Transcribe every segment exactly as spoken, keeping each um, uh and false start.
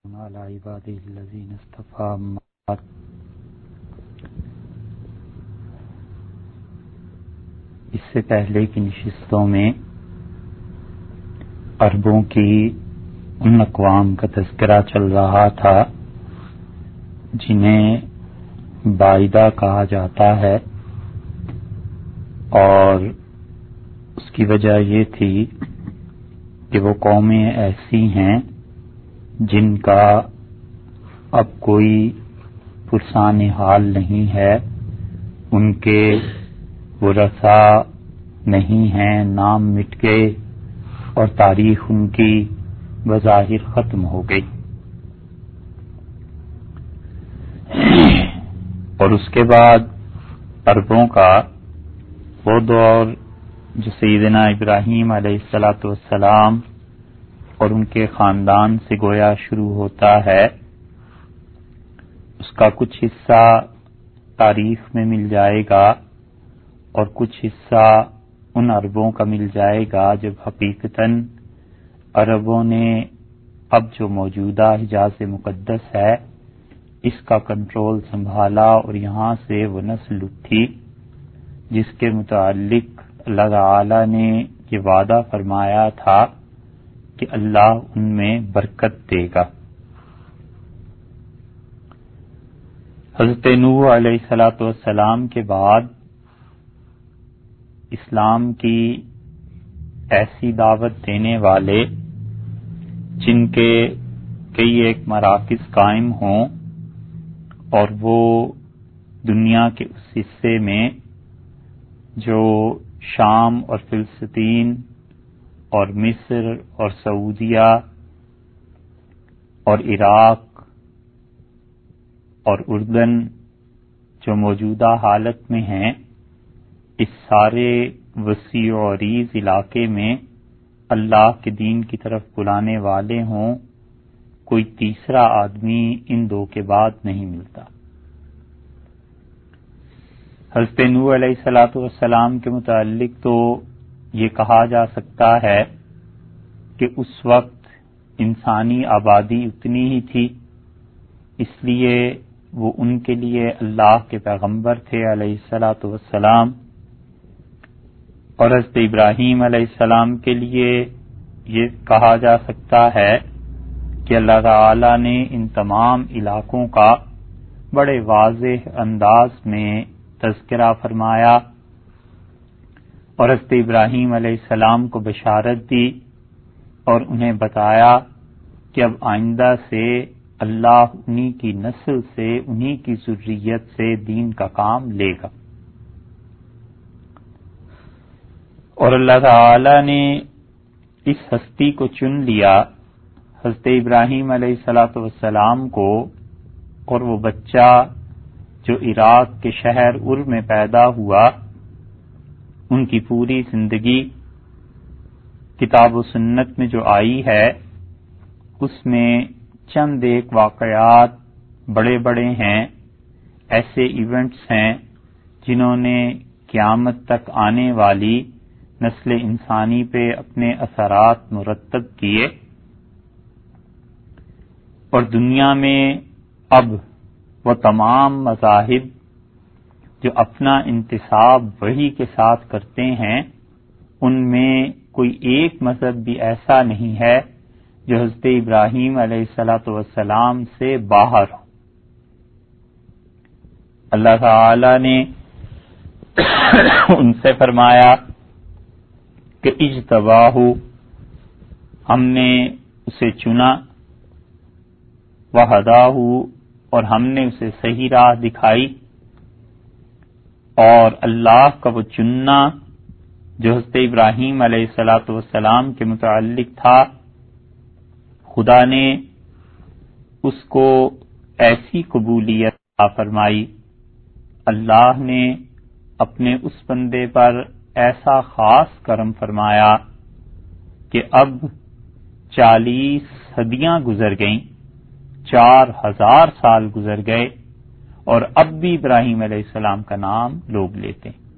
على عباده الذين اصطفى أما بعد۔ اس سے پہلے کی نشستوں میں عربوں کی ان اقوام کا تذکرہ چل رہا تھا جنہیں بائدہ کہا جاتا ہے، اور اس کی وجہ یہ تھی کہ وہ قومیں ایسی ہیں جن کا اب کوئی پرسان حال نہیں ہے، ان کے ورثاء نہیں ہیں، نام مٹ گئے اور تاریخ ان کی بظاہر ختم ہو گئی۔ اور اس کے بعد عربوں کا وہ دور جو سیدنا ابراہیم علیہ الصلاۃ والسلام اور ان کے خاندان سے گویا شروع ہوتا ہے، اس کا کچھ حصہ تاریخ میں مل جائے گا اور کچھ حصہ ان عربوں کا مل جائے گا جب حقیقتاً عربوں نے اب جو موجودہ حجاز مقدس ہے اس کا کنٹرول سنبھالا، اور یہاں سے وہ نسل اٹھی جس کے متعلق اللہ تعالی نے یہ وعدہ فرمایا تھا کہ اللہ ان میں برکت دے گا۔ حضرت نوح علیہ الصلاۃ والسلام کے بعد اسلام کی ایسی دعوت دینے والے جن کے کئی ایک مراکز قائم ہوں اور وہ دنیا کے اس حصے میں جو شام اور فلسطین اور مصر اور سعودیہ اور عراق اور اردن جو موجودہ حالت میں ہیں، اس سارے وسیع و عریض علاقے میں اللہ کے دین کی طرف بلانے والے ہوں، کوئی تیسرا آدمی ان دو کے بعد نہیں ملتا۔ حضرت نوح علیہ الصلاۃ والسلام کے متعلق تو یہ کہا جا سکتا ہے کہ اس وقت انسانی آبادی اتنی ہی تھی، اس لیے وہ ان کے لیے اللہ کے پیغمبر تھے علیہ الصلاۃ والسلام، اور حضرت ابراہیم علیہ السلام کے لیے یہ کہا جا سکتا ہے کہ اللہ تعالی نے ان تمام علاقوں کا بڑے واضح انداز میں تذکرہ فرمایا اور حضرت ابراہیم علیہ السلام کو بشارت دی اور انہیں بتایا کہ اب آئندہ سے اللہ انہی کی نسل سے، انہی کی ذریت سے دین کا کام لے گا۔ اور اللہ تعالی نے اس ہستی کو چن لیا، حضرت ابراہیم علیہ الصلاۃ والسلام کو، اور وہ بچہ جو عراق کے شہر ار میں پیدا ہوا، ان کی پوری زندگی کتاب و سنت میں جو آئی ہے اس میں چند ایک واقعات بڑے بڑے ہیں، ایسے ایونٹس ہیں جنہوں نے قیامت تک آنے والی نسل انسانی پہ اپنے اثرات مرتب کیے، اور دنیا میں اب وہ تمام مذاہب جو اپنا انتساب وحی کے ساتھ کرتے ہیں، ان میں کوئی ایک مذہب بھی ایسا نہیں ہے جو حضرت ابراہیم علیہ الصلاۃ والسلام سے باہر ہو۔ اللہ تعالی نے ان سے فرمایا کہ اجتباہ، ہم نے اسے چنا، وہداہ، اور ہم نے اسے صحیح راہ دکھائی۔ اور اللہ کا وہ چننا جو حضرت ابراہیم علیہ الصلاۃ والسلام کے متعلق تھا، خدا نے اس کو ایسی قبولیت عطا فرمائی، اللہ نے اپنے اس بندے پر ایسا خاص کرم فرمایا کہ اب چالیس صدیاں گزر گئیں، چار ہزار سال گزر گئے، اور اب بھی ابراہیم علیہ السلام کا نام لوگ لیتے ہیں۔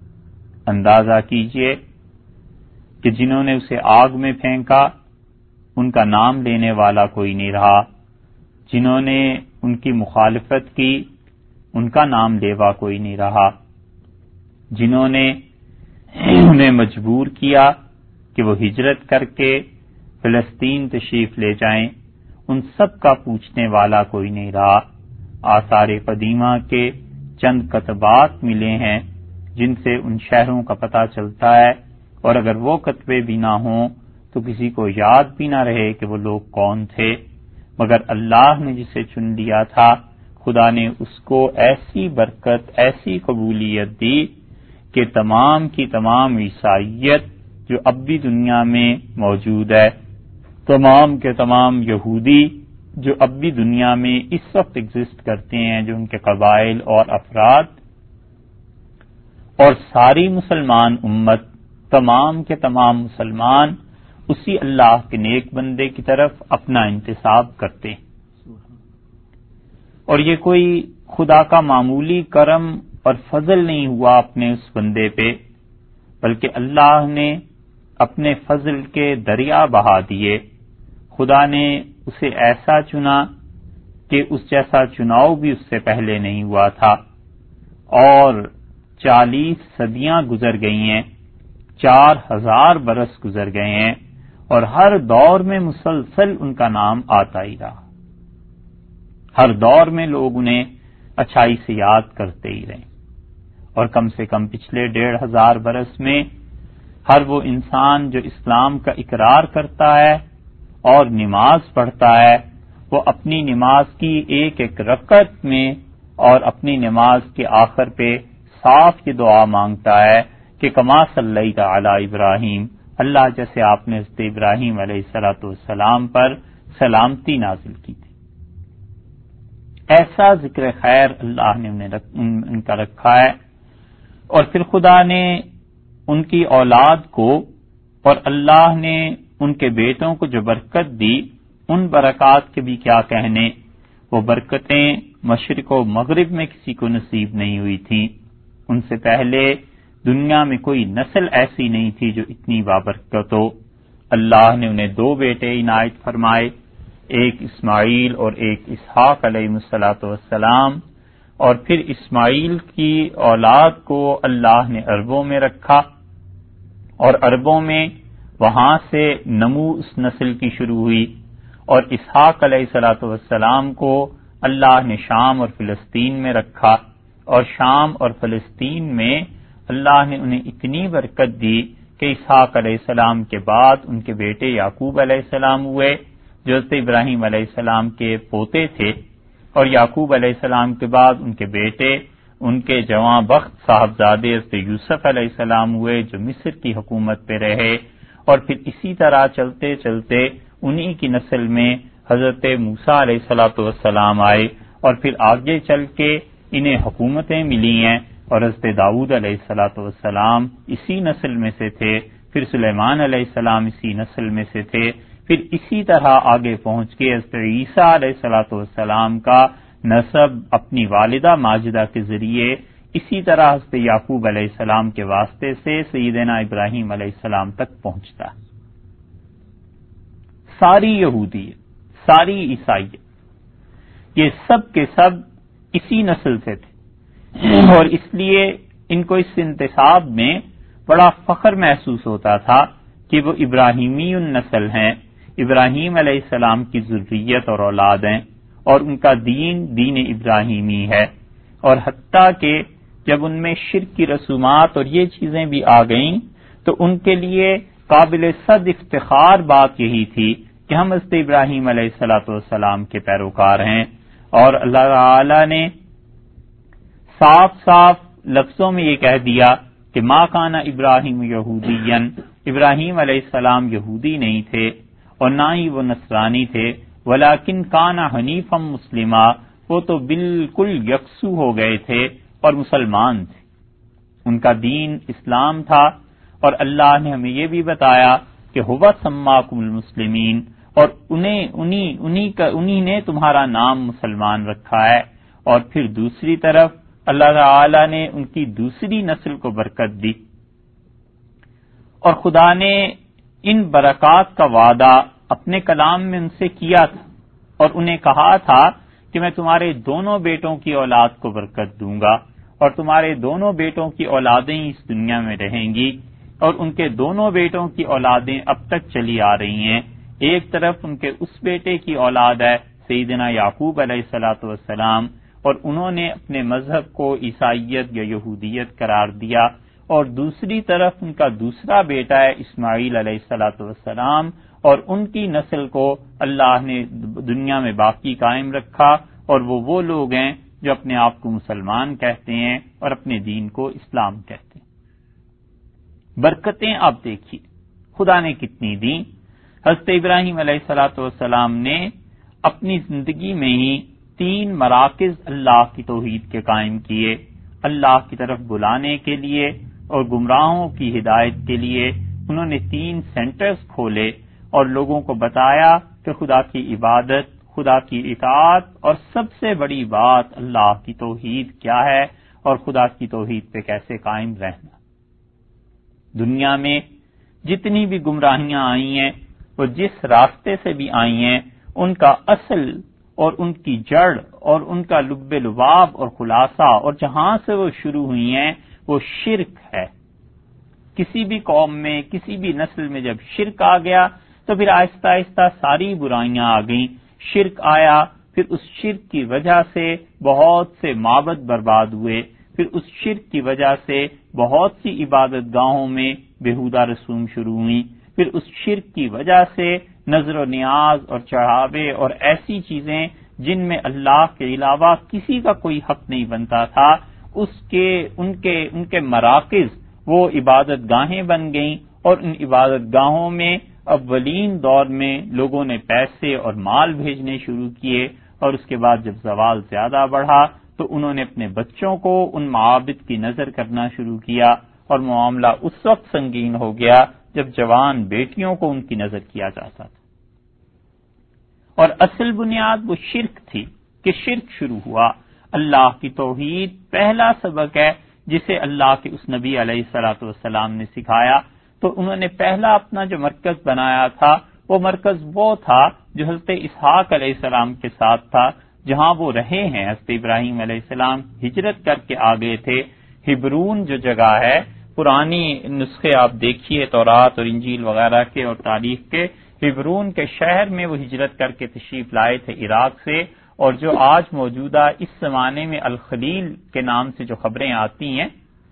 اندازہ کیجئے کہ جنہوں نے اسے آگ میں پھینکا ان کا نام لینے والا کوئی نہیں رہا، جنہوں نے ان کی مخالفت کی ان کا نام لیوا کوئی نہیں رہا، جنہوں نے انہیں مجبور کیا کہ وہ ہجرت کر کے فلسطین تشریف لے جائیں، ان سب کا پوچھنے والا کوئی نہیں رہا۔ آثار قدیمہ کے چند کتبات ملے ہیں جن سے ان شہروں کا پتہ چلتا ہے، اور اگر وہ کتبے بھی نہ ہوں تو کسی کو یاد بھی نہ رہے کہ وہ لوگ کون تھے، مگر اللہ نے جسے چن لیا تھا خدا نے اس کو ایسی برکت، ایسی قبولیت دی کہ تمام کی تمام عیسائیت جو اب بھی دنیا میں موجود ہے، تمام کے تمام یہودی جو اب بھی دنیا میں اس وقت ایگزسٹ کرتے ہیں، جو ان کے قبائل اور افراد، اور ساری مسلمان امت، تمام کے تمام مسلمان اسی اللہ کے نیک بندے کی طرف اپنا انتساب کرتے ہیں۔ اور یہ کوئی خدا کا معمولی کرم اور فضل نہیں ہوا اپنے اس بندے پہ، بلکہ اللہ نے اپنے فضل کے دریا بہا دیے۔ خدا نے اسے ایسا چنا کہ اس جیسا چناؤ بھی اس سے پہلے نہیں ہوا تھا، اور چالیس صدیاں گزر گئی ہیں، چار ہزار برس گزر گئے ہیں، اور ہر دور میں مسلسل ان کا نام آتا ہی رہا، ہر دور میں لوگ انہیں اچھائی سے یاد کرتے ہی رہے، اور کم سے کم پچھلے ڈیڑھ ہزار برس میں ہر وہ انسان جو اسلام کا اقرار کرتا ہے اور نماز پڑھتا ہے، وہ اپنی نماز کی ایک ایک رکعت میں اور اپنی نماز کے آخر پہ صاف یہ دعا مانگتا ہے کہ کما صلیت علی ابراہیم، اللہ جیسے آپ نے حضرت ابراہیم علیہ الصلوۃ والسلام پر سلامتی نازل کی تھی۔ ایسا ذکر خیر اللہ نے انہیں رکھ ان کا رکھا ہے، اور پھر خدا نے ان کی اولاد کو اور اللہ نے ان کے بیٹوں کو جو برکت دی، ان برکات کے بھی کیا کہنے، وہ برکتیں مشرق و مغرب میں کسی کو نصیب نہیں ہوئی تھیں۔ ان سے پہلے دنیا میں کوئی نسل ایسی نہیں تھی جو اتنی بابرکت ہو۔ اللہ نے انہیں دو بیٹے عنایت فرمائے، ایک اسماعیل اور ایک اسحاق علیہ الصلوۃ والسلام، اور پھر اسماعیل کی اولاد کو اللہ نے عربوں میں رکھا، اور عربوں میں وہاں سے نمو اس نسل کی شروع ہوئی، اور اسحاق علیہ الصلوۃ والسلام کو اللہ نے شام اور فلسطین میں رکھا، اور شام اور فلسطین میں اللہ نے انہیں اتنی برکت دی کہ اسحاق علیہ السلام کے بعد ان کے بیٹے یعقوب علیہ السلام ہوئے، جو حضرت ابراہیم علیہ السلام کے پوتے تھے، اور یعقوب علیہ السلام کے بعد ان کے بیٹے، ان کے جواں بخت صاحبزادے حضرت یوسف علیہ السلام ہوئے، جو مصر کی حکومت پہ رہے، اور پھر اسی طرح چلتے چلتے انہی کی نسل میں حضرت موسیٰ علیہ الصلوۃ والسلام آئے، اور پھر آگے چل کے انہیں حکومتیں ملی ہیں، اور حضرت داؤد علیہ الصلوۃ والسلام اسی نسل میں سے تھے، پھر سلیمان علیہ السلام اسی نسل میں سے تھے، پھر اسی طرح آگے پہنچ کے حضرت عیسیٰ علیہ الصلوۃ والسلام کا نسب اپنی والدہ ماجدہ کے ذریعے اسی طرح حضرت یعقوب علیہ السلام کے واسطے سے سیدنا ابراہیم علیہ السلام تک پہنچتا۔ ساری یہودیت، ساری عیسائیت، یہ سب کے سب اسی نسل سے تھے، اور اس لیے ان کو اس انتساب میں بڑا فخر محسوس ہوتا تھا کہ وہ ابراہیمی النسل ہیں، ابراہیم علیہ السلام کی ذریت اور اولاد ہیں، اور ان کا دین دین ابراہیمی ہے، اور حتیٰ کہ جب ان میں شرک کی رسومات اور یہ چیزیں بھی آ گئیں تو ان کے لیے قابل صد افتخار بات یہی تھی کہ ہم حضرت ابراہیم علیہ الصلوۃ والسلام کے پیروکار ہیں، اور اللہ تعالی نے صاف صاف لفظوں میں یہ کہہ دیا کہ ما کان ابراہیم یہودین، ابراہیم علیہ السلام یہودی نہیں تھے اور نہ ہی وہ نصرانی تھے، ولیکن کان حنیفا مسلما، وہ تو بالکل یکسو ہو گئے تھے اور مسلمان تھے، ان کا دین اسلام تھا، اور اللہ نے ہمیں یہ بھی بتایا کہ ہوا سماکم المسلمین، اور انہیں انہی انہی کا انہی نے تمہارا نام مسلمان رکھا ہے، اور پھر دوسری طرف اللہ تعالی نے ان کی دوسری نسل کو برکت دی، اور خدا نے ان برکات کا وعدہ اپنے کلام میں ان سے کیا تھا اور انہیں کہا تھا کہ میں تمہارے دونوں بیٹوں کی اولاد کو برکت دوں گا اور تمہارے دونوں بیٹوں کی اولادیں اس دنیا میں رہیں گی، اور ان کے دونوں بیٹوں کی اولادیں اب تک چلی آ رہی ہیں۔ ایک طرف ان کے اس بیٹے کی اولاد ہے سیدنا یعقوب علیہ الصلوۃ والسلام، اور انہوں نے اپنے مذہب کو عیسائیت یا یہودیت قرار دیا، اور دوسری طرف ان کا دوسرا بیٹا ہے اسماعیل علیہ الصلوۃ والسلام، اور ان کی نسل کو اللہ نے دنیا میں باقی قائم رکھا، اور وہ وہ لوگ ہیں جو اپنے آپ کو مسلمان کہتے ہیں اور اپنے دین کو اسلام کہتے ہیں۔ برکتیں آپ دیکھیے خدا نے کتنی دیں۔ حضرت ابراہیم علیہ الصلوۃ والسلام نے اپنی زندگی میں ہی تین مراکز اللہ کی توحید کے قائم کیے، اللہ کی طرف بلانے کے لیے اور گمراہوں کی ہدایت کے لیے انہوں نے تین سینٹرز کھولے اور لوگوں کو بتایا کہ خدا کی عبادت، خدا کی اطاعت اور سب سے بڑی بات اللہ کی توحید کیا ہے اور خدا کی توحید پہ کیسے قائم رہنا۔ دنیا میں جتنی بھی گمراہیاں آئی ہیں وہ جس راستے سے بھی آئی ہیں ان کا اصل اور ان کی جڑ اور ان کا لب لباب اور خلاصہ اور جہاں سے وہ شروع ہوئی ہیں وہ شرک ہے۔ کسی بھی قوم میں کسی بھی نسل میں جب شرک آ گیا تو پھر آہستہ آہستہ ساری برائیاں آ گئیں۔ شرک آیا، پھر اس شرک کی وجہ سے بہت سے معبد برباد ہوئے، پھر اس شرک کی وجہ سے بہت سی عبادت گاہوں میں بےہودہ رسوم شروع ہوئیں، پھر اس شرک کی وجہ سے نظر و نیاز اور چڑھاوے اور ایسی چیزیں جن میں اللہ کے علاوہ کسی کا کوئی حق نہیں بنتا تھا، اس کے ان کے ان کے مراکز وہ عبادت گاہیں بن گئیں، اور ان عبادت گاہوں میں اولین دور میں لوگوں نے پیسے اور مال بھیجنے شروع کیے، اور اس کے بعد جب زوال زیادہ بڑھا تو انہوں نے اپنے بچوں کو ان معابد کی نظر کرنا شروع کیا، اور معاملہ اس وقت سنگین ہو گیا جب جوان بیٹیوں کو ان کی نظر کیا جاتا تھا۔ اور اصل بنیاد وہ شرک تھی کہ شرک شروع ہوا۔ اللہ کی توحید پہلا سبق ہے جسے اللہ کے اس نبی علیہ الصلوۃ والسلام نے سکھایا۔ تو انہوں نے پہلا اپنا جو مرکز بنایا تھا وہ مرکز وہ تھا جو حضرت اسحاق علیہ السلام کے ساتھ تھا، جہاں وہ رہے ہیں۔ حضرت ابراہیم علیہ السلام ہجرت کر کے آ گئے تھے۔ ہبرون جو جگہ ہے، پرانی نسخے آپ دیکھیے تورات اور انجیل وغیرہ کے اور تاریخ کے، ہبرون کے شہر میں وہ ہجرت کر کے تشریف لائے تھے عراق سے، اور جو آج موجودہ اس زمانے میں الخلیل کے نام سے جو خبریں آتی ہیں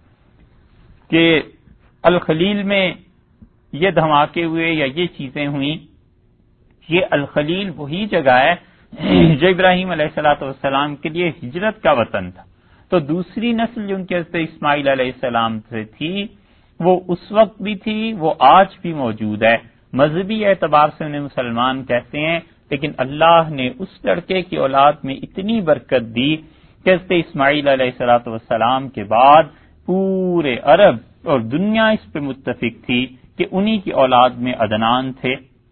کہ الخلیل میں یہ دھماکے ہوئے یا یہ چیزیں ہوئیں، یہ الخلیل وہی جگہ ہے جو ابراہیم علیہ الصلوۃ والسلام کے لیے ہجرت کا وطن تھا۔ تو دوسری نسل جو ان کے حضرت اسماعیل علیہ السلام سے تھی وہ اس وقت بھی تھی، وہ آج بھی موجود ہے۔ مذہبی اعتبار سے انہیں مسلمان کہتے ہیں، لیکن اللہ نے اس لڑکے کی اولاد میں اتنی برکت دی کہ حضرت اسماعیل علیہ الصلوۃ والسلام کے بعد پورے عرب اور دنیا اس پہ متفق تھی کہ انہی کی اولاد میں عدنان تھے،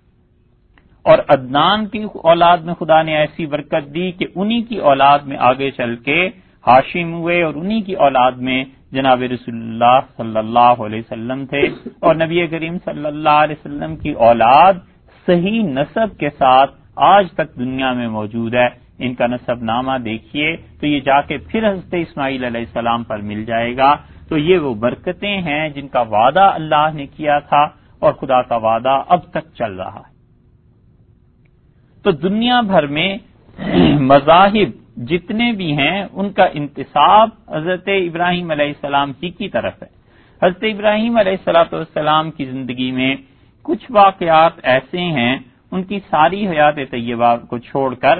اور عدنان کی اولاد میں خدا نے ایسی برکت دی کہ انہی کی اولاد میں آگے چل کے ہاشم ہوئے، اور انہی کی اولاد میں جناب رسول اللہ صلی اللہ علیہ وسلم تھے، اور نبی کریم صلی اللہ علیہ وسلم کی اولاد صحیح نسب کے ساتھ آج تک دنیا میں موجود ہے۔ ان کا نسب نامہ دیکھیے تو یہ جا کے پھر حضرت اسماعیل علیہ السلام پر مل جائے گا۔ تو یہ وہ برکتیں ہیں جن کا وعدہ اللہ نے کیا تھا، اور خدا کا وعدہ اب تک چل رہا ہے۔ تو دنیا بھر میں مذاہب جتنے بھی ہیں ان کا انتساب حضرت ابراہیم علیہ السلام ہی کی طرف ہے۔ حضرت ابراہیم علیہ الصلوۃ والسلام کی زندگی میں کچھ واقعات ایسے ہیں ان کی ساری حیات طیبہ کو چھوڑ کر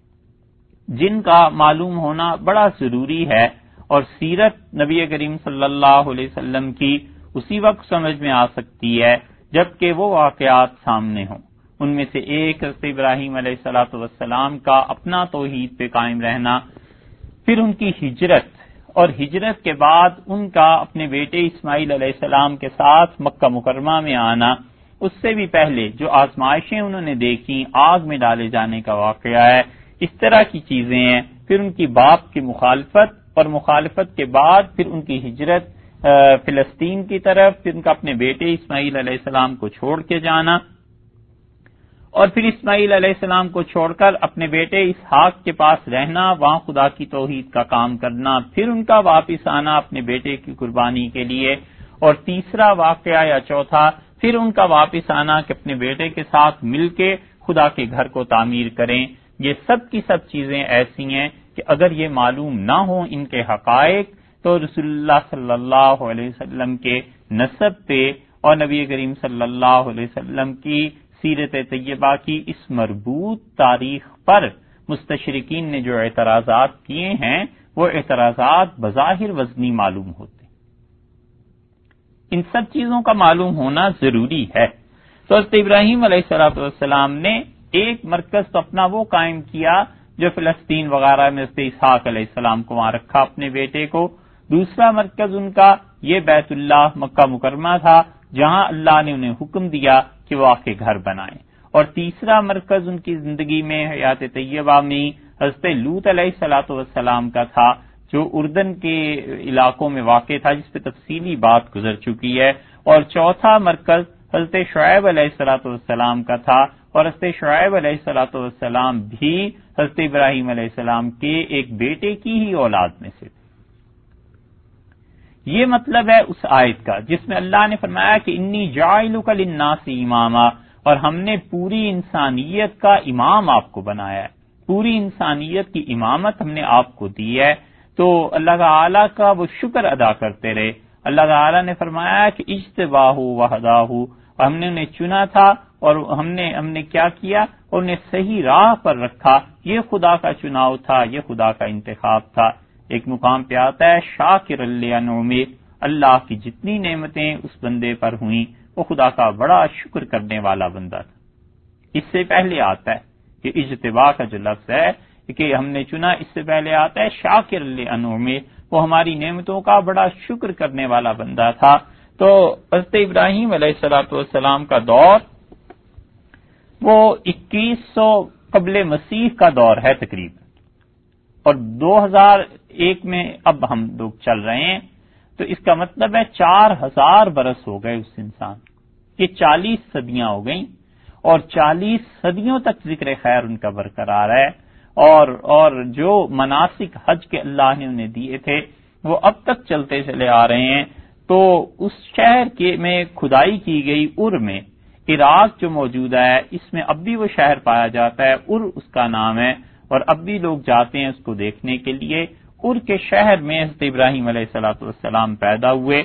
جن کا معلوم ہونا بڑا ضروری ہے، اور سیرت نبی کریم صلی اللہ علیہ وسلم کی اسی وقت سمجھ میں آ سکتی ہے جبکہ وہ واقعات سامنے ہوں۔ ان میں سے ایک حضرت ابراہیم علیہ الصلوۃ والسلام کا اپنا توحید پہ قائم رہنا، پھر ان کی ہجرت، اور ہجرت کے بعد ان کا اپنے بیٹے اسماعیل علیہ السلام کے ساتھ مکہ مکرمہ میں آنا، اس سے بھی پہلے جو آزمائشیں انہوں نے دیکھی، آگ میں ڈالے جانے کا واقعہ ہے، اس طرح کی چیزیں ہیں۔ پھر ان کی باپ کی مخالفت، اور مخالفت کے بعد پھر ان کی ہجرت فلسطین کی طرف، پھر ان کا اپنے بیٹے اسماعیل علیہ السلام کو چھوڑ کے جانا، اور پھر اسماعیل علیہ السلام کو چھوڑ کر اپنے بیٹے اسحاق کے پاس رہنا، وہاں خدا کی توحید کا کام کرنا، پھر ان کا واپس آنا اپنے بیٹے کی قربانی کے لیے، اور تیسرا واقعہ یا چوتھا پھر ان کا واپس آنا کہ اپنے بیٹے کے ساتھ مل کے خدا کے گھر کو تعمیر کریں۔ یہ سب کی سب چیزیں ایسی ہیں کہ اگر یہ معلوم نہ ہوں ان کے حقائق تو رسول اللہ صلی اللہ علیہ وسلم کے نسب پہ اور نبی کریم صلی اللہ علیہ وسلم کی سیرت طیبہ کی اس مربوط تاریخ پر مستشرقین نے جو اعتراضات کیے ہیں وہ اعتراضات بظاہر وزنی معلوم ہوتے۔ ان سب چیزوں کا معلوم ہونا ضروری ہے۔ تو حضرت ابراہیم علیہ الصلوۃ والسلام نے ایک مرکز تو اپنا وہ قائم کیا جو فلسطین وغیرہ میں حضرت اسحاق علیہ السلام کو وہاں رکھا اپنے بیٹے کو، دوسرا مرکز ان کا یہ بیت اللہ مکہ مکرمہ تھا جہاں اللہ نے انہیں حکم دیا کہ وہ آ کے گھر بنائیں، اور تیسرا مرکز ان کی زندگی میں حیات طیبہ میں حضرت لوط علیہ الصلوۃ والسلام کا تھا جو اردن کے علاقوں میں واقع تھا، جس پہ تفصیلی بات گزر چکی ہے، اور چوتھا مرکز حضرت شعیب علیہ الصلوۃ والسلام کا تھا، اور حضرت شعیب علیہ الصلوۃ والسلام بھی حضرت ابراہیم علیہ السلام کے ایک بیٹے کی ہی اولاد میں سے تھے۔ یہ مطلب ہے اس آیت کا جس میں اللہ نے فرمایا کہ انی جاعلک للناس اماما، اور ہم نے پوری انسانیت کا امام آپ کو بنایا ہے، پوری انسانیت کی امامت ہم نے آپ کو دی ہے۔ تو اللہ تعالیٰ کا وہ شکر ادا کرتے رہے۔ اللہ تعالیٰ نے فرمایا کہ اجتباہ وہداہ، ہم نے انہیں چنا تھا اور ہم نے ہم نے کیا کیا، اور انہیں صحیح راہ پر رکھا۔ یہ خدا کا چناؤ تھا، یہ خدا کا انتخاب تھا۔ ایک مقام پہ آتا ہے شاکر لانعمہ، اللہ کی جتنی نعمتیں اس بندے پر ہوئیں وہ خدا کا بڑا شکر کرنے والا بندہ تھا۔ اس سے پہلے آتا ہے کہ اجتباء کا جو لفظ ہے کہ ہم نے چنا، اس سے پہلے آتا ہے شاکر لانعمہ، وہ ہماری نعمتوں کا بڑا شکر کرنے والا بندہ تھا۔ تو حضرت ابراہیم علیہ الصلوۃ والسلام کا دور وہ اکیس سو قبل مسیح کا دور ہے تقریباً، اور دو ہزار ایک میں اب ہم لوگ چل رہے ہیں، تو اس کا مطلب ہے چار ہزار برس ہو گئے اس انسان، یہ چالیس صدیاں ہو گئیں، اور چالیس صدیوں تک ذکر خیر ان کا برقرار ہے، اور اور جو مناسک حج کے اللہ نے انہیں دیے تھے وہ اب تک چلتے چلے آ رہے ہیں۔ تو اس شہر کے میں کھدائی کی گئی ار میں، عراق جو موجود ہے اس میں اب بھی وہ شہر پایا جاتا ہے، ار اس کا نام ہے، اور اب بھی لوگ جاتے ہیں اس کو دیکھنے کے لیے۔ ار کے شہر میں حضرت ابراہیم علیہ الصلوۃ والسلام پیدا ہوئے،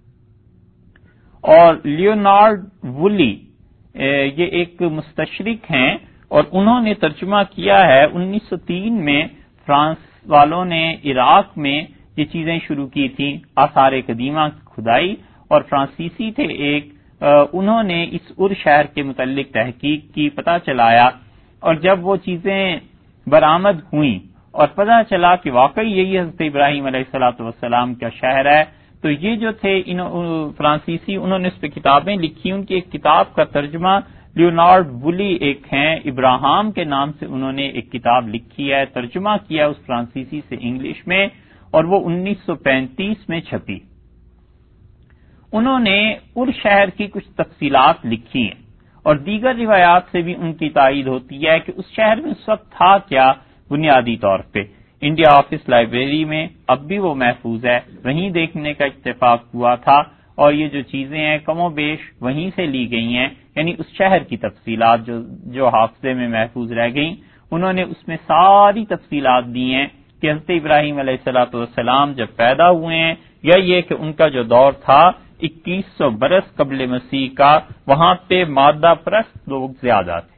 اور لیونارڈ وولی یہ ایک مستشرق ہیں، اور انہوں نے ترجمہ کیا ہے انیس سو تین میں، فرانس والوں نے عراق میں یہ چیزیں شروع کی تھیں، آثار قدیمہ کی کھدائی، اور فرانسیسی تھے ایک، انہوں نے اس ار شہر کے متعلق تحقیق کی، پتہ چلایا، اور جب وہ چیزیں برآمد ہوئیں اور پتہ چلا کہ واقعی یہی حضرت ابراہیم علیہ الصلوۃ والسلام کا شہر ہے، تو یہ جو تھے فرانسیسی انہوں نے اس پہ کتابیں لکھی۔ ان کی ایک کتاب کا ترجمہ لیونارڈ وولی ایک ہیں، ابراہام کے نام سے انہوں نے ایک کتاب لکھی ہے، ترجمہ کیا اس فرانسیسی سے انگلش میں، اور وہ انیس سو پینتیس میں چھپی۔ انہوں نے ار شہر کی کچھ تفصیلات لکھی ہیں، اور دیگر روایات سے بھی ان کی تائید ہوتی ہے کہ اس شہر میں اس وقت تھا کیا۔ بنیادی طور پہ انڈیا آفس لائبریری میں اب بھی وہ محفوظ ہے، وہیں دیکھنے کا اتفاق ہوا تھا، اور یہ جو چیزیں ہیں کم و بیش وہیں سے لی گئی ہیں، یعنی اس شہر کی تفصیلات جو جو حافظے میں محفوظ رہ گئیں، انہوں نے اس میں ساری تفصیلات دی ہیں کہ حضرت ابراہیم علیہ الصلوۃ والسلام جب پیدا ہوئے ہیں، یا یہ کہ ان کا جو دور تھا اکیس سو برس قبل مسیح کا، وہاں پہ مادہ پرست لوگ زیادہ تھے۔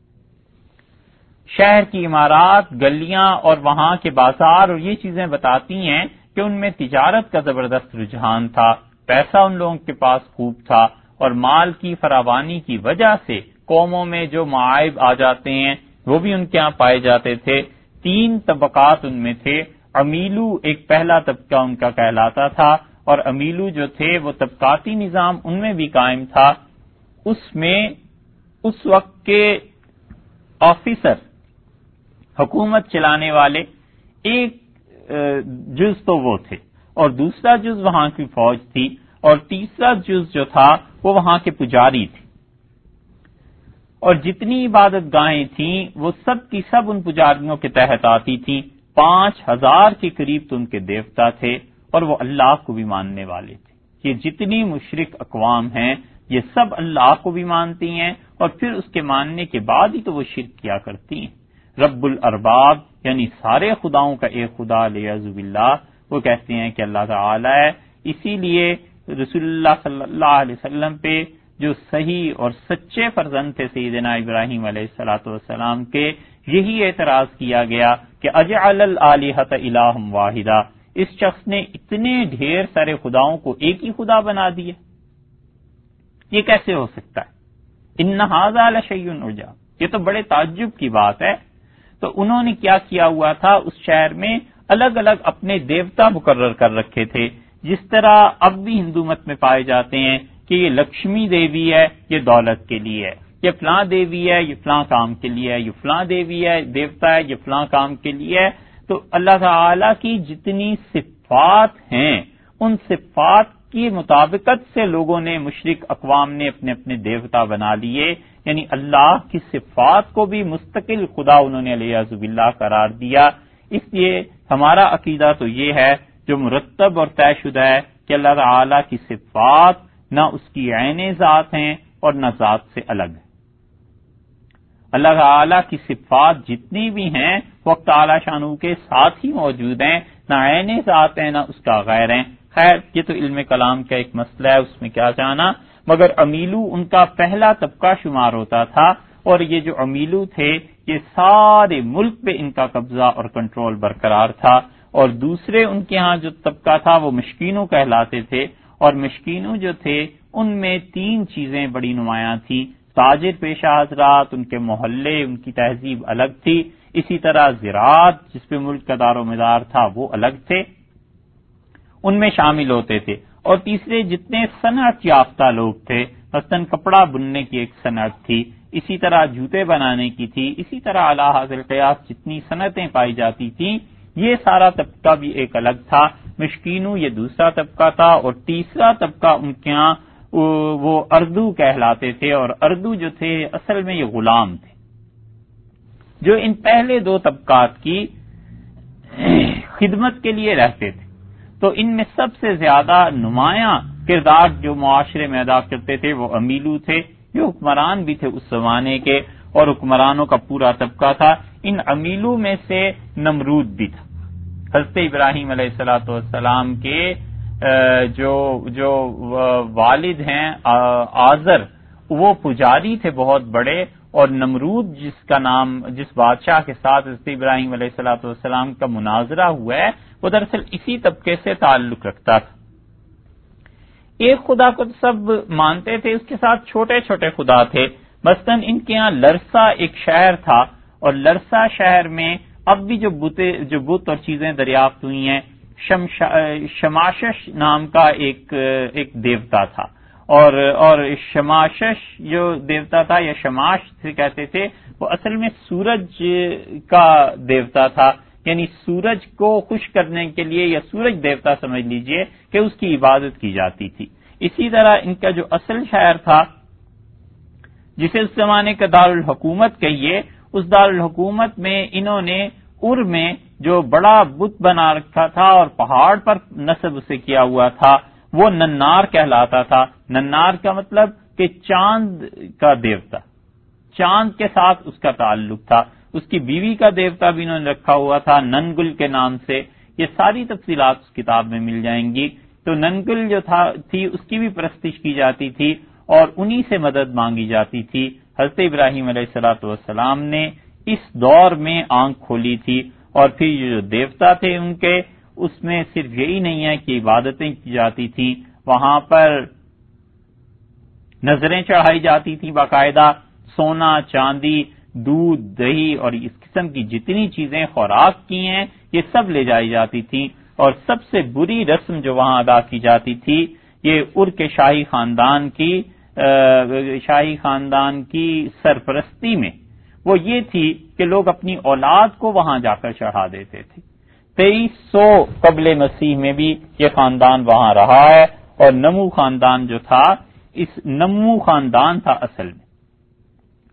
شہر کی عمارات، گلیاں اور وہاں کے بازار اور یہ چیزیں بتاتی ہیں کہ ان میں تجارت کا زبردست رجحان تھا، پیسہ ان لوگوں کے پاس خوب تھا، اور مال کی فراوانی کی وجہ سے قوموں میں جو معائب آ جاتے ہیں وہ بھی ان کے ہاں پائے جاتے تھے۔ تین طبقات ان میں تھے، امیلو ایک پہلا طبقہ ان کا کہلاتا تھا، اور امیلو جو تھے وہ طبقاتی نظام ان میں بھی قائم تھا۔ اس میں اس وقت کے آفیسر، حکومت چلانے والے، ایک جز تو وہ تھے، اور دوسرا جز وہاں کی فوج تھی، اور تیسرا جز جو تھا وہ وہاں کے پجاری تھے۔ اور جتنی عبادت گاہیں تھیں وہ سب کی سب ان پجاریوں کے تحت آتی تھیں. پانچ ہزار کے قریب تو ان کے دیوتا تھے اور وہ اللہ کو بھی ماننے والے تھے. یہ جتنی مشرک اقوام ہیں یہ سب اللہ کو بھی مانتی ہیں اور پھر اس کے ماننے کے بعد ہی تو وہ شرک کیا کرتی ہیں. رب الارباب یعنی سارے خداؤں کا ایک خدا لیعذ باللہ وہ کہتے ہیں کہ اللہ تعالی ہے. اسی لیے رسول اللہ صلی اللہ علیہ وسلم پہ جو صحیح اور سچے فرزند تھے سیدنا ابراہیم علیہ الصلوۃ والسلام کے، یہی اعتراض کیا گیا کہ اجعل الالہۃ الہا واحدا، اس شخص نے اتنے ڈھیر سارے خداؤں کو ایک ہی خدا بنا دیا، یہ کیسے ہو سکتا ہے؟ ان ھذا لشیء عجاب، یہ تو بڑے تعجب کی بات ہے. تو انہوں نے کیا کیا ہوا تھا، اس شہر میں الگ الگ اپنے دیوتا مقرر کر رکھے تھے، جس طرح اب بھی ہندو مت میں پائے جاتے ہیں کہ یہ لکشمی دیوی ہے، یہ دولت کے لیے ہے، یہ فلاں دیوی ہے، یہ فلاں کام کے لیے ہے، یہ فلاں دیوی ہے دیوتا ہے، یہ فلاں کام کے لیے ہے. تو اللہ تعالی کی جتنی صفات ہیں ان صفات کی مطابقت سے لوگوں نے، مشرک اقوام نے اپنے اپنے دیوتا بنا لیے، یعنی اللہ کی صفات کو بھی مستقل خدا انہوں نے علیہ باللہ قرار دیا. اس لیے ہمارا عقیدہ تو یہ ہے جو مرتب اور طے شدہ ہے کہ اللہ تعالی کی صفات نہ اس کی عین ذات ہیں اور نہ ذات سے الگ ہے. اللہ تعالی کی صفات جتنی بھی ہیں وقت تعالی شانہ کے ساتھ ہی موجود ہیں، نہ عین ذات ہیں نہ اس کا غیر ہیں. خیر یہ تو علم کلام کا ایک مسئلہ ہے، اس میں کیا جانا. مگر امیلو ان کا پہلا طبقہ شمار ہوتا تھا، اور یہ جو امیلو تھے یہ سارے ملک پہ ان کا قبضہ اور کنٹرول برقرار تھا. اور دوسرے ان کے ہاں جو طبقہ تھا وہ مشکینوں کہلاتے تھے، اور مشکینوں جو تھے ان میں تین چیزیں بڑی نمایاں تھیں. تاجر پیشہ حضرات، ان کے محلے، ان کی تہذیب الگ تھی. اسی طرح زراعت جس پہ ملک کا دار و مدار تھا وہ الگ تھے، ان میں شامل ہوتے تھے. اور تیسرے جتنے صنعت یافتہ لوگ تھے، مثلاً کپڑا بننے کی ایک صنعت تھی، اسی طرح جوتے بنانے کی تھی، اسی طرح اعلیٰ حاصل قیاس جتنی صنعتیں پائی جاتی تھیں، یہ سارا طبقہ بھی ایک الگ تھا. مشکینوں یہ دوسرا طبقہ تھا، اور تیسرا طبقہ ان کے ہاں وہ اردو کہلاتے تھے. اور اردو جو تھے اصل میں یہ غلام تھے جو ان پہلے دو طبقات کی خدمت کے لیے رہتے تھے. تو ان میں سب سے زیادہ نمایاں کردار جو معاشرے میں ادا کرتے تھے وہ امیلو تھے، جو حکمران بھی تھے اس زمانے کے، اور حکمرانوں کا پورا طبقہ تھا. ان امیلو میں سے نمرود بھی تھا. حضرت ابراہیم علیہ الصلوۃ والسلام کے جو جو والد ہیں آزر، وہ پجاری تھے بہت بڑے، اور نمرود جس کا نام جس بادشاہ کے ساتھ حضرت ابراہیم علیہ الصلوۃ والسلام کا مناظرہ ہوا ہے وہ دراصل اسی طبقے سے تعلق رکھتا تھا. ایک خدا کو سب مانتے تھے، اس کے ساتھ چھوٹے چھوٹے خدا تھے. مثلاً ان کے ہاں لرسا ایک شہر تھا، اور لرسا شہر میں اب بھی جو بتے جو بت اور چیزیں دریافت ہوئی ہیں، شماشش نام کا ایک ایک دیوتا تھا. اور اور شماشش جو دیوتا تھا یا شماش سے کہتے تھے، وہ اصل میں سورج کا دیوتا تھا، یعنی سورج کو خوش کرنے کے لیے، یا سورج دیوتا سمجھ لیجئے کہ اس کی عبادت کی جاتی تھی. اسی طرح ان کا جو اصل شہر تھا جسے اس زمانے کا دارالحکومت کہیے، اس دارالحکومت میں انہوں نے ار میں جو بڑا بت بنا رکھا تھا اور پہاڑ پر نصب اسے کیا ہوا تھا، وہ ننار کہلاتا تھا. ننار کا مطلب کہ چاند کا دیوتا، چاند کے ساتھ اس کا تعلق تھا. اس کی بیوی کا دیوتا بھی انہوں نے رکھا ہوا تھا ننگل کے نام سے. یہ ساری تفصیلات اس کتاب میں مل جائیں گی. تو ننگل جو تھا تھی اس کی بھی پرستش کی جاتی تھی اور انہی سے مدد مانگی جاتی تھی. حضرت ابراہیم علیہ الصلوۃ والسلام نے اس دور میں آنکھ کھولی تھی، اور پھر یہ جو دیوتا تھے ان کے، اس میں صرف یہی نہیں ہے کہ عبادتیں کی جاتی تھیں، وہاں پر نظریں چڑھائی جاتی تھیں باقاعدہ. سونا، چاندی، دودھ، دہی اور اس قسم کی جتنی چیزیں خوراک کی ہیں یہ سب لے جائی جاتی تھیں. اور سب سے بری رسم جو وہاں ادا کی جاتی تھی یہ ار کے شاہی خاندان کی شاہی خاندان کی سرپرستی میں وہ یہ تھی کہ لوگ اپنی اولاد کو وہاں جا کر چڑھا دیتے تھے. تیئیس سو قبل مسیح میں بھی یہ خاندان وہاں رہا ہے، اور نمو خاندان جو تھا، اس نمو خاندان تھا اصل میں.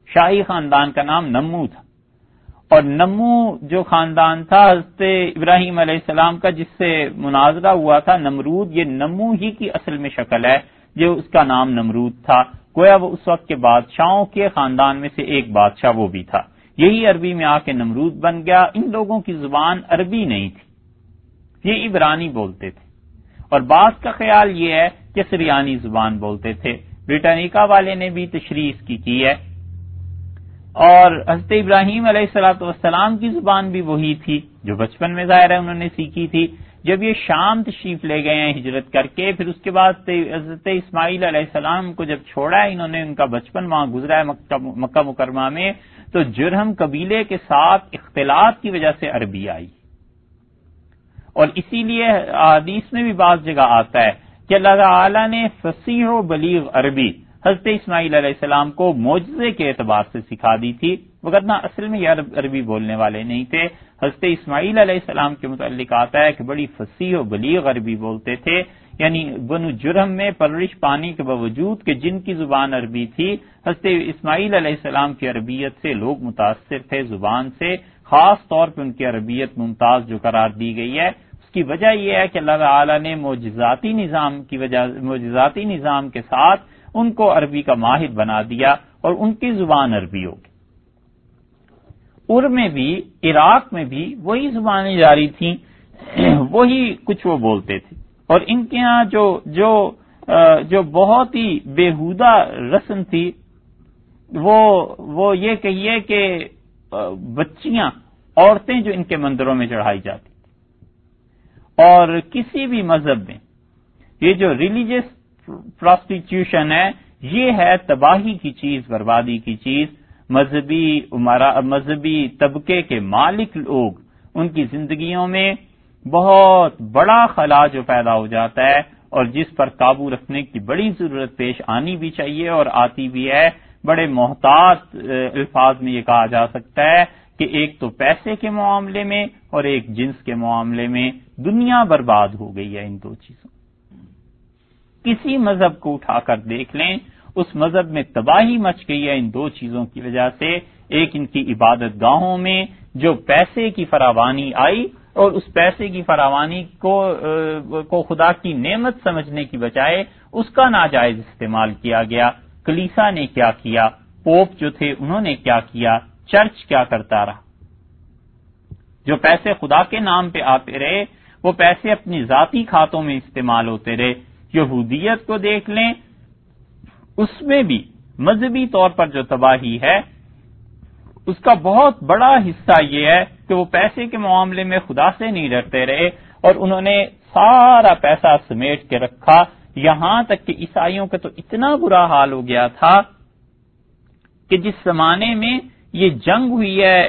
شاہی خاندان کا نام نمو تھا، اور نمو جو خاندان تھا حضرت ابراہیم علیہ السلام کا جس سے مناظرہ ہوا تھا نمرود، یہ نمو ہی کی اصل میں شکل ہے، جو اس کا نام نمرود تھا، گویا وہ اس وقت کے بادشاہوں کے خاندان میں سے ایک بادشاہ وہ بھی تھا، یہی عربی میں آ کے نمرود بن گیا۔ ان لوگوں کی زبان عربی نہیں تھی، یہ عبرانی بولتے تھے، اور بعض کا خیال یہ ہے کہ سریانی زبان بولتے تھے۔ بریٹانیکا والے نے بھی تشریح اس کی کی ہے، اور حضرت ابراہیم علیہ الصلوۃ والسلام کی زبان بھی وہی تھی جو بچپن میں ظاہر ہے انہوں نے سیکھی تھی۔ جب یہ شام تشریف لے گئے ہیں ہجرت کر کے، پھر اس کے بعد حضرت اسماعیل علیہ السلام کو جب چھوڑا ہے انہوں نے، ان کا بچپن وہاں گزرا ہے مکہ مکہ مکرمہ میں، تو جرہم قبیلے کے ساتھ اختلاط کی وجہ سے عربی آئی، اور اسی لیے حدیث میں بھی بعض جگہ آتا ہے کہ اللہ تعالی نے فصیح و بلیغ عربی حضرت اسماعیل علیہ السلام کو معجزے کے اعتبار سے سکھا دی تھی، وگرنہ اصل میں یہ عربی بولنے والے نہیں تھے۔ حضرت اسماعیل علیہ السلام کے متعلق آتا ہے کہ بڑی فصیح و بلیغ عربی بولتے تھے، یعنی بنو جرہم میں پرورش پانے کے باوجود کہ جن کی زبان عربی تھی، حضرت اسماعیل علیہ السلام کی عربیت سے لوگ متاثر تھے، زبان سے خاص طور پہ ان کی عربیت ممتاز جو قرار دی گئی ہے۔ اس کی وجہ یہ ہے کہ اللہ تعالی نے معجزاتی نظام کی وجہ معجزاتی نظام کے ساتھ ان کو عربی کا ماہر بنا دیا، اور ان کی زبان عربی ہوگی۔ ار میں بھی، عراق میں بھی وہی زبانیں جاری تھیں، وہی کچھ وہ بولتے تھے، اور ان کے ہاں جو جو جو بہت ہی بےہودہ رسم تھی وہ وہ یہ کہیے کہ بچیاں، عورتیں جو ان کے مندروں میں چڑھائی جاتی تھی، اور کسی بھی مذہب میں یہ جو ریلیجس پراسٹیٹیوشن ہے، یہ ہے تباہی کی چیز، بربادی کی چیز۔ مذہبی مذہبی طبقے کے مالک لوگ، ان کی زندگیوں میں بہت بڑا خلا جو پیدا ہو جاتا ہے، اور جس پر قابو رکھنے کی بڑی ضرورت پیش آنی بھی چاہیے اور آتی بھی ہے۔ بڑے محتاط الفاظ میں یہ کہا جا سکتا ہے کہ ایک تو پیسے کے معاملے میں اور ایک جنس کے معاملے میں دنیا برباد ہو گئی ہے ان دو چیزوں۔ کسی مذہب کو اٹھا کر دیکھ لیں، اس مذہب میں تباہی مچ گئی ہے ان دو چیزوں کی وجہ سے۔ ایک ان کی عبادت گاہوں میں جو پیسے کی فراوانی آئی، اور اس پیسے کی فراوانی کو کو خدا کی نعمت سمجھنے کی بجائے اس کا ناجائز استعمال کیا گیا۔ کلیسا نے کیا کیا، پوپ جو تھے انہوں نے کیا کیا، چرچ کیا کرتا رہا۔ جو پیسے خدا کے نام پہ آتے رہے، وہ پیسے اپنی ذاتی کھاتوں میں استعمال ہوتے رہے۔ یہودیت کو دیکھ لیں، اس میں بھی مذہبی طور پر جو تباہی ہے، اس کا بہت بڑا حصہ یہ ہے کہ وہ پیسے کے معاملے میں خدا سے نہیں ڈرتے رہے، اور انہوں نے سارا پیسہ سمیٹ کے رکھا، یہاں تک کہ عیسائیوں کا تو اتنا برا حال ہو گیا تھا کہ جس زمانے میں یہ جنگ ہوئی ہے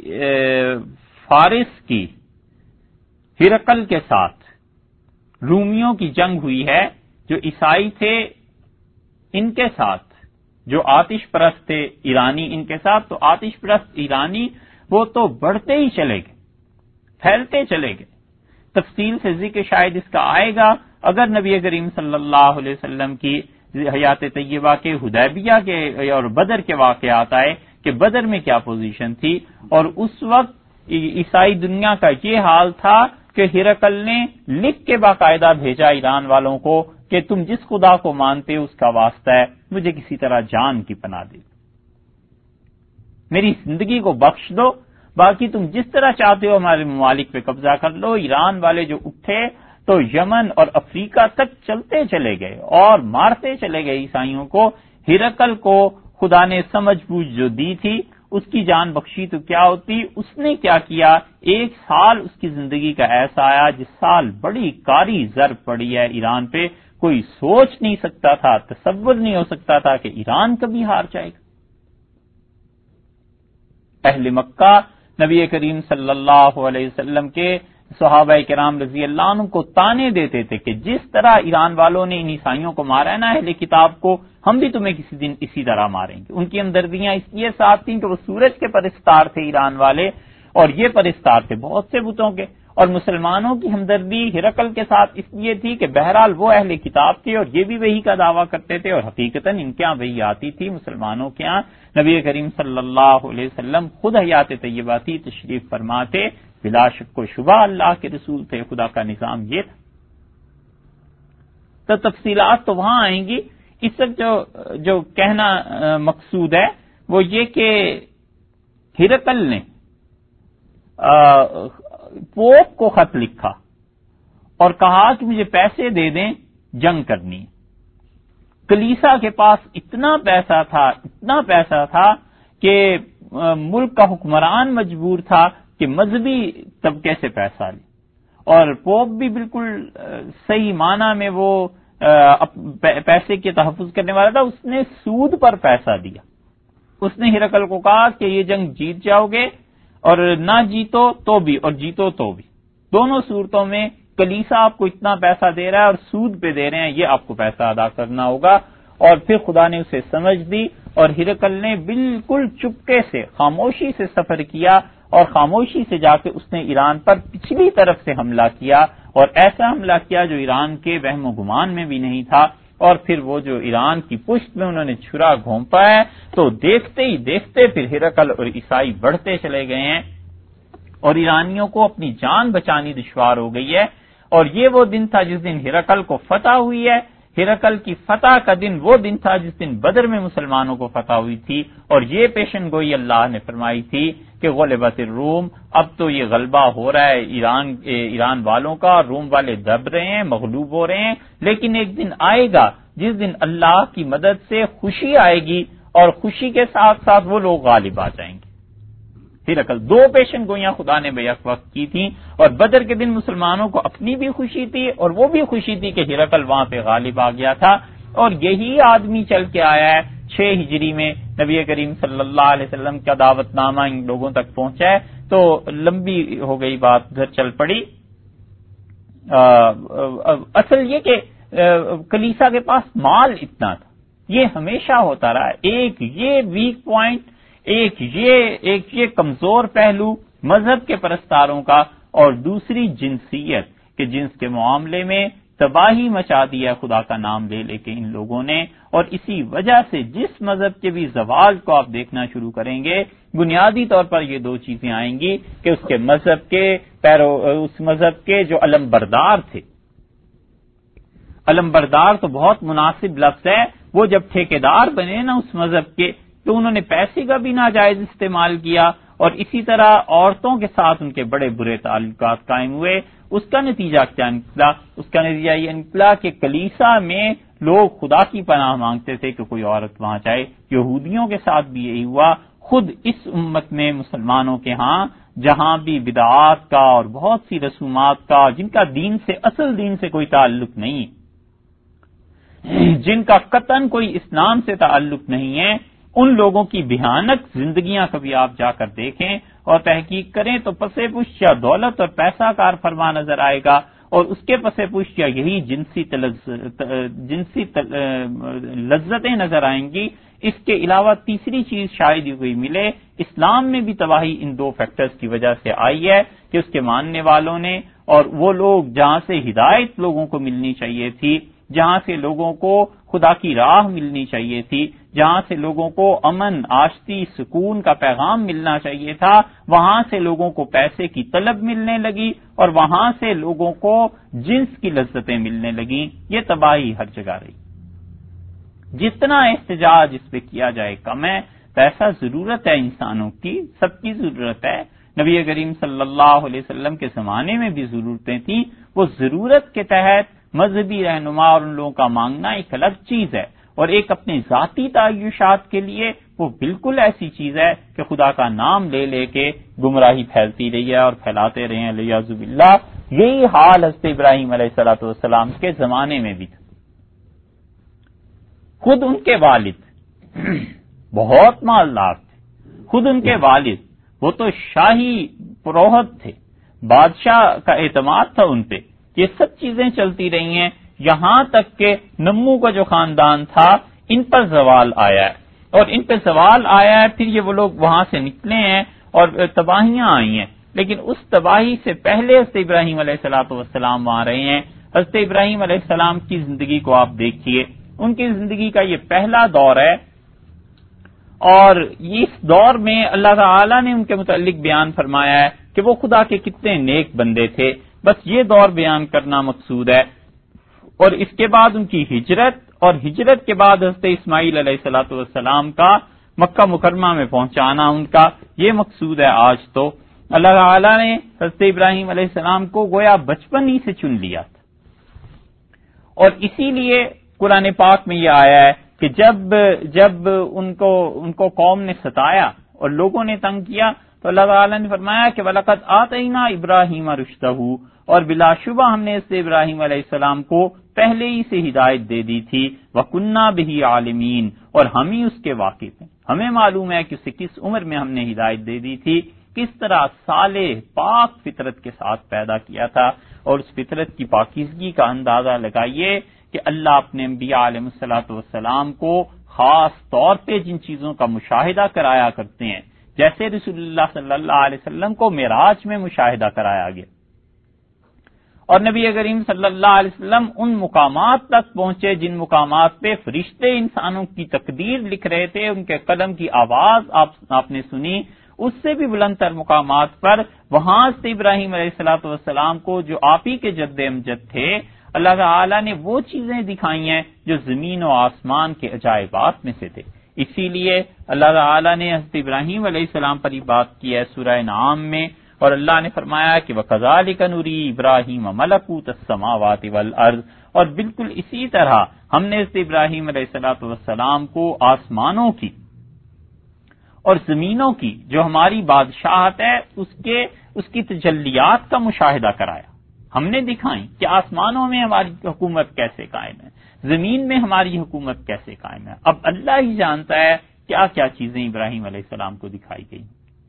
فارس کی ہرقل کے ساتھ، رومیوں کی جنگ ہوئی ہے، جو عیسائی تھے ان کے ساتھ، جو آتش پرست تھے ایرانی ان کے ساتھ، تو آتش پرست ایرانی وہ تو بڑھتے ہی چلے گئے، پھیلتے چلے گئے۔ تفصیل سے ذکر شاید اس کا آئے گا اگر نبی کریم صلی اللہ علیہ وسلم کی حیات طیبہ کے حدیبیہ کے اور بدر کے واقعات آئے کہ بدر میں کیا پوزیشن تھی، اور اس وقت عیسائی دنیا کا یہ حال تھا کہ ہرقل نے لکھ کے باقاعدہ بھیجا ایران والوں کو کہ تم جس خدا کو مانتے ہو اس کا واسطہ ہے مجھے کسی طرح جان کی پناہ دے، میری زندگی کو بخش دو، باقی تم جس طرح چاہتے ہو ہمارے ممالک پہ قبضہ کر لو۔ ایران والے جو اٹھے تو یمن اور افریقہ تک چلتے چلے گئے اور مارتے چلے گئے عیسائیوں کو۔ ہرقل کو خدا نے سمجھ بوجھ جو دی تھی اس کی جان بخشی تو کیا ہوتی، اس نے کیا کیا، ایک سال اس کی زندگی کا ایسا آیا جس سال بڑی کاری ضرب پڑی ہے ایران پہ، کوئی سوچ نہیں سکتا تھا، تصور نہیں ہو سکتا تھا کہ ایران کبھی ہار جائے گا۔ اہل مکہ نبی کریم صلی اللہ علیہ وسلم کے صحابہ کرام رضی اللہ عنہ کو تانے دیتے تھے کہ جس طرح ایران والوں نے ان عیسائیوں کو مارا ہے نا اہل کتاب کو، ہم بھی تمہیں کسی دن اسی طرح ماریں گے۔ ان کی ہمدردیاں اس لیے ساتھ تھیں کہ وہ سورج کے پرستار تھے ایران والے، اور یہ پرستار تھے بہت سے بتوں کے، اور مسلمانوں کی ہمدردی ہرقل کے ساتھ اس لیے تھی کہ بہرحال وہ اہل کتاب تھے اور یہ بھی وحی کا دعویٰ کرتے تھے، اور حقیقتاً ان کے یہاں وحی آتی تھی، مسلمانوں کے یہاں نبی کریم صلی اللہ علیہ وسلم خود حیات طیبہ تھی، تشریف فرما تھے، بلا شک و شبہ اللہ کے رسول تھے، خدا کا نظام یہ تھا۔ تو تفصیلات تو وہاں آئیں گی، اس وقت جو جو کہنا مقصود ہے وہ یہ کہ ہرقل نے پوپ کو خط لکھا اور کہا کہ مجھے پیسے دے دیں، جنگ کرنی ہے۔ کلیسا کے پاس اتنا پیسہ تھا اتنا پیسہ تھا کہ ملک کا حکمران مجبور تھا کہ مذہبی طبقے سے پیسہ لے، اور پوپ بھی بالکل صحیح معنی میں وہ پیسے کے تحفظ کرنے والا تھا، اس نے سود پر پیسہ دیا۔ اس نے ہرقل کو کہا کہ یہ جنگ جیت جاؤ گے اور نہ جیتو تو بھی، اور جیتو تو بھی، دونوں صورتوں میں کلیسا آپ کو اتنا پیسہ دے رہا ہے اور سود پہ دے رہے ہیں، یہ آپ کو پیسہ ادا کرنا ہوگا۔ اور پھر خدا نے اسے سمجھ دی اور ہرقل نے بالکل چپکے سے خاموشی سے سفر کیا اور خاموشی سے جا کے اس نے ایران پر پچھلی طرف سے حملہ کیا، اور ایسا حملہ کیا جو ایران کے وہم و گمان میں بھی نہیں تھا، اور پھر وہ جو ایران کی پشت میں انہوں نے چھرا گھونپا ہے، تو دیکھتے ہی دیکھتے پھر ہرقل اور عیسائی بڑھتے چلے گئے ہیں اور ایرانیوں کو اپنی جان بچانی دشوار ہو گئی ہے۔ اور یہ وہ دن تھا جس دن ہرقل کو فتح ہوئی ہے۔ ہرقل کی فتح کا دن وہ دن تھا جس دن بدر میں مسلمانوں کو فتح ہوئی تھی، اور یہ پیشن گوئی اللہ نے فرمائی تھی کہ غلبت الروم، اب تو یہ غلبہ ہو رہا ہے ایران ایران والوں کا، روم والے دب رہے ہیں، مغلوب ہو رہے ہیں، لیکن ایک دن آئے گا جس دن اللہ کی مدد سے خوشی آئے گی، اور خوشی کے ساتھ ساتھ وہ لوگ غالب آ جائیں گے۔ ہرقل دو پیشن گوئیاں خدا نے بیک وقت کی تھیں، اور بدر کے دن مسلمانوں کو اپنی بھی خوشی تھی اور وہ بھی خوشی تھی کہ ہرقل وہاں پہ غالب آ گیا تھا، اور یہی آدمی چل کے آیا ہے چھ ہجری میں نبی کریم صلی اللہ علیہ وسلم کا دعوت نامہ ان لوگوں تک پہنچا ہے۔ تو لمبی ہو گئی بات، ادھر چل پڑی۔ اصل یہ کہ کلیسا کے پاس مال اتنا تھا، یہ ہمیشہ ہوتا رہا ہے۔ ایک یہ ویک پوائنٹ، ایک یہ ایک یہ کمزور پہلو مذہب کے پرستاروں کا، اور دوسری جنسیت کہ جنس کے معاملے میں تباہی مچا دیا خدا کا نام لے لے کے ان لوگوں نے، اور اسی وجہ سے جس مذہب کے بھی زوال کو آپ دیکھنا شروع کریں گے، بنیادی طور پر یہ دو چیزیں آئیں گی کہ اس کے مذہب کے پیرو اس مذہب کے جو علم بردار تھے۔ علم بردار تو بہت مناسب لفظ ہے، وہ جب ٹھیکیدار بنے نا اس مذہب کے، تو انہوں نے پیسے کا بھی ناجائز استعمال کیا، اور اسی طرح عورتوں کے ساتھ ان کے بڑے برے تعلقات قائم ہوئے۔ اس کا نتیجہ کیا نکلا؟ اس کا نتیجہ یہ نکلا کہ کلیسا میں لوگ خدا کی پناہ مانگتے تھے کہ کوئی عورت وہاں جائے۔ یہودیوں کے ساتھ بھی یہی ہوا۔ خود اس امت میں مسلمانوں کے ہاں جہاں بھی بدعات کا اور بہت سی رسومات کا، جن کا دین سے اصل دین سے کوئی تعلق نہیں، جن کا قطعاً کوئی اسلام سے تعلق نہیں ہے، ان لوگوں کی بھیانک زندگیاں کبھی آپ جا کر دیکھیں اور تحقیق کریں تو پسے پش یا دولت اور پیسہ کار فرما نظر آئے گا، اور اس کے پسے پش یا یہی جنسی تلز... جنسی تل... لذتیں نظر آئیں گی۔ اس کے علاوہ تیسری چیز شاید ہی کوئی ملے۔ اسلام میں بھی تباہی ان دو فیکٹرز کی وجہ سے آئی ہے کہ اس کے ماننے والوں نے، اور وہ لوگ جہاں سے ہدایت لوگوں کو ملنی چاہیے تھی، جہاں سے لوگوں کو خدا کی راہ ملنی چاہیے تھی، جہاں سے لوگوں کو امن، آشتی، سکون کا پیغام ملنا چاہیے تھا، وہاں سے لوگوں کو پیسے کی طلب ملنے لگی، اور وہاں سے لوگوں کو جنس کی لذتیں ملنے لگیں۔ یہ تباہی ہر جگہ رہی۔ جتنا احتجاج اس پہ کیا جائے کم ہے۔ پیسہ ضرورت ہے انسانوں کی، سب کی ضرورت ہے۔ نبی کریم صلی اللہ علیہ وسلم کے زمانے میں بھی ضرورتیں تھیں، وہ ضرورت کے تحت مذہبی رہنما اور ان لوگوں کا مانگنا ایک الگ چیز ہے، اور ایک اپنے ذاتی تعیشات کے لیے وہ بالکل ایسی چیز ہے کہ خدا کا نام لے لے کے گمراہی پھیلتی رہی ہے اور پھیلاتے رہے ہیں، والعیاذ باللہ۔ یہی حال حضرت ابراہیم علیہ الصلوۃ والسلام کے زمانے میں بھی تھا۔ خود ان کے والد بہت مالدار تھے، خود ان کے والد وہ تو شاہی پروہت تھے، بادشاہ کا اعتماد تھا ان پہ۔ یہ سب چیزیں چلتی رہی ہیں، یہاں تک کہ نمو کا جو خاندان تھا ان پر زوال آیا ہے، اور ان پہ زوال آیا ہے، پھر یہ وہ لوگ وہاں سے نکلے ہیں اور تباہیاں آئی ہیں۔ لیکن اس تباہی سے پہلے حضرت ابراہیم علیہ الصلوۃ والسلام وہاں رہے ہیں. حضرت ابراہیم علیہ السلام کی زندگی کو آپ دیکھیے، ان کی زندگی کا یہ پہلا دور ہے، اور اس دور میں اللہ تعالی نے ان کے متعلق بیان فرمایا ہے کہ وہ خدا کے کتنے نیک بندے تھے. بس یہ دور بیان کرنا مقصود ہے. اور اس کے بعد ان کی ہجرت، اور ہجرت کے بعد حضرت اسماعیل علیہ الصلوۃ والسلام کا مکہ مکرمہ میں پہنچانا، ان کا یہ مقصود ہے. آج تو اللہ تعالی نے حضرت ابراہیم علیہ السلام کو گویا بچپن ہی سے چن لیا تھا، اور اسی لیے قرآن پاک میں یہ آیا ہے کہ جب جب ان کو ان کو قوم نے ستایا اور لوگوں نے تنگ کیا تو اللہ تعالیٰ نے فرمایا کہ وَلَقَدْ آتَيْنَا إِبْرَاهِيمَ رُشْدَهُ، اور بلا شبہ ہم نے اس ابراہیم علیہ السلام کو پہلے ہی سے ہدایت دے دی تھی. وَكُنَّا بِهِ عَالِمِينَ، اور ہم ہی اس کے واقف ہیں، ہمیں معلوم ہے کہ اسے کس عمر میں ہم نے ہدایت دے دی تھی، کس طرح صالح پاک فطرت کے ساتھ پیدا کیا تھا. اور اس فطرت کی پاکیزگی کا اندازہ لگائیے کہ اللہ اپنے انبیاء علیہ الصلوۃ والسلام کو خاص طور پہ جن چیزوں کا مشاہدہ کرایا کرتے ہیں، جیسے رسول اللہ صلی اللہ علیہ وسلم کو معراج میں مشاہدہ کرایا گیا، اور نبی کریم صلی اللہ علیہ وسلم ان مقامات تک پہنچے جن مقامات پہ فرشتے انسانوں کی تقدیر لکھ رہے تھے، ان کے قلم کی آواز آپ آپ نے سنی. اس سے بھی بلند تر مقامات پر وہاں سے ابراہیم علیہ الصلوۃ والسلام کو، جو آپ ہی کے جد امجد تھے، اللہ تعالی نے وہ چیزیں دکھائی ہیں جو زمین و آسمان کے عجائبات میں سے تھے. اسی لیے اللہ تعالی نے حضرت ابراہیم علیہ السلام پر یہ بات کی ہے سورہ انعام میں، اور اللہ نے فرمایا کہ وَكَذَلِكَ نُرِي إِبْرَاهِيمَ مَلَكُوتَ السَّمَاوَاتِ وَالْأَرْضِ، اور بالکل اسی طرح ہم نے حضرت ابراہیم علیہ الصلوۃ والسلام کو آسمانوں کی اور زمینوں کی جو ہماری بادشاہت ہے اس کے اس کی تجلیات کا مشاہدہ کرایا. ہم نے دکھائیں کہ آسمانوں میں ہماری حکومت کیسے قائم ہے، زمین میں ہماری حکومت کیسے قائم ہے. اب اللہ ہی جانتا ہے کیا کیا چیزیں ابراہیم علیہ السلام کو دکھائی گئی.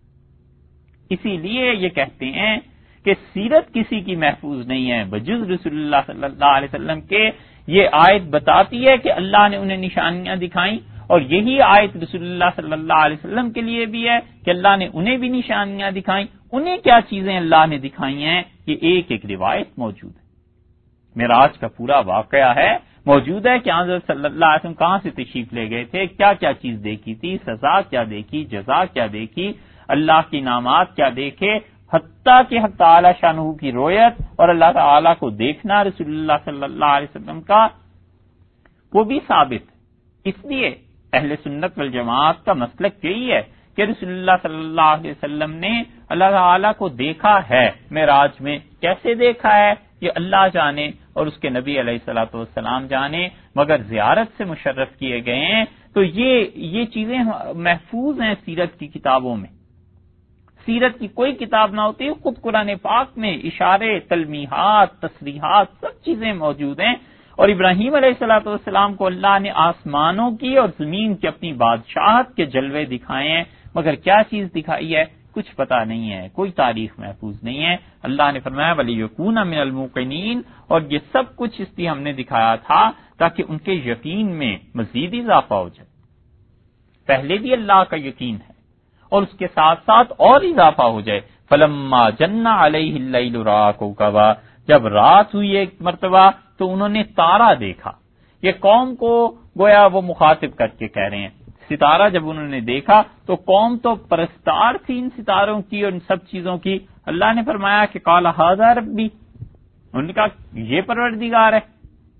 اسی لیے یہ کہتے ہیں کہ سیرت کسی کی محفوظ نہیں ہے بجز رسول اللہ صلی اللہ علیہ وسلم کے. یہ آیت بتاتی ہے کہ اللہ نے انہیں نشانیاں دکھائیں، اور یہی آیت رسول اللہ صلی اللہ علیہ وسلم کے لیے بھی ہے کہ اللہ نے انہیں بھی نشانیاں دکھائیں. انہیں کیا چیزیں اللہ نے دکھائی ہیں، یہ ایک ایک روایت موجود ہے. معراج کا پورا واقعہ ہے موجود ہے کہ حضرت صلی اللہ علیہ وسلم کہاں سے تشریف لے گئے تھے، کیا کیا چیز دیکھی تھی، سزا کیا دیکھی، جزا کیا دیکھی، اللہ کی انعامات کیا دیکھے، حتیٰ کہ حق تعالی شانہ کی رویت اور اللہ تعالی کو دیکھنا رسول اللہ صلی اللہ علیہ وسلم کا، وہ بھی ثابت. اس لیے اہل سنت والجماعت کا مسلک یہی ہے کہ رسول اللہ صلی اللہ علیہ وسلم نے اللہ تعالیٰ کو دیکھا ہے. معراج میں کیسے دیکھا ہے یہ اللہ جانے اور اس کے نبی علیہ الصلوۃ والسلام جانے، مگر زیارت سے مشرف کیے گئے ہیں. تو یہ یہ چیزیں محفوظ ہیں سیرت کی کتابوں میں. سیرت کی کوئی کتاب نہ ہوتی، خود قرآن پاک میں اشارے، تلمیحات، تصریحات سب چیزیں موجود ہیں. اور ابراہیم علیہ الصلوۃ والسلام کو اللہ نے آسمانوں کی اور زمین کی اپنی بادشاہت کے جلوے دکھائے ہیں، مگر کیا چیز دکھائی ہے کچھ پتہ نہیں ہے، کوئی تاریخ محفوظ نہیں ہے. اللہ نے فرمایا وَلِيَكُونَ مِنَ الْمُوقِنِينَ، اور یہ سب کچھ اس لیے ہم نے دکھایا تھا تاکہ ان کے یقین میں مزید اضافہ ہو جائے. پہلے بھی اللہ کا یقین ہے اور اس کے ساتھ ساتھ اور اضافہ ہو جائے. فَلَمَّا جَنَّ عَلَيْهِ اللَّيْلُ رَأَىٰ كَوْكَبًا، جب رات ہوئی ایک مرتبہ تو انہوں نے تارا دیکھا. یہ قوم کو گویا وہ مخاطب کر کے کہہ رہے ہیں. ستارہ جب انہوں نے دیکھا تو قوم تو پرستار تھی ان ستاروں کی اور ان سب چیزوں کی. اللہ نے فرمایا کہ قال ھذا ربی، انہوں نے کہا یہ پروردگار ہے.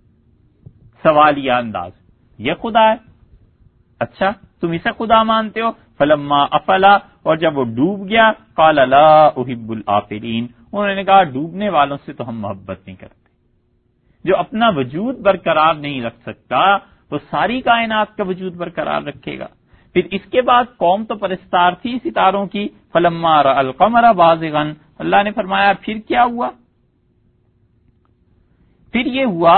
سوالیہ انداز، یہ خدا ہے. اچھا تم اسے خدا مانتے ہو. فلما افلا، اور جب وہ ڈوب گیا، قال لا احب الآفلین، انہوں نے کہا ڈوبنے والوں سے تو ہم محبت نہیں کرتے. جو اپنا وجود برقرار نہیں رکھ سکتا وہ ساری کائنات کا وجود برقرار رکھے گا. پھر اس کے بعد قوم تو پرستار تھی ستاروں کی. فلما رأى القمر بازغا، اللہ نے فرمایا پھر کیا ہوا؟ پھر یہ ہوا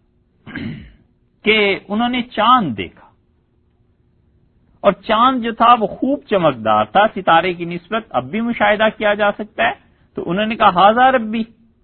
کہ انہوں نے چاند دیکھا، اور چاند جو تھا وہ خوب چمکدار تھا، ستارے کی نسبت اب بھی مشاہدہ کیا جا سکتا ہے. تو انہوں نے کہا ھذا ربی،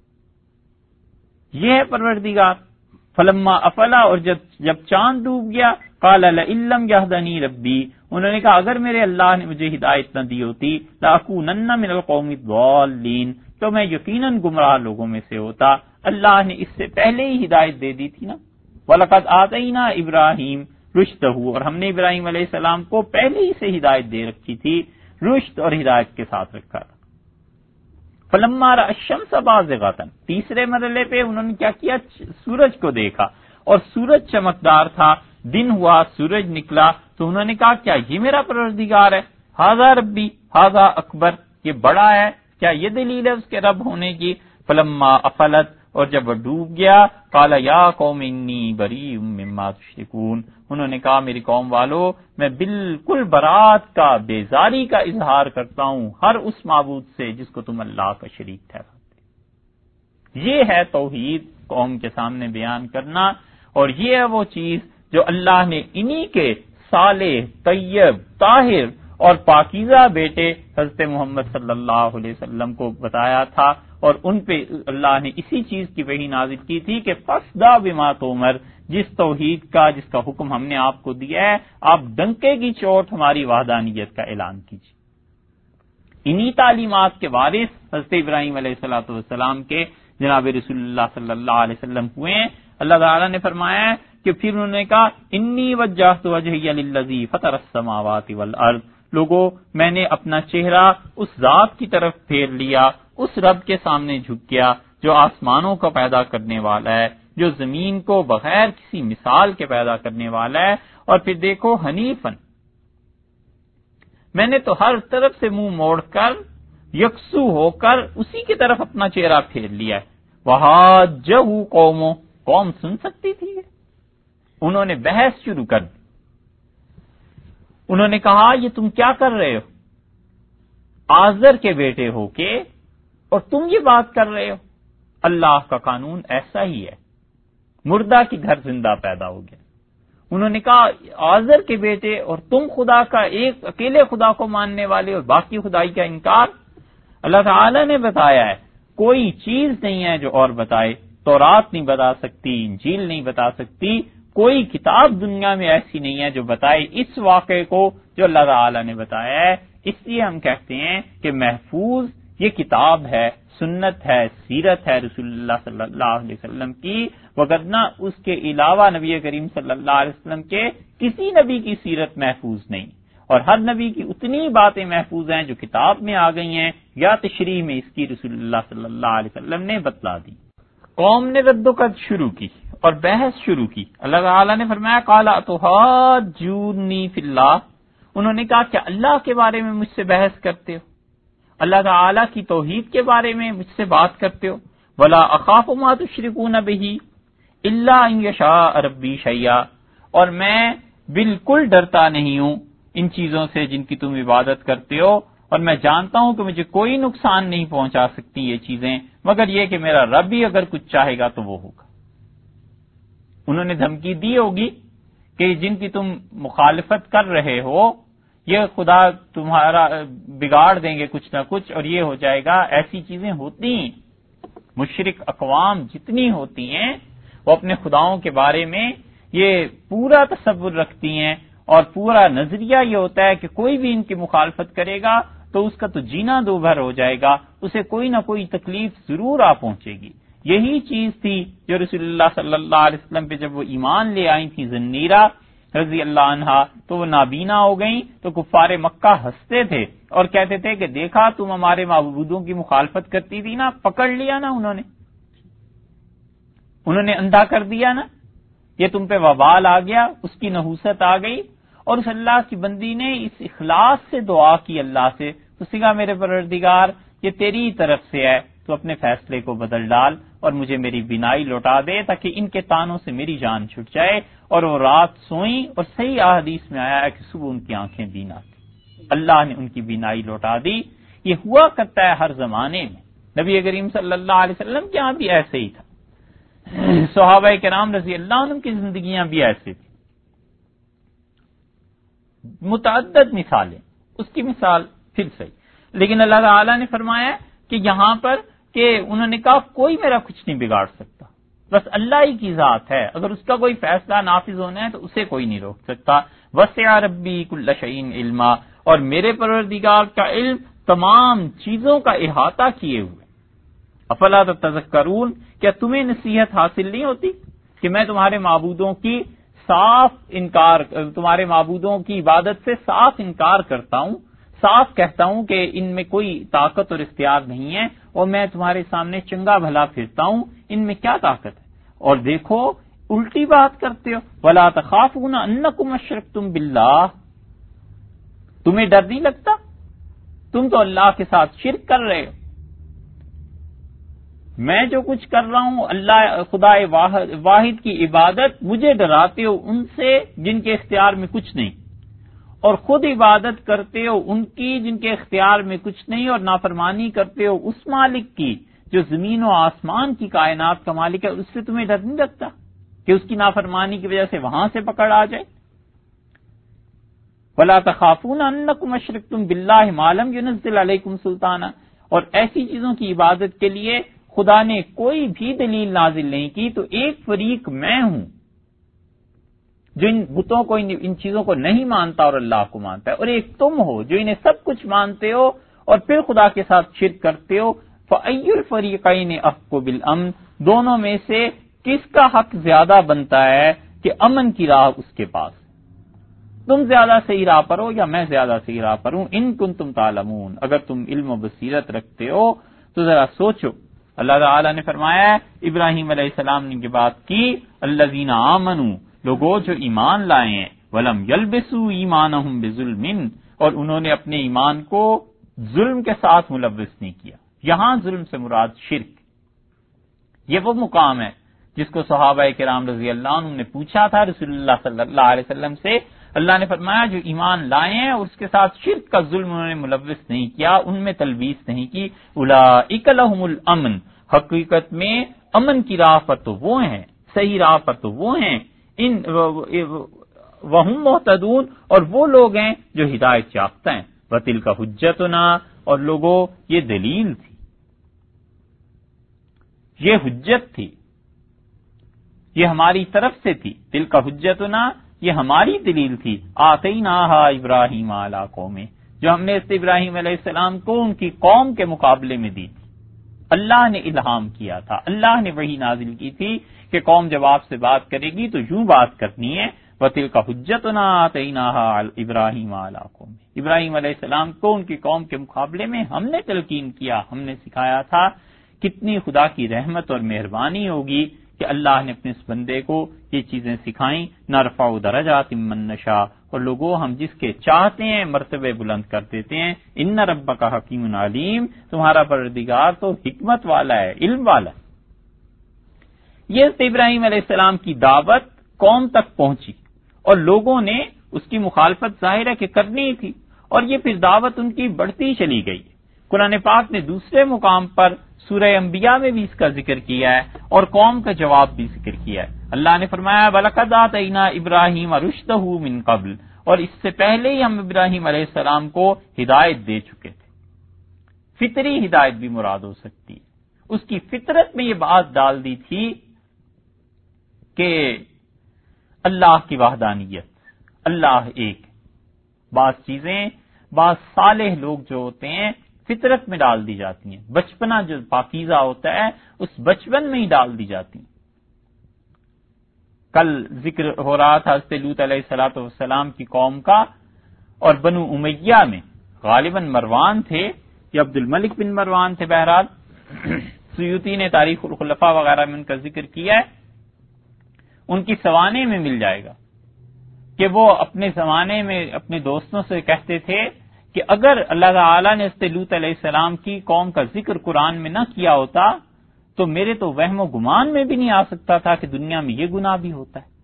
یہ ہے پروردگار. فلما افلا، اور جب جب چاند ڈوب گیا، قال لئن لم یهدنی ربی، انہوں نے کہا اگر میرے اللہ نے مجھے ہدایت نہ دی ہوتی لَأَكُونَنَّ مِنَ الْقَوْمِ الضَّالِّينَ تو میں یقیناً گمراہ لوگوں میں سے ہوتا. اللہ نے اس سے پہلے ہی ہدایت دے دی تھی نا. وَلَقَدْ آتَيْنَا إِبْرَاهِيمَ رُشْدَهُ اور ہم نے ابراہیم علیہ السلام کو پہلے ہی سے ہدایت دے رکھی تھی، رشد اور ہدایت کے ساتھ رکھا تھا. فَلَمَّا رَأَى الشَّمْسَ بَازِغَةً تیسرے مرحلے پہ انہوں نے کیا کیا؟ سورج کو دیکھا اور سورج چمکدار تھا، دن ہوا، سورج نکلا تو انہوں نے کہا کیا یہ میرا پروردگار ہے؟ ھذا ربی ھذا اکبر، یہ بڑا ہے، کیا یہ دلیل ہے اس کے رب ہونے کی؟ فلما افلت اور جب وہ ڈوب گیا قال یا قوم انی بریء مما تشرکون انہوں نے کہا میری قوم والو میں بالکل برات کا، بیزاری کا اظہار کرتا ہوں ہر اس معبود سے جس کو تم اللہ کا شریک ٹھہراتے. یہ ہے توحید قوم کے سامنے بیان کرنا، اور یہ ہے وہ چیز جو اللہ نے انہی کے صالح، طیب، طاہر اور پاکیزہ بیٹے حضرت محمد صلی اللہ علیہ وسلم کو بتایا تھا، اور ان پہ اللہ نے اسی چیز کی وحی نازل کی تھی کہ فَاصْدَعْ بِمَا تُؤْمَرُ، جس توحید کا، جس کا حکم ہم نے آپ کو دیا ہے آپ ڈنکے کی چوٹ ہماری وحدانیت کا اعلان کیجیے. انہی تعلیمات کے وارث حضرت ابراہیم علیہ الصلوۃ والسلام کے جناب رسول اللہ صلی اللہ علیہ وسلم ہوئے ہیں. اللہ تعالیٰ نے فرمایا ہے کہ پھر انہوں نے کہا انی وجہت وجہی للذی فطر السماوات والارض، لوگوں میں نے اپنا چہرہ اس ذات کی طرف پھیر لیا، اس رب کے سامنے جھک گیا جو آسمانوں کو پیدا کرنے والا ہے، جو زمین کو بغیر کسی مثال کے پیدا کرنے والا ہے. اور پھر دیکھو حنیفن، میں نے تو ہر طرف سے منہ موڑ کر یکسو ہو کر اسی کی طرف اپنا چہرہ پھیر لیا ہے. وحاجہ قوموں، قوم سن سکتی تھی، انہوں نے بحث شروع کر دی. انہوں نے کہا یہ تم کیا کر رہے ہو؟ آزر کے بیٹے ہو کے اور تم یہ بات کر رہے ہو؟ اللہ کا قانون ایسا ہی ہے، مردہ کی گھر زندہ پیدا ہو گیا. انہوں نے کہا آزر کے بیٹے اور تم خدا کا ایک اکیلے خدا کو ماننے والے اور باقی خدائی کا انکار. اللہ تعالی نے بتایا ہے کوئی چیز نہیں ہے جو اور بتائے، تورات نہیں بتا سکتی، انجیل نہیں بتا سکتی، کوئی کتاب دنیا میں ایسی نہیں ہے جو بتائے اس واقعے کو جو اللہ تعالی نے بتایا ہے. اس لیے ہم کہتے ہیں کہ محفوظ یہ کتاب ہے، سنت ہے، سیرت ہے رسول اللہ صلی اللہ علیہ وسلم کی، وگرنہ اس کے علاوہ نبی کریم صلی اللہ علیہ وسلم کے کسی نبی کی سیرت محفوظ نہیں، اور ہر نبی کی اتنی باتیں محفوظ ہیں جو کتاب میں آ گئی ہیں یا تشریح میں اس کی رسول اللہ صلی اللہ علیہ وسلم نے بتلا دی. قوم نے رد و قد شروع کی اور بحث شروع کی. اللہ تعالیٰ نے فرمایا قال اتحاجونی فی اللہ، انہوں نے کہا کہ اللہ کے بارے میں مجھ سے بحث کرتے ہو، اللہ تعالیٰ کی توحید کے بارے میں مجھ سے بات کرتے ہو. ولا اخاف ما تشرکون به الا ان یشاء ربی شیئا، اور میں بالکل ڈرتا نہیں ہوں ان چیزوں سے جن کی تم عبادت کرتے ہو، اور میں جانتا ہوں کہ مجھے کوئی نقصان نہیں پہنچا سکتی یہ چیزیں مگر یہ کہ میرا رب ہی اگر کچھ چاہے گا تو وہ ہوگا. انہوں نے دھمکی دی ہوگی کہ جن کی تم مخالفت کر رہے ہو یہ خدا تمہارا بگاڑ دیں گے کچھ نہ کچھ اور یہ ہو جائے گا. ایسی چیزیں ہوتی ہیں، مشرک اقوام جتنی ہوتی ہیں وہ اپنے خداؤں کے بارے میں یہ پورا تصور رکھتی ہیں، اور پورا نظریہ یہ ہوتا ہے کہ کوئی بھی ان کی مخالفت کرے گا تو اس کا تو جینا دو بھر ہو جائے گا، اسے کوئی نہ کوئی تکلیف ضرور آ پہنچے گی. یہی چیز تھی جو رسول اللہ صلی اللہ علیہ وسلم پہ جب وہ ایمان لے آئی تھی زنیرہ رضی اللہ عنہا تو وہ نابینا ہو گئیں تو کفار مکہ ہنستے تھے اور کہتے تھے کہ دیکھا تم ہمارے معبودوں کی مخالفت کرتی تھی نا، پکڑ لیا نا انہوں نے انہوں نے اندھا کر دیا نا، یہ تم پہ وبال آ گیا، اس کی نحوست آ گئی. اور اس اللہ کی بندی نے اس اخلاص سے دعا کی اللہ سے، اس نے کہا میرے پروردگار یہ تیری طرف سے ہے، تو اپنے فیصلے کو بدل ڈال اور مجھے میری بینائی لوٹا دے تاکہ ان کے تانوں سے میری جان چھٹ جائے. اور وہ رات سوئیں اور صحیح احادیث میں آیا ہے کہ صبح ان کی آنکھیں بینا تھی، اللہ نے ان کی بینائی لوٹا دی. یہ ہوا کرتا ہے ہر زمانے میں، نبی کریم صلی اللہ علیہ وسلم کے ہاں بھی ایسے ہی تھا، صحابہ کرام رضی اللہ عنہم کی زندگیاں بھی ایسے تھی. متعدد مثالیں، اس کی مثال پھر صحیح، لیکن اللہ تعالی نے فرمایا کہ یہاں پر کہ انہوں نے کہا کوئی میرا کچھ نہیں بگاڑ سکتا، بس اللہ ہی کی ذات ہے، اگر اس کا کوئی فیصلہ نافذ ہونا ہے تو اسے کوئی نہیں روک سکتا۔ وسع ربی کل شیء علما، اور میرے پروردگار کا علم تمام چیزوں کا احاطہ کیے ہوئے۔ افلا تتذکرون، کیا تمہیں نصیحت حاصل نہیں ہوتی کہ میں تمہارے معبودوں کی صاف انکار تمہارے معبودوں کی عبادت سے صاف انکار کرتا ہوں، صاف کہتا ہوں کہ ان میں کوئی طاقت اور اختیار نہیں ہے، اور میں تمہارے سامنے چنگا بھلا پھرتا ہوں، ان میں کیا طاقت ہے؟ اور دیکھو الٹی بات کرتے ہو، وَلَا تَخَافُونَ أَنَّكُمْ أَشْرَكْتُمْ بِاللَّهِ، تمہیں ڈر نہیں لگتا؟ تم تو اللہ کے ساتھ شرک کر رہے ہو۔ میں جو کچھ کر رہا ہوں اللہ خدا واحد, واحد کی عبادت، مجھے ڈراتے ہو ان سے جن کے اختیار میں کچھ نہیں، اور خود عبادت کرتے ہو ان کی جن کے اختیار میں کچھ نہیں، اور نافرمانی کرتے ہو اس مالک کی جو زمین و آسمان کی کائنات کا مالک ہے، اس سے تمہیں ڈر نہیں لگتا کہ اس کی نافرمانی کی وجہ سے وہاں سے پکڑ آ جائے؟ وَلَا تَخَافُونَ أَنَّكُمْ أَشْرَكْتُمْ بِاللَّهِ مَا لَمْ يُنَزِّلْ عَلَيْكُمْ سُلْطَانًا، اور ایسی چیزوں کی عبادت کے لیے خدا نے کوئی بھی دلیل نازل نہیں کی، تو ایک فریق میں ہوں جو ان بتوں کو ان چیزوں کو نہیں مانتا اور اللہ کو مانتا ہے، اور ایک تم ہو جو انہیں سب کچھ مانتے ہو اور پھر خدا کے ساتھ شرک کرتے ہو۔ فَأَيُّ الْفَرِيقَيْنِ أَحَقُّ بِالْأَمْنِ، دونوں میں سے کس کا حق زیادہ بنتا ہے کہ امن کی راہ اس کے پاس؟ تم زیادہ صحیح راہ پر ہو یا میں زیادہ صحیح راہ پر ہوں؟ ان کنتم تعلمون، اگر تم علم و بصیرت رکھتے ہو تو ذرا سوچو۔ اللہ تعالیٰ نے فرمایا ہے ابراہیم علیہ السلام نے یہ بات کی، الذین آمنوا، لوگوں جو ایمان لائے ہیں، ولم یلبسوا ایمانہم بظلم، اور انہوں نے اپنے ایمان کو ظلم کے ساتھ ملوث نہیں کیا۔ یہاں ظلم سے مراد شرک۔ یہ وہ مقام ہے جس کو صحابہ کرام رضی اللہ عنہ نے پوچھا تھا رسول اللہ صلی اللہ علیہ وسلم سے۔ اللہ نے فرمایا جو ایمان لائے ہیں اور اس کے ساتھ شرک کا ظلم انہوں نے ملوث نہیں کیا، ان میں تلبیس نہیں کی، اولئک لہم الامن، حقیقت میں امن کی راہ پر تو وہ ہیں، صحیح راہ پر تو وہ ہیں، ان وہم مہتدون، اور وہ لوگ ہیں جو ہدایت یافتہ ہیں۔ وتلک حجتنا، اور لوگوں یہ دلیل تھی، یہ حجت تھی، یہ ہماری طرف سے تھی۔ تلک حجتنا، یہ ہماری دلیل تھی، آتیناہا ابراہیم علی قوم، جو ہم نے اس ابراہیم علیہ السلام کو ان کی قوم کے مقابلے میں دی تھی۔ اللہ نے الہام کیا تھا، اللہ نے وحی نازل کی تھی کہ قوم جب آپ سے بات کرے گی تو یوں بات کرنی ہے، وَتِلْكَ حُجَّتُنَا آتَيْنَاهَا إِبْرَاهِيمَ عَلَىٰ قَوْمِهِ، ابراہیم علیہ السلام کو ان کی قوم کے مقابلے میں ہم نے تلقین کیا، ہم نے سکھایا تھا۔ کتنی خدا کی رحمت اور مہربانی ہوگی کہ اللہ نے اپنے اس بندے کو یہ چیزیں سکھائیں۔ نرفع درجات من نشاء، اور لوگوں ہم جس کے چاہتے ہیں مرتبے بلند کر دیتے ہیں۔ ان ربک حکیم علیم، تمہارا پروردگار تو حکمت والا ہے، علم والا ہے۔ یہ ابراہیم علیہ السلام کی دعوت قوم تک پہنچی اور لوگوں نے اس کی مخالفت ظاہر ہے کہ کرنی ہی تھی، اور یہ پھر دعوت ان کی بڑھتی چلی گئی۔ قرآن پاک نے دوسرے مقام پر سورہ انبیاء میں بھی اس کا ذکر کیا ہے اور قوم کا جواب بھی ذکر کیا ہے۔ اللہ نے فرمایا وَلَقَدْ آتَيْنَا إِبْرَاهِيمَ رُشْدَهُ مِن قَبْلُ، اور اس سے پہلے ہی ہم ابراہیم علیہ السلام کو ہدایت دے چکے تھے۔ فطری ہدایت بھی مراد ہو سکتی ہے، اس کی فطرت میں یہ بات ڈال دی تھی کہ اللہ کی وحدانیت، اللہ ایک۔ بعض چیزیں بعض صالح لوگ جو ہوتے ہیں فطرت میں ڈال دی جاتی ہیں، بچپنا جو پاکیزہ ہوتا ہے اس بچپن میں ہی ڈال دی جاتی ہیں۔ کل ذکر ہو رہا تھا حضرت لوط علیہ الصلوۃ والسلام کی قوم کا، اور بنو امیہ میں غالباً مروان تھے یا عبد الملک بن مروان تھے، بہرحال سیوطی نے تاریخ الخلفاء وغیرہ میں ان کا ذکر کیا ہے۔ ان کی سوانے میں مل جائے گا کہ وہ اپنے زمانے میں اپنے دوستوں سے کہتے تھے کہ اگر اللہ تعالیٰ نے حضرت لوط علیہ السلام کی قوم کا ذکر قرآن میں نہ کیا ہوتا تو میرے تو وہم و گمان میں بھی نہیں آ سکتا تھا کہ دنیا میں یہ گناہ بھی ہوتا ہے۔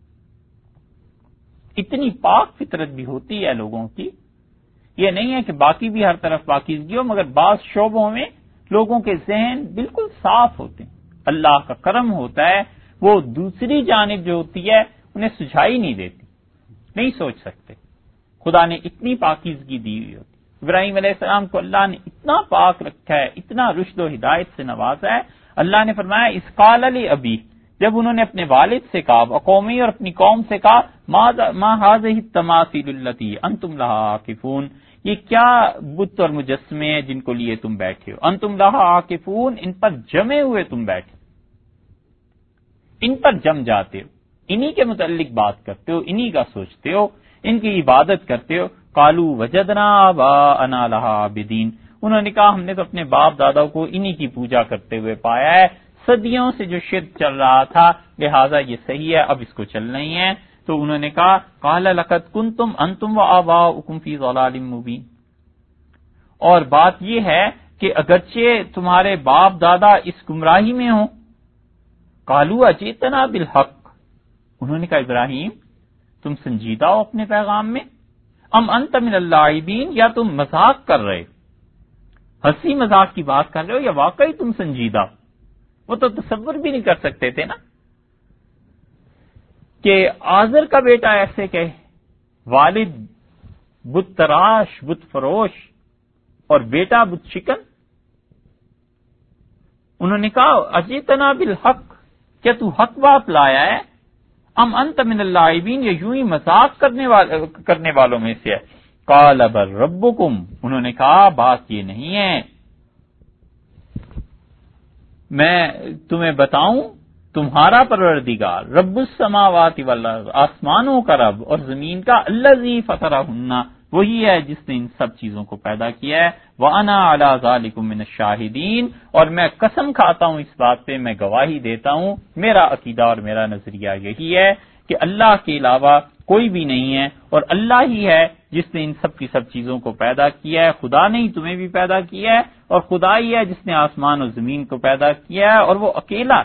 اتنی پاک فطرت بھی ہوتی ہے لوگوں کی، یہ نہیں ہے کہ باقی بھی ہر طرف پاکیزگی ہو، مگر بعض شعبوں میں لوگوں کے ذہن بالکل صاف ہوتے ہیں، اللہ کا کرم ہوتا ہے، وہ دوسری جانب جو ہوتی ہے انہیں سجھائی نہیں دیتی، نہیں سوچ سکتے۔ خدا نے اتنی پاکیزگی دی ہوئی ہوتی۔ ابراہیم علیہ السلام کو اللہ نے اتنا پاک رکھا ہے، اتنا رشد و ہدایت سے نوازا ہے۔ اللہ نے فرمایا اس قال لی ابی، جب انہوں نے اپنے والد سے کہا، قومی اور اپنی قوم سے کہا، ما هذه التماثيل التي انتم لها عاکفون، یہ کیا بت اور مجسمے ہیں جن کو لیے تم بیٹھے ہو، انتم لها عاکفون، ان پر جمے ہوئے تم بیٹھے، ان پر جم جاتے ہو، انہی کے متعلق بات کرتے ہو، انہی کا سوچتے ہو، ان کی عبادت کرتے ہو۔ قالوا وجدنا آباءنا لها عابدین، انہوں نے کہا ہم نے تو اپنے باپ دادا کو انہی کی پوجا کرتے ہوئے پایا ہے، صدیوں سے جو شرک چل رہا تھا، لہذا یہ صحیح ہے، اب اس کو چلنا ہی ہے۔ تو انہوں نے کہا قال لقد کنتم انتم وآباؤکم فی ضلال مبین، اور بات یہ ہے کہ اگرچہ تمہارے باپ دادا اس گمراہی میں ہوں، قالوا اجئتنا بالحق، انہوں نے کہا ابراہیم تم سنجیدہ ہو اپنے پیغام میں، ام انت من اللاعبین، یا تم مذاق کر رہے ہو، ہنسی مذاق کی بات کر رہے ہو، یا واقعی تم سنجیدہ ہو؟ وہ تو تصور بھی نہیں کر سکتے تھے نا کہ آزر کا بیٹا ایسے کہے، والد بت تراش بت فروش اور بیٹا بت شکن۔ انہوں نے کہا اجئتنا بالحق، کیا تو حق بات لایا ہے، ام انت من اللاعبین، یہ یوں ہی مذاق کرنے والے کرنے والوں میں سے ہے۔ قال بل ربکم، انہوں نے کہا بات یہ نہیں ہے، میں تمہیں بتاؤں تمہارا پروردگار رب السماوات والارض، آسمانوں کا رب اور زمین کا، الذی فطرہن، وہی ہے جس نے ان سب چیزوں کو پیدا کیا ہے، وانا علی ذالکم من الشاہدین، اور میں قسم کھاتا ہوں اس بات پہ، میں گواہی دیتا ہوں، میرا عقیدہ اور میرا نظریہ یہی ہے کہ اللہ کے علاوہ کوئی بھی نہیں ہے، اور اللہ ہی ہے جس نے ان سب کی سب چیزوں کو پیدا کیا ہے، خدا نے ہی تمہیں بھی پیدا کیا ہے، اور خدا ہی ہے جس نے آسمان اور زمین کو پیدا کیا ہے، اور وہ اکیلا،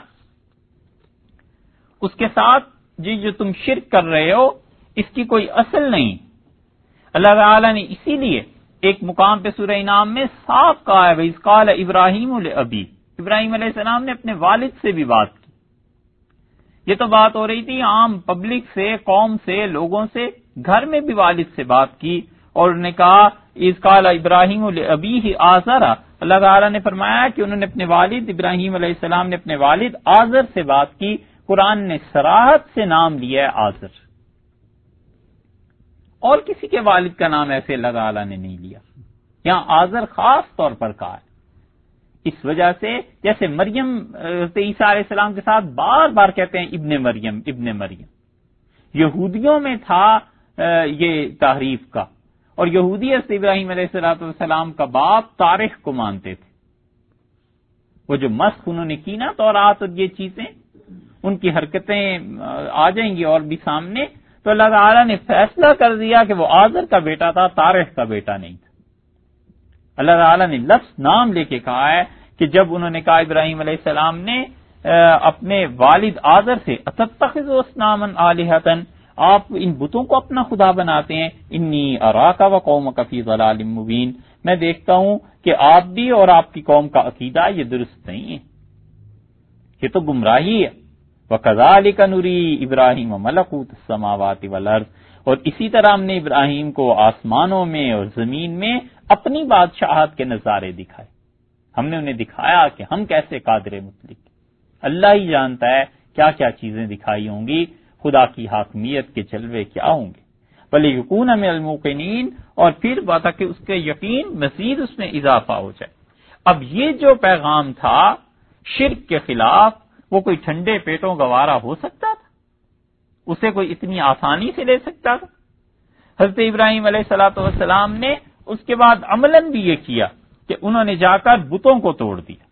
اس کے ساتھ جی جو تم شرک کر رہے ہو اس کی کوئی اصل نہیں۔ اللہ تعالیٰ نے اسی لیے ایک مقام پہ سورہ انعام میں صاف کہا ہے، وَإِذْ قَالَ إِبْرَاهِيمُ لِأَبِيهِ، ابراہیم علیہ السلام نے اپنے والد سے بھی بات کی۔ یہ تو بات ہو رہی تھی عام پبلک سے، قوم سے، لوگوں سے، گھر میں بھی والد سے بات کی، اور انہوں نے کہا اِذْ قَالَ إِبْرَاهِيمُ لِأَبِيهِ آزَرَ، اللہ تعالیٰ نے فرمایا کہ انہوں نے اپنے والد ابراہیم علیہ السلام نے اپنے والد آزر سے بات کی۔ قرآن نے صراحت سے نام لیا ہے آزر، اور کسی کے والد کا نام ایسے اللہ تعالیٰ نے نہیں لیا، یہاں آزر خاص طور پر کہا ہے، اس وجہ سے جیسے مریم عیسیٰ علیہ السلام کے ساتھ بار بار کہتے ہیں ابن مریم ابن مریم، یہودیوں میں تھا یہ تعریف کا، اور یہودی حضرت ابراہیم علیہ السلام کا باپ تاریخ کو مانتے تھے، وہ جو مسخ انہوں نے کی نا تورات اور یہ چیزیں، ان کی حرکتیں آ جائیں گی اور بھی سامنے، تو اللہ تعالیٰ نے فیصلہ کر دیا کہ وہ آزر کا بیٹا تھا، تاریخ کا بیٹا نہیں تھا۔ اللہ تعالیٰ نے لفظ نام لے کے کہا ہے کہ جب انہوں نے کہا ابراہیم علیہ السلام نے اپنے والد آزر سے اتتخذوا اصناما آلہۃ، آپ ان بتوں کو اپنا خدا بناتے ہیں، انی اراک وقومک فی ضلال مبین، میں دیکھتا ہوں کہ آپ بھی اور آپ کی قوم کا عقیدہ یہ درست نہیں ہے، یہ تو گمراہی ہے۔ وَكَذَلِكَ نُرِي إِبْرَاهِيمَ مَلَكُوتَ السَّمَاوَاتِ وَالْأَرْضِ، اور اسی طرح ہم نے ابراہیم کو آسمانوں میں اور زمین میں اپنی بادشاہت کے نظارے دکھائے، ہم نے انہیں دکھایا کہ ہم کیسے قادر مطلق، اللہ ہی جانتا ہے کیا کیا چیزیں دکھائی ہوں گی، خدا کی حاکمیت کے جلوے کیا ہوں گے، وَلِيَكُونَ مِنَ الْمُوقِنِينَ، اور پھر بات ہے کہ اس کے یقین مزید اس میں اضافہ ہو جائے۔ اب یہ جو پیغام تھا شرک کے خلاف، وہ کوئی ٹھنڈے پیٹوں گوارا ہو سکتا تھا؟ اسے کوئی اتنی آسانی سے لے سکتا تھا؟ حضرت ابراہیم علیہ الصلوۃ والسلام نے اس کے بعد عملاً بھی یہ کیا کہ انہوں نے جا کر بتوں کو توڑ دیا۔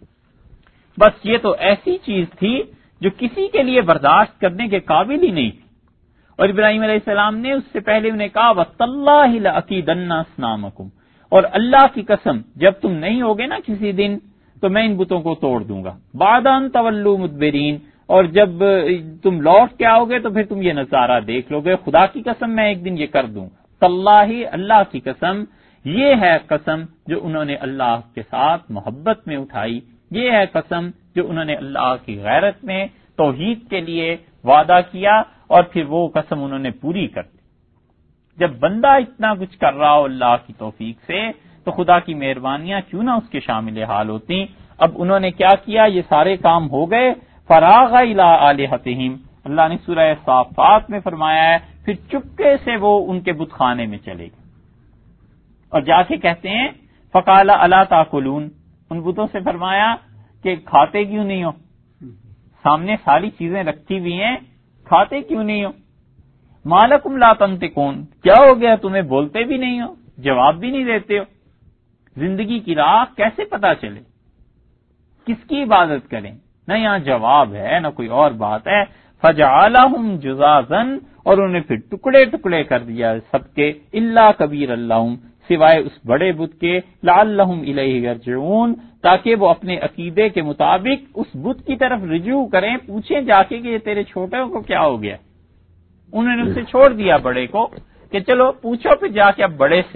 بس یہ تو ایسی چیز تھی جو کسی کے لیے برداشت کرنے کے قابل ہی نہیں تھی، اور ابراہیم علیہ السلام نے اس سے پہلے انہیں کہا وَتَاللَّهِ لَأَكِيدَنَّ أَصْنَامَكُمْ، اور اللہ کی قسم جب تم نہیں ہوگے نا کسی دن تو میں ان بتوں کو توڑ دوں گا، بعد ان تولوا مدبرین، اور جب تم لوٹ کے آؤ گے تو پھر تم یہ نظارہ دیکھ لو گے، خدا کی قسم میں ایک دن یہ کر دوں گا۔ تاللہ، اللہ کی قسم، یہ ہے قسم جو انہوں نے اللہ کے ساتھ محبت میں اٹھائی، یہ ہے قسم جو انہوں نے اللہ کی غیرت میں توحید کے لیے وعدہ کیا، اور پھر وہ قسم انہوں نے پوری کر دی۔ جب بندہ اتنا کچھ کر رہا ہو اللہ کی توفیق سے تو خدا کی مہربانیاں کیوں نہ اس کے شامل حال ہوتی۔ اب انہوں نے کیا کیا، یہ سارے کام ہو گئے، فراغ الی آلہتہم، اللہ نے سورہ صافات میں فرمایا ہے پھر چپکے سے وہ ان کے بت خانے میں چلے گئے اور جا کے کہتے ہیں فقال الا تاکلون، ان بتوں سے فرمایا کہ کھاتے کیوں نہیں ہو، سامنے ساری چیزیں رکھی ہوئی ہیں، کھاتے کیوں نہیں ہو؟ ما لکم لا تنطقون، کیا ہو گیا تمہیں بولتے بھی نہیں ہو، جواب بھی نہیں دیتے ہو؟ زندگی کی راہ کیسے پتا چلے، کس کی عبادت کریں؟ نہ یہاں جواب ہے نہ کوئی اور بات ہے۔ فجعلہم جزازا، اور انہیں پھر ٹکڑے ٹکڑے کر دیا سب کے، الا کبیر اللہم، سوائے اس بڑے بت کے، لعلہم الیہ یرجعون، تاکہ وہ اپنے عقیدے کے مطابق اس بت کی طرف رجوع کریں، پوچھیں جا کے کہ یہ تیرے چھوٹے کو کیا ہو گیا۔ انہوں نے اسے چھوڑ دیا بڑے کو کہ چلو پوچھو پھر جا کے اب بڑے سے۔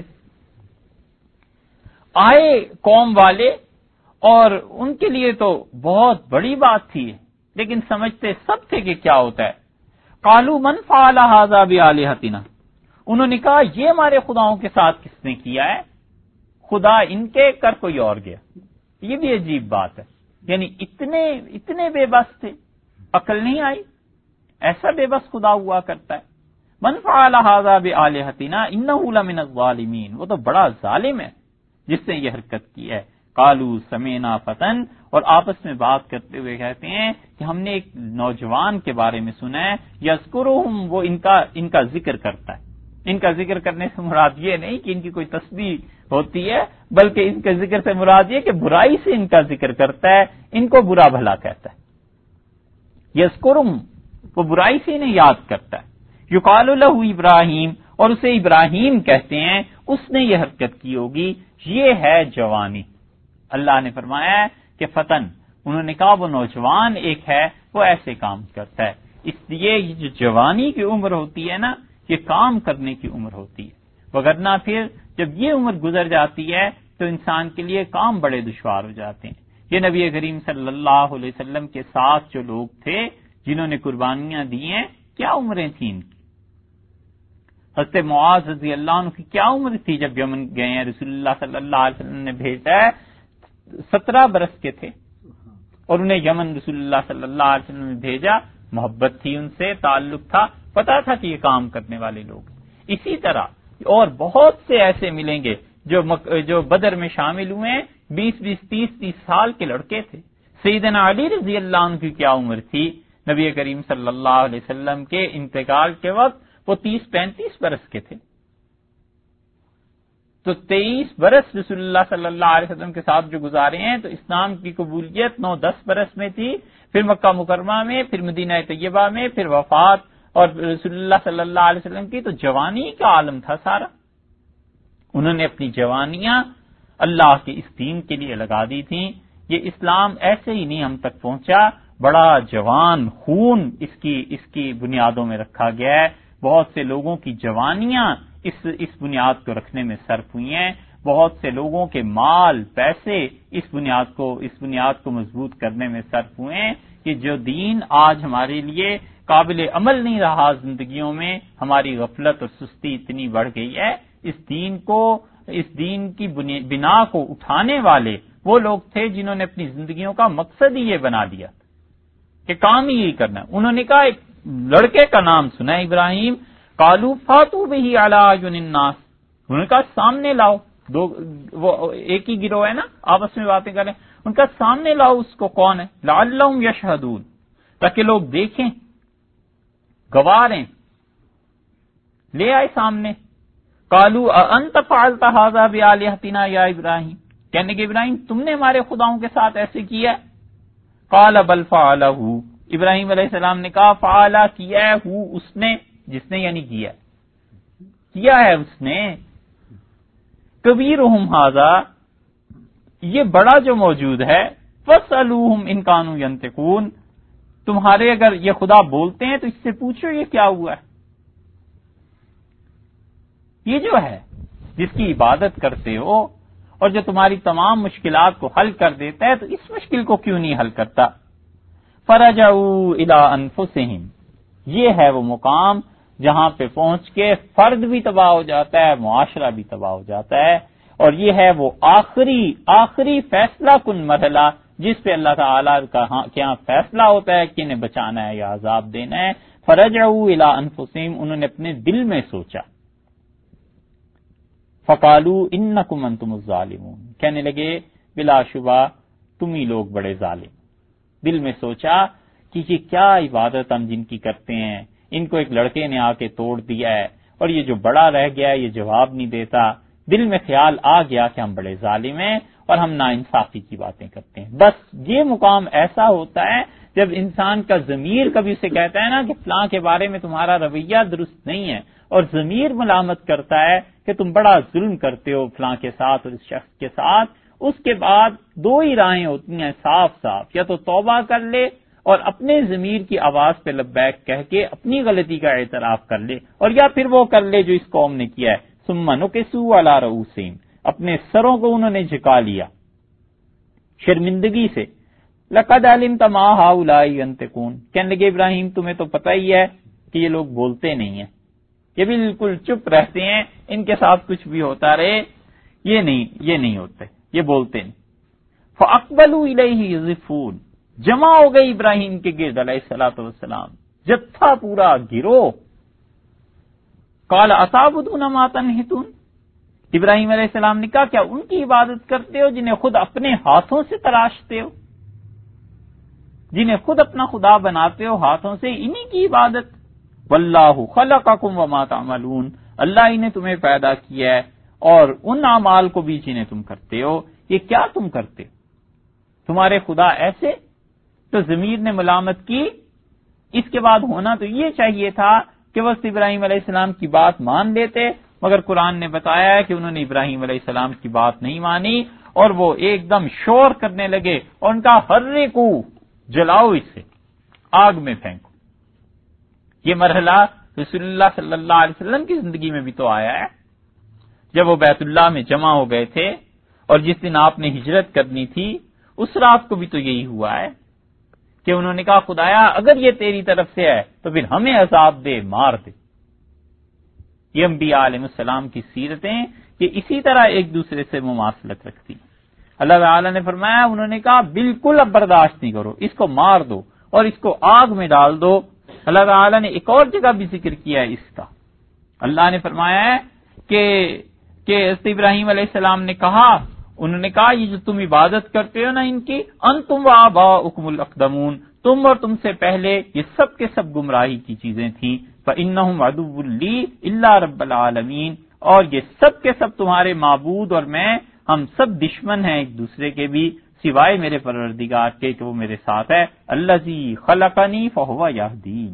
آئے قوم والے اور ان کے لیے تو بہت بڑی بات تھی، لیکن سمجھتے سب تھے کہ کیا ہوتا ہے۔ قالوا من فعل هذا بآلهتنا، انہوں نے کہا یہ ہمارے خداؤں کے ساتھ کس نے کیا ہے؟ خدا ان کے کر کوئی اور گیا۔ یہ بھی عجیب بات ہے، یعنی اتنے اتنے بے بس تھے، عقل نہیں آئی، ایسا بے بس خدا ہوا کرتا ہے۔ من فعل هذا بآلهتنا انه لمن الظالمین، وہ تو بڑا ظالم ہے جس نے یہ حرکت کی ہے۔ قالوا سمعنا فتن، اور آپس میں بات کرتے ہوئے کہتے ہیں کہ ہم نے ایک نوجوان کے بارے میں سنا ہے، یذکرہم، وہ ان کا ان کا ذکر کرتا ہے۔ ان کا ذکر کرنے سے مراد یہ نہیں کہ ان کی کوئی تسبیح ہوتی ہے، بلکہ ان کے ذکر سے مراد یہ کہ برائی سے ان کا ذکر کرتا ہے، ان کو برا بھلا کہتا ہے۔ یذکرہم، وہ برائی سے انہیں یاد کرتا ہے۔ یقال لہ ابراہیم، اور اسے ابراہیم کہتے ہیں، اس نے یہ حرکت کی ہوگی، یہ ہے جوانی۔ اللہ نے فرمایا ہے کہ فتن، انہوں نے کہا وہ نوجوان ایک ہے وہ ایسے کام کرتا ہے، اس لیے یہ جو جوانی کی عمر ہوتی ہے نا، یہ کام کرنے کی عمر ہوتی ہے، وگرنہ پھر جب یہ عمر گزر جاتی ہے تو انسان کے لیے کام بڑے دشوار ہو جاتے ہیں۔ یہ نبی کریم صلی اللہ علیہ وسلم کے ساتھ جو لوگ تھے جنہوں نے قربانیاں دی ہیں، کیا عمریں تھیں ان کی؟ حضرت معاذ رضی اللہ عنہ کی کیا عمر تھی جب یمن گئے ہیں؟ رسول اللہ صلی اللہ علیہ وسلم نے بھیجا ہے، سترہ برس کے تھے، اور انہیں یمن رسول اللہ صلی اللہ علیہ وسلم نے بھیجا، محبت تھی ان سے، تعلق تھا، پتا تھا کہ یہ کام کرنے والے لوگ۔ اسی طرح اور بہت سے ایسے ملیں گے جو مک... جو بدر میں شامل ہوئے ہیں، بیس بیس تیس تیس سال کے لڑکے تھے۔ سیدنا علی رضی اللہ عنہ کی کیا عمر تھی؟ نبی کریم صلی اللہ علیہ وسلم کے انتقال کے وقت وہ تیس پینتیس برس کے تھے، تو تیئیس برس رسول اللہ صلی اللہ علیہ وسلم کے ساتھ جو گزارے ہیں، تو اسلام کی قبولیت نو دس برس میں تھی، پھر مکہ مکرمہ میں، پھر مدینہ طیبہ میں، پھر وفات اور رسول اللہ صلی اللہ علیہ وسلم کی تو جوانی کا عالم تھا سارا۔ انہوں نے اپنی جوانیاں اللہ کے اس دین کے لیے لگا دی تھیں۔ یہ اسلام ایسے ہی نہیں ہم تک پہنچا، بڑا جوان خون اس کی اس کی بنیادوں میں رکھا گیا ہے۔ بہت سے لوگوں کی جوانیاں اس اس بنیاد کو رکھنے میں صرف ہوئی ہیں، بہت سے لوگوں کے مال پیسے اس بنیاد کو اس بنیاد کو مضبوط کرنے میں صرف ہوئے ہیں کہ جو دین آج ہمارے لیے قابل عمل نہیں رہا، زندگیوں میں ہماری غفلت اور سستی اتنی بڑھ گئی ہے، اس دین کو اس دین کی بنا کو اٹھانے والے وہ لوگ تھے جنہوں نے اپنی زندگیوں کا مقصد ہی یہ بنا دیا کہ کام ہی یہی کرنا ہے۔ انہوں نے کہا ایک لڑکے کا نام سنا ابراہیم، قالوا فاتوا بہ علی اعین الناس، انہوں نے کہا سامنے لاؤ، دو وہ ایک ہی گروہ ہے نا، آپس میں باتیں کریں، ان کا سامنے لاؤ اس کو کون ہے، لعلہم یشہدون، تاکہ لوگ دیکھیں، گواہ ہیں، لے آئے سامنے۔ قالوا اانت فعلت هذا بآلهتنا یا ابراہیم، کہنے کہ ابراہیم تم نے ہمارے خداؤں کے ساتھ ایسے کیا ہے؟ قال بل فعلہ، ابراہیم علیہ السلام نے کہا فعلا، کیا ہے، ہو اس نے، جس نے یعنی کیا کیا ہے اس نے، کبیرہم ھذا، یہ بڑا جو موجود ہے، فاسألوہم ان کانوا ینطقون، تمہارے اگر یہ خدا بولتے ہیں تو اس سے پوچھو یہ کیا ہوا ہے۔ یہ جو ہے جس کی عبادت کرتے ہو اور جو تمہاری تمام مشکلات کو حل کر دیتا ہے، تو اس مشکل کو کیوں نہیں حل کرتا؟ فرجعوا الی انفسہم، یہ ہے وہ مقام جہاں پہ پہنچ کے فرد بھی تباہ ہو جاتا ہے، معاشرہ بھی تباہ ہو جاتا ہے، اور یہ ہے وہ آخری آخری فیصلہ کن مرحلہ جس پہ اللہ تعالیٰ کا کیا فیصلہ ہوتا ہے کہ انہیں بچانا ہے یا عذاب دینا ہے. فرجعوا الی انفسہم، انہوں نے اپنے دل میں سوچا. فقالوا انکم انتم الظالمون، کہنے لگے بلا شبہ تم ہی لوگ بڑے ظالم. دل میں سوچا کہ یہ کیا عبادت ہم جن کی کرتے ہیں، ان کو ایک لڑکے نے آ کے توڑ دیا ہے اور یہ جو بڑا رہ گیا ہے یہ جواب نہیں دیتا. دل میں خیال آ گیا کہ ہم بڑے ظالم ہیں اور ہم ناانصافی کی باتیں کرتے ہیں. بس یہ مقام ایسا ہوتا ہے جب انسان کا ضمیر کبھی اسے کہتا ہے نا کہ فلاں کے بارے میں تمہارا رویہ درست نہیں ہے، اور ضمیر ملامت کرتا ہے کہ تم بڑا ظلم کرتے ہو فلاں کے ساتھ اور اس شخص کے ساتھ. اس کے بعد دو ہی راہیں ہوتی ہیں صاف صاف، یا تو توبہ کر لے اور اپنے ضمیر کی آواز پہ لبیک کہہ کے اپنی غلطی کا اعتراف کر لے، اور یا پھر وہ کر لے جو اس قوم نے کیا ہے، ثم نکسوا علی رؤوسہم، اپنے سروں کو انہوں نے جھکا لیا شرمندگی سے. لقد علمت ما هؤلاء ينطقون، کہنے لگے ابراہیم تمہیں تو پتہ ہی ہے کہ یہ لوگ بولتے نہیں ہیں، یہ بالکل چپ رہتے ہیں، ان کے ساتھ کچھ بھی ہوتا رہے یہ نہیں یہ نہیں ہوتے، یہ بولتے نہیں. فاقبلوا الیہ یزفون، جمع ہو گئی ابراہیم کے گرد علیہ الصلوۃ والسلام، جتھا پورا گروہ. قال اتعبدون ما تنحتون، ابراہیم علیہ السلام نے کہا کیا ان کی عبادت کرتے ہو جنہیں خود اپنے ہاتھوں سے تراشتے ہو، جنہیں خود اپنا خدا بناتے ہو ہاتھوں سے، انہی کی عبادت. واللہ خلقکم وما تعملون، اللہ ہی نے تمہیں پیدا کیا ہے اور ان اعمال کو بھی جنہیں تم کرتے ہو. یہ کیا تم کرتے ہو، تمہارے خدا ایسے؟ تو ضمیر نے ملامت کی. اس کے بعد ہونا تو یہ چاہیے تھا کہ بس ابراہیم علیہ السلام کی بات مان لیتے، مگر قرآن نے بتایا ہے کہ انہوں نے ابراہیم علیہ السلام کی بات نہیں مانی اور وہ ایک دم شور کرنے لگے اور ان کا ہر کو جلاؤ، اسے آگ میں پھینکو. یہ مرحلہ رسول اللہ صلی اللہ علیہ وسلم کی زندگی میں بھی تو آیا ہے، جب وہ بیت اللہ میں جمع ہو گئے تھے اور جس دن آپ نے ہجرت کرنی تھی اس رات کو بھی تو یہی ہوا ہے کہ انہوں نے کہا خدایا اگر یہ تیری طرف سے ہے تو پھر ہمیں عذاب دے، مار دے. یہ انبیاء علیہ السلام کی سیرتیں یہ اسی طرح ایک دوسرے سے مماثلت رکھتی. اللہ تعالی نے فرمایا، انہوں نے کہا بالکل اب برداشت نہیں کرو، اس کو مار دو اور اس کو آگ میں ڈال دو. اللہ تعالی نے ایک اور جگہ بھی ذکر کیا ہے اس کا. اللہ نے فرمایا ہے کہ کہ حضرت ابراہیم علیہ السلام نے کہا، انہوں نے کہا یہ جو تم عبادت کرتے ہو نا ان کی، انتم وآباؤکم الاقدمون، تم اور تم سے پہلے یہ سب کے سب گمراہی کی چیزیں تھیں. فإنہم عدو لی الا رب العالمین، اور یہ سب کے سب تمہارے معبود اور میں ہم سب دشمن ہیں ایک دوسرے کے بھی، سوائے میرے پروردگار کے کہ وہ میرے ساتھ ہے. الذی خلقنی فہو یہدین.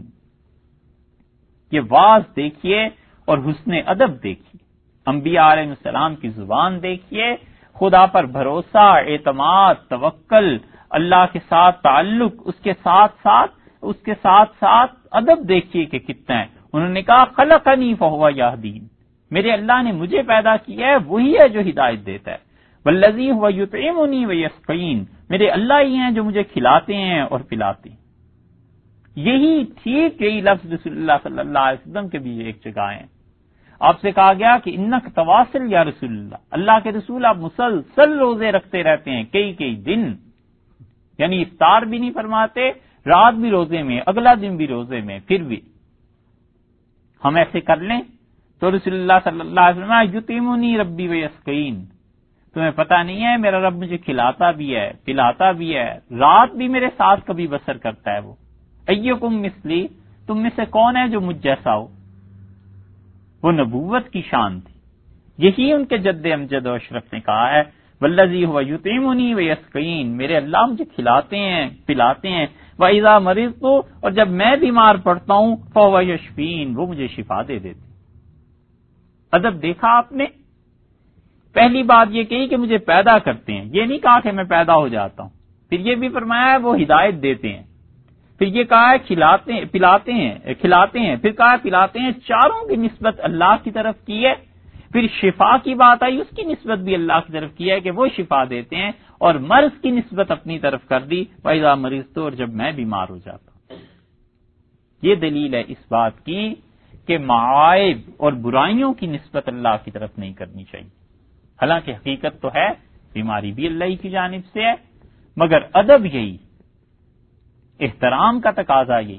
یہ واز دیکھیے اور حسن ادب دیکھیے، انبیاء علیہ السلام کی زبان دیکھیے، خدا پر بھروسہ، اعتماد، توکل، اللہ کے ساتھ تعلق، اس کے ساتھ ساتھ اس کے ساتھ ساتھ ادب دیکھیے کہ کتنا ہے. انہوں نے کہا خلقنی فہو یہدین، میرے اللہ نے مجھے پیدا کیا ہے، وہی ہے جو ہدایت دیتا ہے. والذی هو یطعمنی ویسقین، میرے اللہ ہی ہیں جو مجھے کھلاتے ہیں اور پلاتے ہیں. یہی ٹھیک یہی لفظ رسول اللہ صلی اللہ علیہ وسلم کے بھی ایک جگہ ہیں. آپ سے کہا گیا کہ انک تواصل یا رسول اللہ، اللہ کے رسول آپ مسلسل روزے رکھتے رہتے ہیں کئی کئی دن، یعنی افطار بھی نہیں فرماتے، رات بھی روزے میں، اگلا دن بھی روزے میں. پھر بھی ہم ایسے کر لیں تو رسول اللہ صلی اللہ علیہ وسلم یطعمنی ربی ویسقین، تمہیں پتہ نہیں ہے میرا رب مجھے کھلاتا بھی ہے، پلاتا بھی ہے، رات بھی میرے ساتھ کبھی بسر کرتا ہے. وہ ایکم مثلی، تم میں سے کون ہے جو مجھ جیسا ہو. وہ نبوت کی شان تھی. یہی ان کے جد امجد و اشرف نے کہا ہے، والذی هو یطعمنی ویسقین، میرے اللہ مجھے کھلاتے ہیں پلاتے ہیں. وَإِذَا مَرِضْتُ، اور جب میں بیمار پڑتا ہوں فَهُوَ یشفین، وہ مجھے شفا دے دیتے. ادب دیکھا آپ نے؟ پہلی بات یہ کہی کہ مجھے پیدا کرتے ہیں، یہ نہیں کہا کہ میں پیدا ہو جاتا ہوں. پھر یہ بھی فرمایا ہے وہ ہدایت دیتے ہیں. پھر یہ کہا ہے کھلاتے ہیں پلاتے ہیں کھلاتے ہیں پھر کہا ہے پلاتے ہیں. چاروں کی نسبت اللہ کی طرف کی ہے. پھر شفا کی بات آئی، اس کی نسبت بھی اللہ کی طرف کی ہے کہ وہ شفا دیتے ہیں، اور مرض کی نسبت اپنی طرف کر دی، وَإِذَا مَرِضْتُ، اور جب میں بیمار ہو جاتا ہوں. یہ دلیل ہے اس بات کی کہ معائب اور برائیوں کی نسبت اللہ کی طرف نہیں کرنی چاہیے. حالانکہ حقیقت تو ہے بیماری بھی اللہ کی جانب سے ہے، مگر ادب یہی، احترام کا تقاضا یہی۔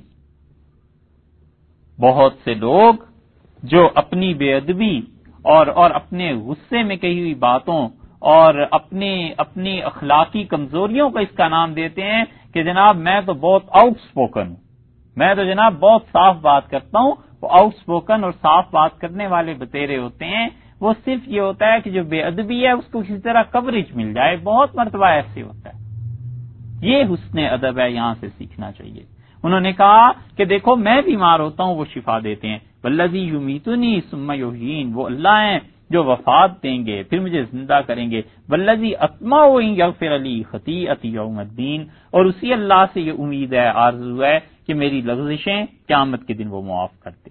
بہت سے لوگ جو اپنی بے ادبی اور اور اپنے غصے میں کہی ہوئی باتوں اور اپنے اپنی اخلاقی کمزوریوں کو اس کا نام دیتے ہیں کہ جناب میں تو بہت آؤٹ اسپوکن ہوں، میں تو جناب بہت صاف بات کرتا ہوں۔ وہ آؤٹ اسپوکن اور صاف بات کرنے والے بتیرے ہوتے ہیں، وہ صرف یہ ہوتا ہے کہ جو بے ادبی ہے اس کو کسی طرح کوریج مل جائے، بہت مرتبہ ایسے ہوتا ہے۔ یہ حسن ادب ہے، یہاں سے سیکھنا چاہیے۔ انہوں نے کہا کہ دیکھو میں بیمار ہوتا ہوں، وہ شفا دیتے ہیں، والذی یمیتنی ثم یحیین، وہ اللہ ہیں جو وفات دیں گے پھر مجھے زندہ کریں گے، والذی اطمع ان یغفر لی خطیئتی یوم الدین، اور اسی اللہ سے یہ امید ہے، آرزو ہے کہ میری لغزشیں قیامت کے دن وہ معاف کر دے۔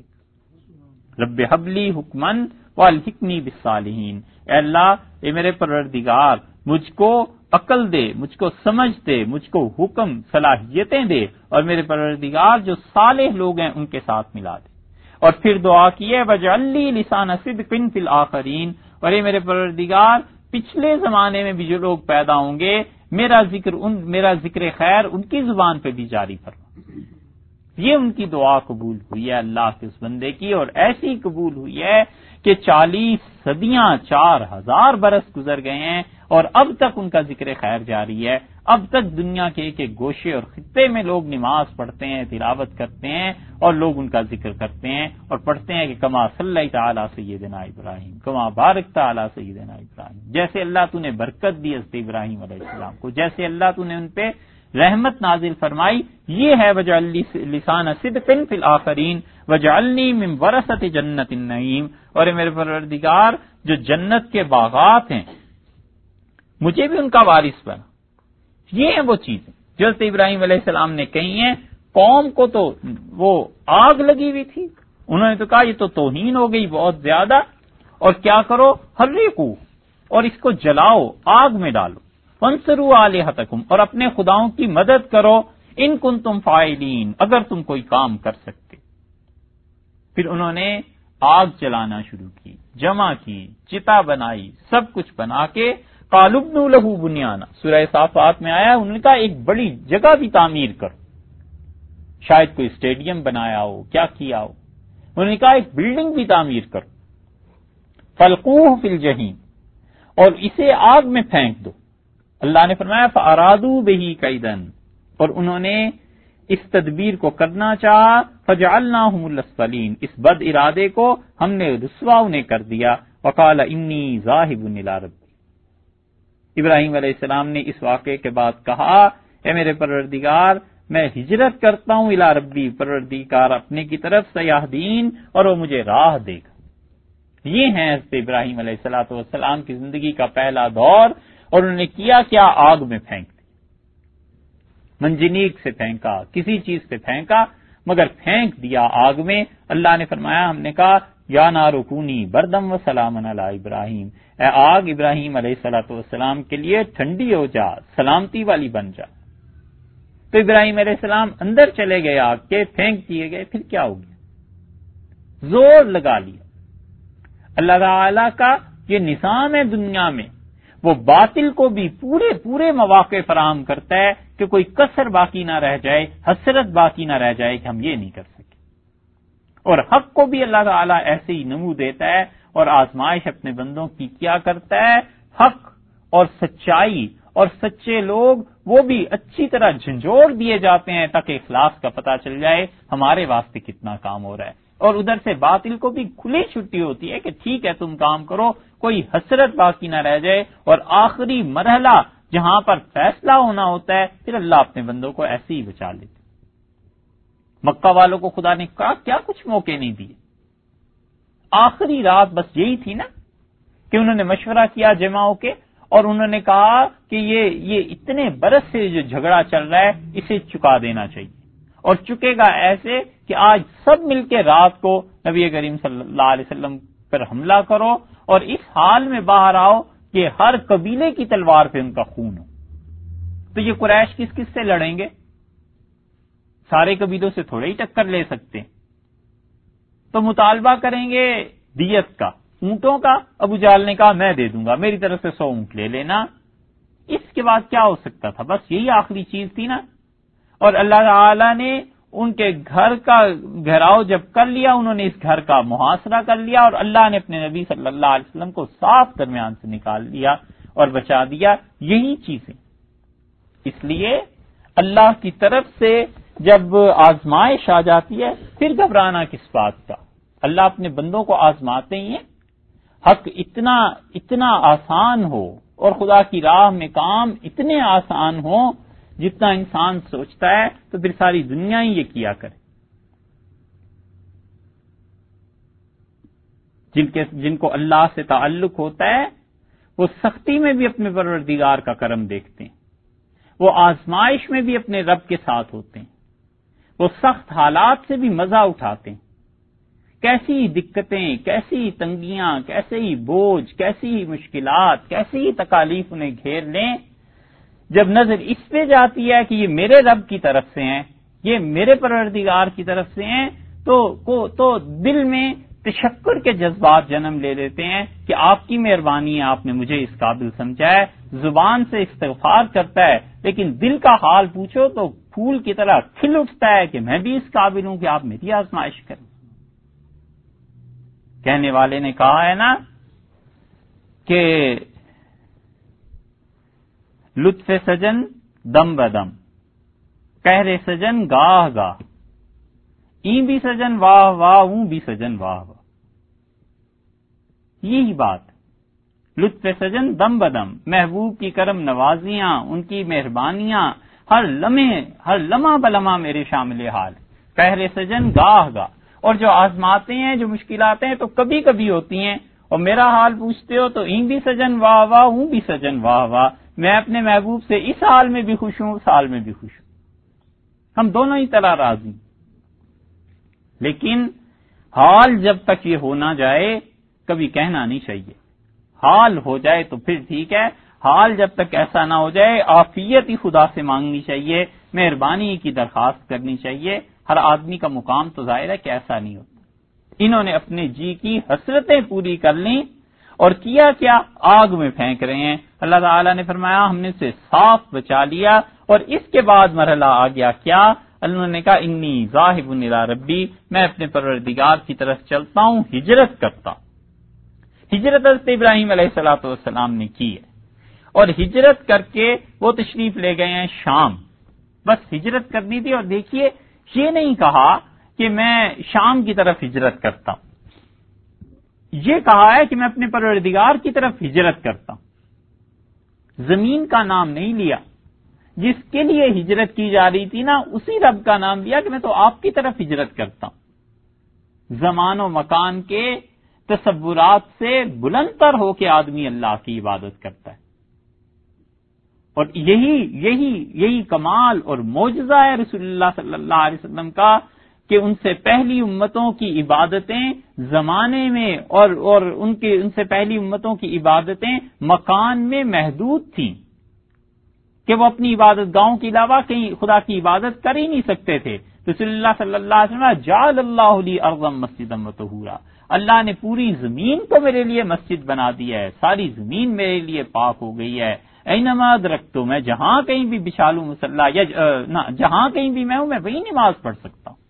رب حب لی حکمن والحقنی بالصالحین، اے اللہ، اے میرے پروردگار مجھ کو عقل دے، مجھ کو سمجھ دے، مجھ کو حکم صلاحیتیں دے، اور میرے پروردگار جو صالح لوگ ہیں ان کے ساتھ ملا دے۔ اور پھر دعا کی ہے وجعل لی لسان صدق فی الآخرین، اور اے میرے پروردگار پچھلے زمانے میں بھی جو لوگ پیدا ہوں گے میرا ذکر ان میرا ذکر خیر ان کی زبان پہ بھی جاری فرما۔ یہ ان کی دعا قبول ہوئی ہے اللہ کے اس بندے کی، اور ایسی قبول ہوئی ہے کہ چالیس صدیاں چار ہزار برس گزر گئے ہیں اور اب تک ان کا ذکر خیر جاری ہے۔ اب تک دنیا کے ایک ایک گوشے اور خطے میں لوگ نماز پڑھتے ہیں، تلاوت کرتے ہیں، اور لوگ ان کا ذکر کرتے ہیں اور پڑھتے ہیں کہ کما صلی تعالی سیدنا ابراہیم کما بارک تعالی سیدنا ابراہیم، جیسے اللہ تو نے برکت دی حضرت ابراہیم علیہ السلام کو، جیسے اللہ تو نے ان پہ رحمت نازل فرمائی۔ یہ ہے وجعل لی لسان صدق فی الآخرین وجعلنی من ورثۃ جنت النعیم، اور میرے پروردگار جو جنت کے باغات ہیں مجھے بھی ان کا وارث بنا۔ یہ ہیں وہ چیزیں جو حضرت ابراہیم علیہ السلام نے کہی ہیں۔ قوم کو تو وہ آگ لگی ہوئی تھی، انہوں نے تو کہا یہ تو توہین ہو گئی بہت زیادہ، اور کیا کرو حرقو، اور اس کو جلاؤ، آگ میں ڈالو، وانصروا آلہتکم، اور اپنے خداؤں کی مدد کرو، ان کنتم فاعلین، اگر تم کوئی کام کر سکتے۔ پھر انہوں نے آگ جلانا شروع کی، جمع کی، چتا بنائی، سب کچھ بنا کے قالوا ابنوا لہ بنیانا، سورہ صافات میں آیا، انہوں نے کہا ایک بڑی جگہ بھی تعمیر کرو، شاید کوئی اسٹیڈیم بنایا ہو، کیا کیا ہو، انہوں نے کہا ایک بلڈنگ بھی تعمیر کرو، فالقوہ فی الجحیم، اور اسے آگ میں پھینک دو۔ اللہ نے فرمایا فارادوا بہ کیدا، اور انہوں نے اس تدبیر کو کرنا چاہا، فجعلناہم الاسفلین، اس بد ارادے کو ہم نے رسوا انہیں کر دیا، وقال انی ذاہب الی ربی، ابراہیم علیہ السلام نے اس واقعے کے بعد کہا اے میرے پروردگار میں ہجرت کرتا ہوں الی ربی، پروردگار اپنے کی طرف سیہدین، اور وہ مجھے راہ دے گا۔ یہ ہیں حضرت ابراہیم علیہ الصلوۃ والسلام کی زندگی کا پہلا دور، اور انہوں نے کیا کیا، آگ میں پھینک دی، منجنیق سے پھینکا، کسی چیز سے پھینکا، مگر پھینک دیا آگ میں۔ اللہ نے فرمایا، ہم نے کہا یا نار کونی بردم و سلام علی ابراہیم، اے آگ ابراہیم علیہ الصلوۃ والسلام کے لیے ٹھنڈی ہو جا، سلامتی والی بن جا۔ تو ابراہیم علیہ السلام اندر چلے گئے آگ کے، پھینک دیے گئے، پھر کیا ہو گیا، زور لگا لیا۔ اللہ تعالی کا یہ نظام ہے دنیا میں، وہ باطل کو بھی پورے پورے مواقع فراہم کرتا ہے کہ کوئی کسر باقی نہ رہ جائے، حسرت باقی نہ رہ جائے کہ ہم یہ نہیں کر سکے، اور حق کو بھی اللہ تعالیٰ ایسے ہی نمو دیتا ہے اور آزمائش اپنے بندوں کی کیا کرتا ہے، حق اور سچائی اور سچے لوگ وہ بھی اچھی طرح جھنجھوڑ دیے جاتے ہیں تاکہ اخلاص کا پتہ چل جائے ہمارے واسطے کتنا کام ہو رہا ہے، اور ادھر سے باطل کو بھی کھلی چھٹی ہوتی ہے کہ ٹھیک ہے تم کام کرو، کوئی حسرت باقی نہ رہ جائے، اور آخری مرحلہ جہاں پر فیصلہ ہونا ہوتا ہے پھر اللہ اپنے بندوں کو ایسے ہی بچا لیتے۔ مکہ والوں کو خدا نے کہا کیا کچھ موقع نہیں دیے، آخری رات بس یہی تھی نا کہ انہوں نے مشورہ کیا جمع ہو کے، اور انہوں نے کہا کہ یہ یہ اتنے برس سے جو جھگڑا چل رہا ہے اسے چکا دینا چاہیے، اور چکے گا ایسے کہ آج سب مل کے رات کو نبی کریم صلی اللہ علیہ وسلم پر حملہ کرو، اور اس حال میں باہر آؤ کہ ہر قبیلے کی تلوار پہ ان کا خون ہو۔ تو یہ قریش کس کس سے لڑیں گے، سارے قبیلوں سے تھوڑے ہی ٹکر لے سکتے ہیں، تو مطالبہ کریں گے دیت کا، اونٹوں کا۔ ابو جہل نے کہا میں دے دوں گا، میری طرف سے سو اونٹ لے لینا۔ اس اس کے بعد کیا ہو سکتا تھا؟ بس یہی آخری چیز تھی نا. اور اللہ تعالی نے ان کے گھر کا گھیراؤ جب کر لیا، انہوں نے اس گھر کا محاصرہ کر لیا، اور اللہ نے اپنے نبی صلی اللہ علیہ وسلم کو صاف درمیان سے نکال دیا اور بچا دیا. یہی چیزیں اس لیے اللہ کی طرف سے جب آزمائش آ جاتی ہے پھر گھبرانا کس بات کا. اللہ اپنے بندوں کو آزماتے ہی ہیں. حق اتنا اتنا آسان ہو اور خدا کی راہ میں کام اتنے آسان ہوں جتنا انسان سوچتا ہے تو پھر ساری دنیا ہی یہ کیا کرے. جن کے جن کو اللہ سے تعلق ہوتا ہے وہ سختی میں بھی اپنے پروردگار کا کرم دیکھتے ہیں، وہ آزمائش میں بھی اپنے رب کے ساتھ ہوتے ہیں، وہ سخت حالات سے بھی مزہ اٹھاتے ہیں. کیسی دقتیں، کیسی تنگیاں، کیسے ہی بوجھ، کیسی ہی مشکلات، کیسی ہی تکالیف انہیں گھیر لیں، جب نظر اس پہ جاتی ہے کہ یہ میرے رب کی طرف سے ہیں، یہ میرے پروردگار کی طرف سے ہیں، تو کو تو دل میں تشکر کے جذبات جنم لے لیتے ہیں کہ آپ کی مہربانی ہے، آپ نے مجھے اس قابل سمجھا ہے. زبان سے استغفار کرتا ہے لیکن دل کا حال پوچھو تو پھول کی طرح کھل اٹھتا ہے کہ میں بھی اس قابل ہوں کہ آپ میری آزمائش کریں. کہنے والے نے کہا ہے نا کہ لطف سجن دم بدم، قہر سجن گاہ گاہ، این بھی سجن واہ واہ، اون بھی سجن واہ واہ. یہی بات لطف سجن دم بدم، محبوب کی کرم نوازیاں، ان کی مہربانیاں ہر لمحے ہر لمحہ بلمحہ میرے شامل حال. قہر سجن گاہ گاہ، اور جو آزماتے ہیں، جو مشکلات ہیں تو کبھی کبھی ہوتی ہیں، اور میرا حال پوچھتے ہو تو این بھی سجن واہ واہ، اون بھی سجن واہ واہ. میں اپنے محبوب سے اس حال میں بھی خوش ہوں، اس حال میں بھی خوش ہوں، ہم دونوں ہی طرح راضی. لیکن حال جب تک یہ ہو نہ جائے کبھی کہنا نہیں چاہیے. حال ہو جائے تو پھر ٹھیک ہے، حال جب تک ایسا نہ ہو جائے عافیت ہی خدا سے مانگنی چاہیے، مہربانی کی درخواست کرنی چاہیے. ہر آدمی کا مقام تو ظاہر ہے کہ ایسا نہیں ہوتا. انہوں نے اپنے جی کی حسرتیں پوری کر لیں اور کیا کیا، آگ میں پھینک رہے ہیں. اللہ تعالیٰ نے فرمایا ہم نے اسے صاف بچا لیا. اور اس کے بعد مرحلہ آ گیا کیا؟ انہوں نے کہا انی ذاہب الی ربی، میں اپنے پروردگار کی طرف چلتا ہوں، ہجرت کرتا ہوں. ہجرت حضرت ابراہیم علیہ الصلوۃ والسلام نے کی ہے، اور ہجرت کر کے وہ تشریف لے گئے ہیں شام. بس ہجرت کرنی تھی. اور دیکھیے یہ نہیں کہا کہ میں شام کی طرف ہجرت کرتا ہوں، یہ کہا ہے کہ میں اپنے پروردگار کی طرف ہجرت کرتا ہوں. زمین کا نام نہیں لیا، جس کے لیے ہجرت کی جا رہی تھی نا اسی رب کا نام لیا کہ میں تو آپ کی طرف ہجرت کرتا ہوں. زمان و مکان کے تصورات سے بلند تر ہو کے آدمی اللہ کی عبادت کرتا ہے. اور یہی یہی یہی کمال اور معجزہ ہے رسول اللہ صلی اللہ علیہ وسلم کا کہ ان سے پہلی امتوں کی عبادتیں زمانے میں اور اور ان کے ان سے پہلی امتوں کی عبادتیں مکان میں محدود تھیں کہ وہ اپنی عبادت گاہوں کے علاوہ کہیں خدا کی عبادت کر ہی نہیں سکتے تھے. رسول اللہ صلی اللہ علیہ وسلم جعل اللہ لی ارضا مسجدا وطہورا، اللہ نے پوری زمین کو میرے لیے مسجد بنا دیا ہے، ساری زمین میرے لیے پاک ہو گئی ہے. اینما ادرکتو، میں جہاں کہیں بھی بچھا لوں مصلی، یا جہاں کہیں بھی میں ہوں میں وہی نماز پڑھ سکتا ہوں.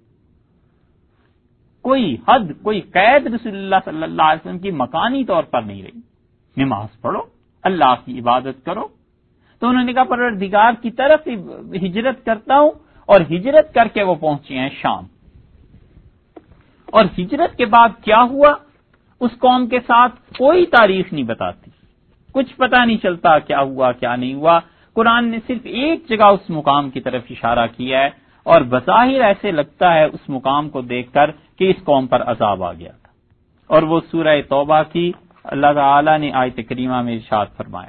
کوئی حد کوئی قید رسول اللہ صلی اللہ علیہ وسلم کی مکانی طور پر نہیں رہی. نماز پڑھو، اللہ کی عبادت کرو. تو انہوں نے کہا پروردگار کی طرف ہجرت کرتا ہوں، اور ہجرت کر کے وہ پہنچے ہیں شام. اور ہجرت کے بعد کیا ہوا اس قوم کے ساتھ کوئی تاریخ نہیں بتاتی، کچھ پتہ نہیں چلتا کیا ہوا کیا نہیں ہوا. قرآن نے صرف ایک جگہ اس مقام کی طرف اشارہ کیا ہے، اور بظاہر ایسے لگتا ہے اس مقام کو دیکھ کر کہ اس قوم پر عذاب آ گیا تھا. اور وہ سورہ توبہ کی اللہ تعالی نے آیت کریمہ میں ارشاد فرمایا.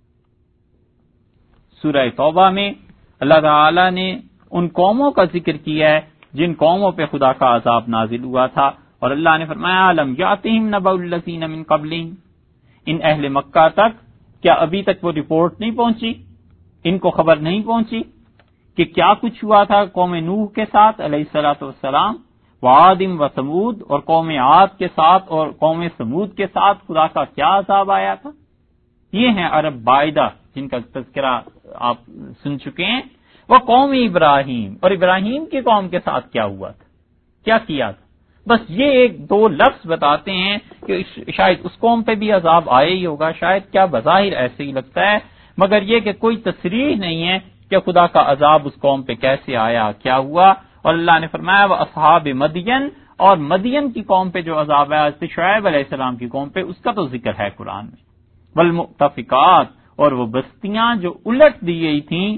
سورہ توبہ میں اللہ تعالی نے ان قوموں کا ذکر کیا ہے جن قوموں پہ خدا کا عذاب نازل ہوا تھا. اور اللہ نے فرمایا الم یاتہم نبأ الذین من قبلہم، ان اہل مکہ تک کیا ابھی تک وہ رپورٹ نہیں پہنچی، ان کو خبر نہیں پہنچی کہ کیا کچھ ہوا تھا قوم نوح کے ساتھ علیہ الصلوۃ والسلام، وعاد و ثمود، اور قوم عاد کے ساتھ اور قوم ثمود کے ساتھ خدا کا کیا عذاب آیا تھا. یہ ہیں عرب بائدہ جن کا تذکرہ آپ سن چکے ہیں، وہ قوم ابراہیم، اور ابراہیم کی قوم کے ساتھ کیا ہوا تھا، کیا کیا تھا. بس یہ ایک دو لفظ بتاتے ہیں کہ شاید اس قوم پہ بھی عذاب آئے ہی ہوگا، شاید کیا بظاہر ایسے ہی لگتا ہے، مگر یہ کہ کوئی تصریح نہیں ہے کہ خدا کا عذاب اس قوم پہ کیسے آیا، کیا ہوا. اور اللہ نے فرمایا وہ اصحاب مدین، اور مدین کی قوم پہ جو عذاب ہے حضرت شعیب علیہ السلام کی قوم پہ، اس کا تو ذکر ہے قرآن میں. والمؤتفقات، اور وہ بستیاں جو الٹ دی گئی تھیں،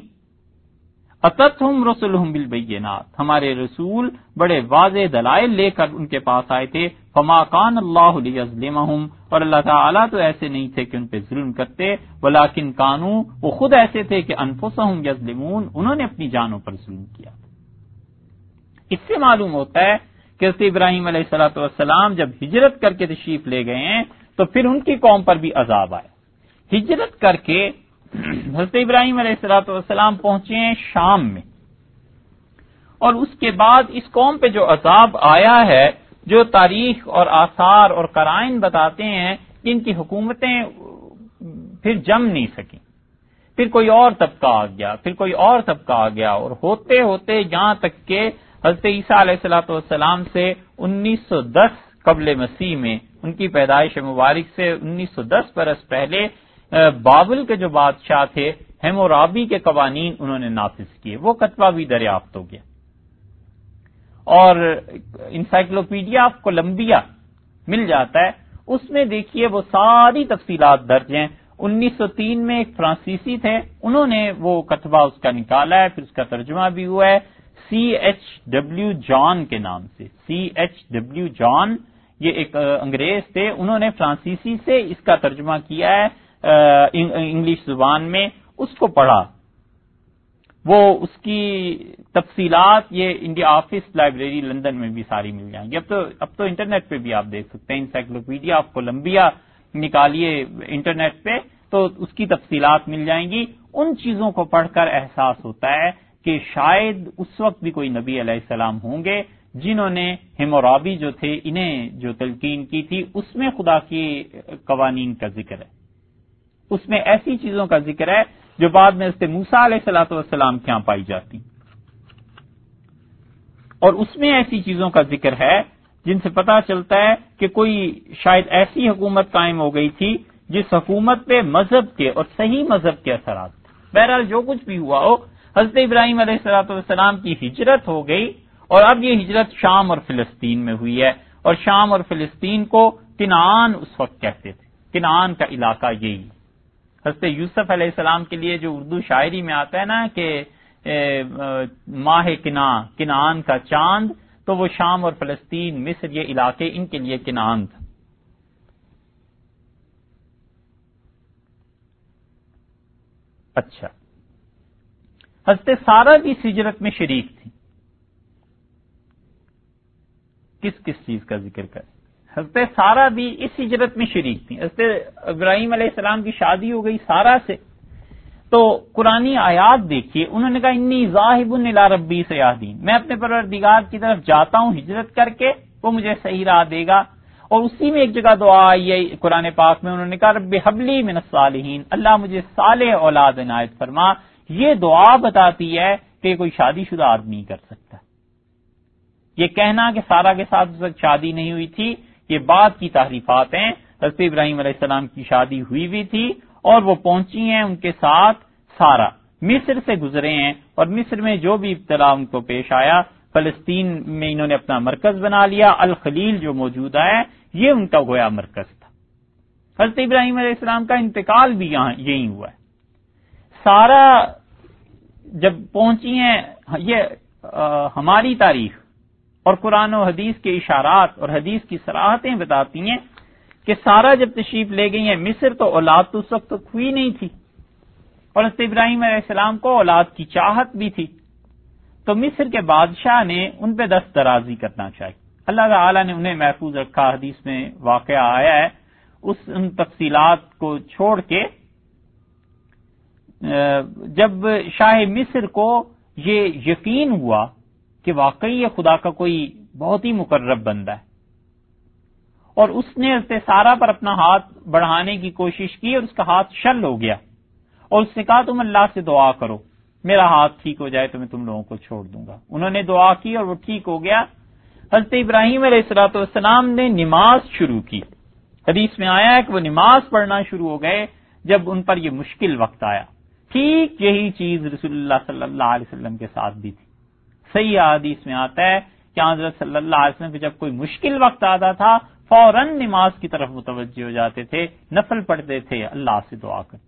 اتتہم رسلہم بالبینات، ہمارے رسول بڑے واضح دلائل لے کر ان کے پاس آئے تھے. فما کان اللہ لیظلمہم، اور اللہ تعالیٰ تو ایسے نہیں تھے کہ ان پہ ظلم کرتے، ولکن کانوا، وہ خود ایسے تھے کہ انفسہم یظلمون، انہوں نے اپنی جانوں پر ظلم کیا. اس سے معلوم ہوتا ہے کہ حضرت ابراہیم علیہ الصلوۃ والسلام جب ہجرت کر کے تشریف لے گئے ہیں تو پھر ان کی قوم پر بھی عذاب آیا. ہجرت کر کے حضرت ابراہیم علیہ الصلوۃ والسلام پہنچے ہیں شام میں، اور اس کے بعد اس قوم پہ جو عذاب آیا ہے، جو تاریخ اور آثار اور قرائن بتاتے ہیں کہ ان کی حکومتیں پھر جم نہیں سکیں، پھر کوئی اور طبقہ آ گیا، پھر کوئی اور طبقہ آ گیا، اور ہوتے ہوتے یہاں تک کہ حضرت عیسیٰ علیہ الصلوۃ والسلام سے انیس سو دس قبل مسیح میں، ان کی پیدائش مبارک سے انیس سو دس برس پہلے بابل کے جو بادشاہ تھے، ہیمورابی کے قوانین انہوں نے نافذ کیے. وہ کتبہ بھی دریافت ہو گیا، اور انسائکلوپیڈیا آف کولمبیا مل جاتا ہے، اس میں دیکھیے وہ ساری تفصیلات درج ہیں. انیس سو تین میں ایک فرانسیسی تھے، انہوں نے وہ کتبہ اس کا نکالا ہے، پھر اس کا ترجمہ بھی ہوا ہے، سی ایچ ڈبلیو جان کے نام سے. سی ایچ ڈبلیو جان یہ ایک انگریز تھے، انہوں نے فرانسیسی سے اس کا ترجمہ کیا ہے انگلش زبان میں. اس کو پڑھا، وہ اس کی تفصیلات یہ انڈیا آفس لائبریری لندن میں بھی ساری مل جائیں گی. اب تو اب تو انٹرنیٹ پہ بھی آپ دیکھ سکتے ہیں، انسائکلوپیڈیا آف کولمبیا نکالیے انٹرنیٹ پہ تو اس کی تفصیلات مل جائیں گی. ان چیزوں کو پڑھ کر احساس ہوتا ہے کہ شاید اس وقت بھی کوئی نبی علیہ السلام ہوں گے جنہوں نے ہیمورابی جو تھے انہیں جو تلقین کی تھی، اس میں خدا کی قوانین کا ذکر ہے، اس میں ایسی چیزوں کا ذکر ہے جو بعد میں حضرت موسیٰ علیہ الصلوۃ والسلام کے ہاں پائی جاتی، اور اس میں ایسی چیزوں کا ذکر ہے جن سے پتا چلتا ہے کہ کوئی شاید ایسی حکومت قائم ہو گئی تھی جس حکومت پہ مذہب کے اور صحیح مذہب کے اثرات تھے. بہرحال جو کچھ بھی ہوا ہو، حضرت ابراہیم علیہ الصلوۃ والسلام کی ہجرت ہو گئی، اور اب یہ ہجرت شام اور فلسطین میں ہوئی ہے. اور شام اور فلسطین کو کنعان اس وقت کہتے تھے، کنعان کا علاقہ یہی. حضرت یوسف علیہ السلام کے لیے جو اردو شاعری میں آتا ہے نا کہ ماہ کنعان، کنعان کا چاند، تو وہ شام اور فلسطین، مصر، یہ علاقے ان کے لیے کنعان تھا. اچھا، حضرت سارہ بھی اس ہجرت میں شریک تھی. کس کس چیز کا ذکر کریں؟ حضرت سارہ بھی اس ہجرت میں شریک تھی. حضرت ابراہیم علیہ السلام کی شادی ہو گئی سارہ سے، تو قرآنی آیات دیکھیے، انہوں نے کہا انی ذاہب الی ربی سیہدین، میں اپنے پروردگار کی طرف جاتا ہوں ہجرت کر کے، وہ مجھے صحیح راہ دے گا. اور اسی میں ایک جگہ دعا آئی ہے قرآن پاک میں، انہوں نے کہا رب ہب لی من الصالحین، اللہ مجھے صالح اولاد عنایت فرما. یہ دعا بتاتی ہے کہ کوئی شادی شدہ آدمی کر سکتا ہے. یہ کہنا کہ سارہ کے ساتھ اس وقت شادی نہیں ہوئی تھی، یہ بعد کی تحریفات ہیں. حضرت ابراہیم علیہ السلام کی شادی ہوئی بھی تھی، اور وہ پہنچی ہیں ان کے ساتھ سارہ، مصر سے گزرے ہیں، اور مصر میں جو بھی ابتلا ان کو پیش آیا، فلسطین میں انہوں نے اپنا مرکز بنا لیا. الخلیل جو موجود ہے یہ ان کا گویا مرکز تھا. حضرت ابراہیم علیہ السلام کا انتقال بھی یہاں یہی ہوا ہے. سارہ جب پہنچی ہیں، یہ آ, ہماری تاریخ اور قرآن و حدیث کے اشارات اور حدیث کی صراحتیں بتاتی ہیں کہ سارہ جب تشریف لے گئی ہیں مصر، تو اولاد تو اس وقت تک ہوئی نہیں تھی، اور حضرت ابراہیم علیہ السلام کو اولاد کی چاہت بھی تھی. تو مصر کے بادشاہ نے ان پہ دست درازی کرنا چاہی. اللہ تعالی نے انہیں محفوظ رکھا، حدیث میں واقعہ آیا ہے. اس ان تفصیلات کو چھوڑ کے جب شاہ مصر کو یہ یقین ہوا کہ واقعی یہ خدا کا کوئی بہت ہی مقرب بندہ ہے، اور اس نے حضرت سارہ پر اپنا ہاتھ بڑھانے کی کوشش کی، اور اس کا ہاتھ شل ہو گیا، اور اس نے کہا تم اللہ سے دعا کرو میرا ہاتھ ٹھیک ہو جائے تو میں تم لوگوں کو چھوڑ دوں گا. انہوں نے دعا کی اور وہ ٹھیک ہو گیا. حضرت ابراہیم علیہ الصلوۃ والسلام نے نماز شروع کی. حدیث میں آیا ہے کہ وہ نماز پڑھنا شروع ہو گئے جب ان پر یہ مشکل وقت آیا. ٹھیک یہی چیز رسول اللہ صلی اللہ علیہ وسلم کے ساتھ بھی تھی. صحیح حدیث میں آتا ہے کہ حضرت صلی اللہ علیہ وسلم کو جب کوئی مشکل وقت آتا تھا فوراً نماز کی طرف متوجہ ہو جاتے تھے, نفل پڑھتے تھے, اللہ سے دعا کرتے.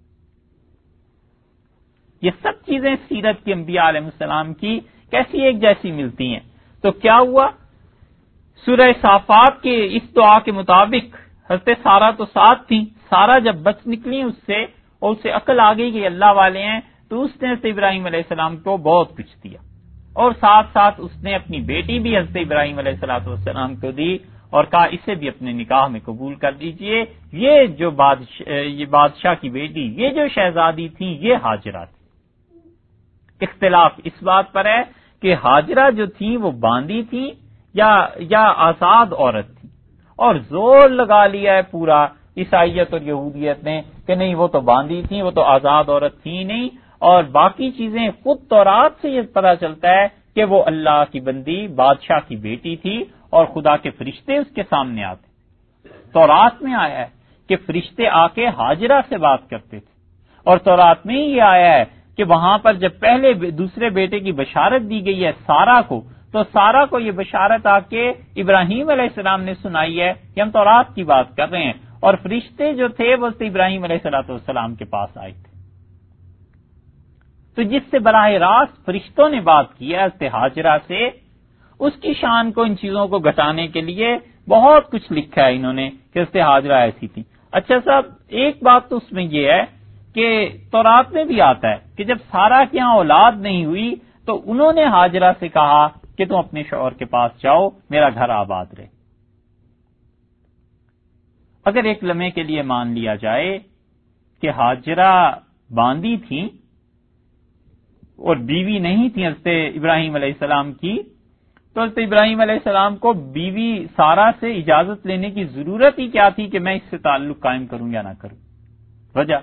یہ سب چیزیں سیرت کی انبیاء علیہ السلام کی کیسی ایک جیسی ملتی ہیں. تو کیا ہوا؟ سورہ صافات کے اس دعا کے مطابق حضرت سارہ تو ساتھ تھی. سارہ جب بچ نکلی اس سے اور اسے عقل آ گئی کہ اللہ والے ہیں, تو اس نے حضرت ابراہیم علیہ السلام کو بہت کچھ دیا, اور ساتھ ساتھ اس نے اپنی بیٹی بھی حضرت ابراہیم علیہ الصلوۃ والسلام کو دی اور کہا اسے بھی اپنے نکاح میں قبول کر دیجئے. یہ جو بادشاہ یہ بادشاہ کی بیٹی, یہ جو شہزادی تھی, یہ ہاجرہ تھی. اختلاف اس بات پر ہے کہ ہاجرہ جو تھی وہ باندی تھی یا یا آزاد عورت تھی, اور زور لگا لیا ہے پورا عیسائیت اور یہودیت نے کہ نہیں وہ تو باندی تھی, وہ تو آزاد عورت تھی نہیں. اور باقی چیزیں خود تورات سے یہ پتہ چلتا ہے کہ وہ اللہ کی بندی بادشاہ کی بیٹی تھی اور خدا کے فرشتے اس کے سامنے آتے. تورات میں آیا ہے کہ فرشتے آ کے ہاجرہ سے بات کرتے تھے, اور تورات میں یہ آیا ہے کہ وہاں پر جب پہلے دوسرے بیٹے کی بشارت دی گئی ہے سارہ کو, تو سارہ کو یہ بشارت آ کے ابراہیم علیہ السلام نے سنائی ہے کہ ہم تورات کی بات کر رہے ہیں, اور فرشتے جو تھے وہ ابراہیم علیہ الصلوۃ والسلام کے پاس آئے تھے. تو جس سے براہ راست فرشتوں نے بات کی ہے حضرت ہاجرہ سے, اس کی شان کو ان چیزوں کو گھٹانے کے لیے بہت کچھ لکھا ہے انہوں نے کہ حضرت ہاجرہ ایسی تھی. اچھا صاحب, ایک بات تو اس میں یہ ہے کہ تورات میں بھی آتا ہے کہ جب سارہ کے یہاں اولاد نہیں ہوئی تو انہوں نے ہاجرہ سے کہا کہ تم اپنے شوہر کے پاس جاؤ, میرا گھر آباد رہے. اگر ایک لمحے کے لیے مان لیا جائے کہ ہاجرہ باندی تھیں اور بیوی نہیں تھی حضرت ابراہیم علیہ السلام کی, تو حضرت ابراہیم علیہ السلام کو بیوی سارہ سے اجازت لینے کی ضرورت ہی کیا تھی کہ میں اس سے تعلق قائم کروں یا نہ کروں؟ وجہ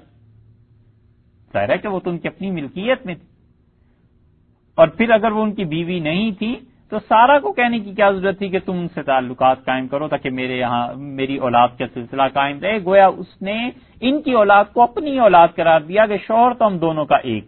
ظاہر ہے کہ وہ تو ان کی اپنی ملکیت میں تھی, اور پھر اگر وہ ان کی بیوی نہیں تھی تو سارہ کو کہنے کی کیا ضرورت تھی کہ تم ان سے تعلقات قائم کرو تاکہ میرے یہاں میری اولاد کا سلسلہ قائم رہے. گویا اس نے ان کی اولاد کو اپنی اولاد قرار دیا کہ شوہر تو ہم دونوں کا ایک.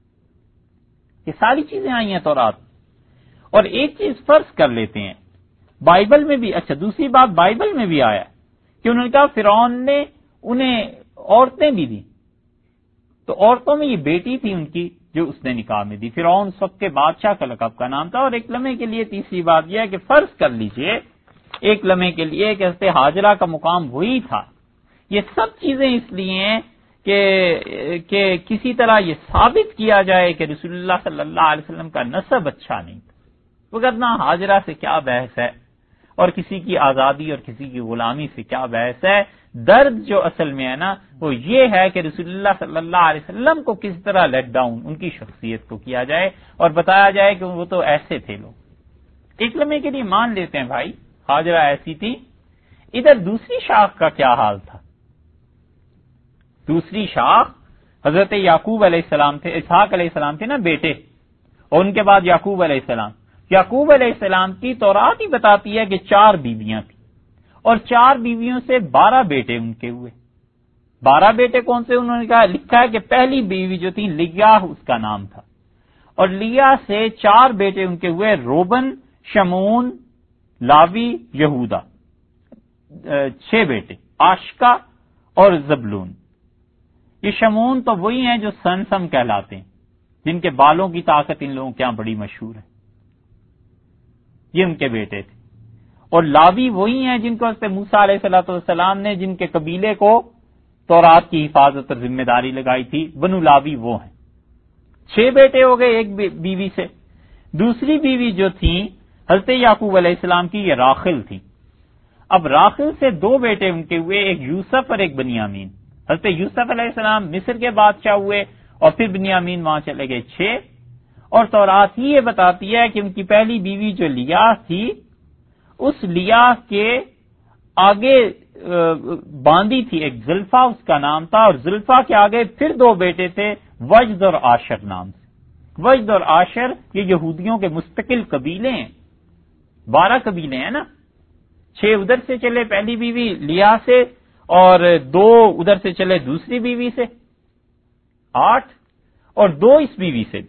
یہ ساری چیزیں آئی ہیں تورات. اور ایک چیز فرض کر لیتے ہیں بائبل میں بھی, اچھا دوسری بات بائبل میں بھی آیا کہ انہوں نے کہا فرعون نے انہیں عورتیں بھی دی, تو عورتوں میں یہ بیٹی تھی ان کی جو اس نے نکاح میں دی. فرعون اس وقت کے بادشاہ کا لقب کا نام تھا. اور ایک لمحے کے لیے تیسری بات یہ ہے کہ فرض کر لیجئے ایک لمحے کے لیے کہ حضرت ہاجرہ کا مقام وہی تھا. یہ سب چیزیں اس لیے ہیں کہ کہ کسی طرح یہ ثابت کیا جائے کہ رسول اللہ صلی اللہ علیہ وسلم کا نسب اچھا نہیں تھا. وگرنہ ہاجرہ سے کیا بحث ہے, اور کسی کی آزادی اور کسی کی غلامی سے کیا بحث ہے. درد جو اصل میں ہے نا وہ یہ ہے کہ رسول اللہ صلی اللہ علیہ وسلم کو کس طرح لیٹ ڈاؤن ان کی شخصیت کو کیا جائے اور بتایا جائے کہ وہ تو ایسے تھے لوگ. ایک لمحے کے لیے مان لیتے ہیں بھائی ہاجرہ ایسی تھی. ادھر دوسری شاخ کا کیا حال تھا؟ دوسری شاخ حضرت یعقوب علیہ السلام تھے, اسحاق علیہ السلام تھے نا بیٹے, اور ان کے بعد یعقوب علیہ السلام. یعقوب علیہ السلام کی تورات ہی بتاتی ہے کہ چار بیویاں تھیں, اور چار بیویوں سے بارہ بیٹے ان کے ہوئے. بارہ بیٹے کون سے؟ انہوں نے کہا لکھا ہے کہ پہلی بیوی جو تھی لیا اس کا نام تھا, اور لیا سے چار بیٹے ان کے ہوئے, روبن, شمون, لاوی, یہودا. چھ بیٹے آشکا اور زبلون. یہ شمون تو وہی ہیں جو سنسم کہلاتے ہیں, جن کے بالوں کی طاقت ان لوگوں کے یہاں بڑی مشہور ہے. یہ ان کے بیٹے تھے. اور لاوی وہی ہیں جن کو حضرت موسیٰ علیہ الصلوۃ والسلام نے جن کے قبیلے کو تورات کی حفاظت اور ذمہ داری لگائی تھی, بنو لاوی وہ ہیں. چھ بیٹے ہو گئے ایک بیوی سے. دوسری بیوی جو تھی حضرت یعقوب علیہ السلام کی, یہ راخل تھی. اب راخل سے دو بیٹے ان کے ہوئے, ایک یوسف اور ایک بنیامین. حضرت یوسف علیہ السلام مصر کے بادشاہ ہوئے اور پھر بنیامین وہاں چلے گئے. چھ. اور تورات ہی یہ بتاتی ہے کہ ان کی پہلی بیوی جو لیا تھی, اس لیا کے آگے باندی تھی، ایک زلفا اس کا نام تھا، اور زلفا کے آگے پھر دو بیٹے تھے وجد اور عاشر نام سے۔ وجد اور عاشر یہ یہودیوں کے مستقل قبیلے ہیں، بارہ قبیلے ہیں نا، چھ ادھر سے چلے پہلی بیوی لیا سے، اور دو ادھر سے چلے دوسری بیوی سے، آٹھ، اور دو اس بیوی سے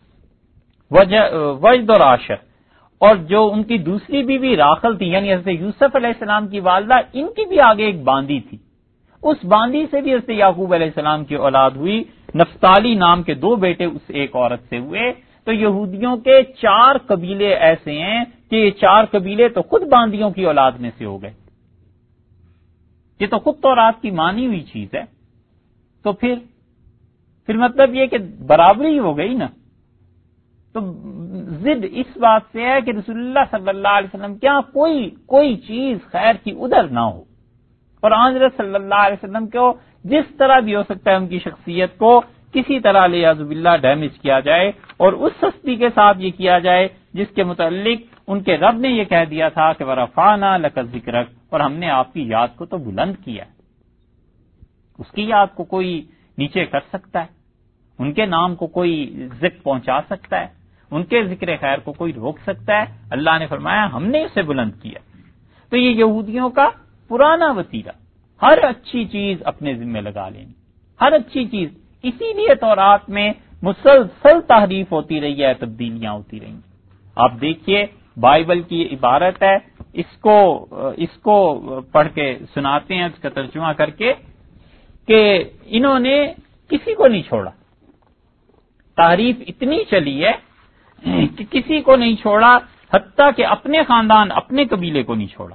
وجد اور عاشر، اور جو ان کی دوسری بیوی راخل تھی یعنی حضرت یوسف علیہ السلام کی والدہ، ان کی بھی آگے ایک باندی تھی، اس باندی سے بھی حضرت یعقوب علیہ السلام کی اولاد ہوئی۔ نفتالی نام کے دو بیٹے اس ایک عورت سے ہوئے۔ تو یہودیوں کے چار قبیلے ایسے ہیں کہ یہ چار قبیلے تو خود باندیوں کی اولاد میں سے ہو گئے، یہ تو خود تورات کی مانی ہوئی چیز ہے۔ تو پھر پھر مطلب یہ کہ برابری ہو گئی نا۔ تو ضد اس بات سے ہے کہ رسول اللہ صلی اللہ علیہ وسلم کیا کوئی کوئی چیز خیر کی ادھر نہ ہو، اور حضرت صلی اللہ علیہ وسلم کو جس طرح بھی ہو سکتا ہے ان کی شخصیت کو کسی طرح لیاذ باللہ ڈیمیج کیا جائے، اور اس سستی کے ساتھ یہ کیا جائے جس کے متعلق ان کے رب نے یہ کہہ دیا تھا کہ وَرَفَعْنَا لَكَ ذِكْرَكَ، اور ہم نے آپ کی یاد کو تو بلند کیا۔ اس کی یاد کو کوئی نیچے کر سکتا ہے؟ ان کے نام کو کوئی ذکر پہنچا سکتا ہے؟ ان کے ذکر خیر کو کوئی روک سکتا ہے؟ اللہ نے فرمایا ہم نے اسے بلند کیا۔ تو یہ یہودیوں کا پرانا وتیرہ، ہر اچھی چیز اپنے ذمہ لگا لینی، ہر اچھی چیز، اسی لیے تورات میں مسلسل تحریف ہوتی رہی ہے، تبدیلیاں ہوتی رہی ہیں۔ آپ دیکھیے بائبل کی عبارت ہے، اس کو اس کو پڑھ کے سناتے ہیں، اس کا ترجمہ کر کے، کہ انہوں نے کسی کو نہیں چھوڑا، تحریف اتنی چلی ہے کہ کسی کو نہیں چھوڑا، حتیٰ کہ اپنے خاندان اپنے قبیلے کو نہیں چھوڑا۔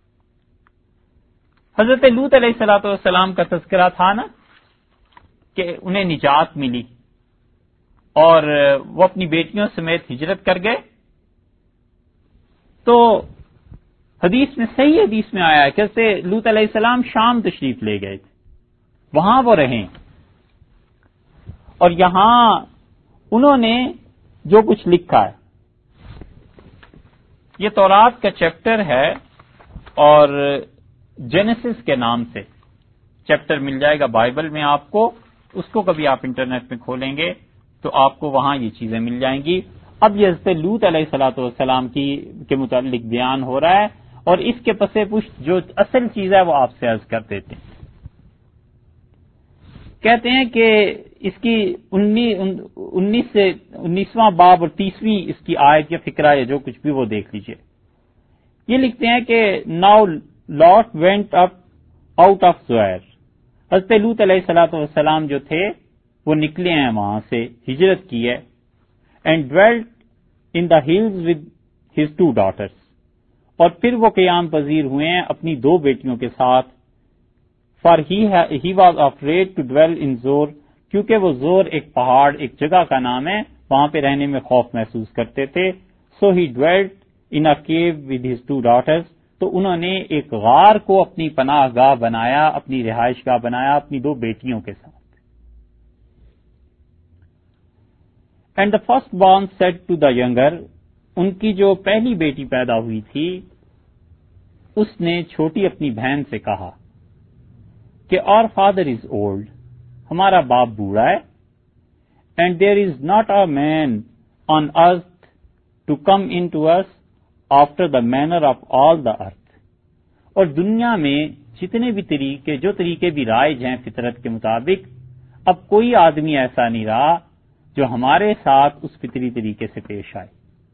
حضرت لوط علیہ الصلوۃ والسلام کا تذکرہ تھا نا کہ انہیں نجات ملی اور وہ اپنی بیٹیوں سمیت ہجرت کر گئے۔ تو حدیث میں صحیح حدیث میں آیا ہے کہ حضرت لوط علیہ السلام شام تشریف لے گئے تھے، وہاں وہ رہیں، اور یہاں انہوں نے جو کچھ لکھا ہے، یہ تورات کا چیپٹر ہے، اور جینیسس کے نام سے چیپٹر مل جائے گا بائبل میں آپ کو، اس کو کبھی آپ انٹرنیٹ میں کھولیں گے تو آپ کو وہاں یہ چیزیں مل جائیں گی۔ اب یہ حضرت لوط علیہ الصلوۃ والسلام کی کے متعلق بیان ہو رہا ہے، اور اس کے پس پشت جو اصل چیز ہے وہ آپ سے عرض کر دیتے ہیں۔ کہتے ہیں کہ اس کی انیس سے انیسواں باب اور تیسویں اس کی آیت یا فقرہ یا جو کچھ بھی وہ دیکھ لیجئے۔ یہ لکھتے ہیں کہ now Lot went up out of Zoar, حضرت لوط علیہ الصلوۃ والسلام جو تھے وہ نکلے ہیں وہاں سے، ہجرت کی ہے، and dwelt in the hills with his two daughters, اور پھر وہ قیام پذیر ہوئے ہیں اپنی دو بیٹیوں کے ساتھ، for he was afraid to dwell in Zoar, کیونکہ وہ زور ایک پہاڑ ایک جگہ کا نام ہے، وہاں پہ رہنے میں خوف محسوس کرتے تھے، so he dwelt in a cave with his two daughters, تو انہوں نے ایک غار کو اپنی پناہ گاہ بنایا، اپنی رہائش گاہ بنایا اپنی دو بیٹیوں کے ساتھ۔ And the firstborn said to the younger, ان کی جو پہلی بیٹی پیدا ہوئی تھی اس نے چھوٹی اپنی بہن سے کہا کہ اور فادر از اولڈ، ہمارا باپ بوڑھا ہے، and there is not a man on earth to come in to us after the manner of all the earth, اور دنیا میں جتنے بھی طریقے جو طریقے بھی رائج ہیں فطرت کے مطابق، اب کوئی آدمی ایسا نہیں رہا جو ہمارے ساتھ اس فطری طریقے سے پیش آئے،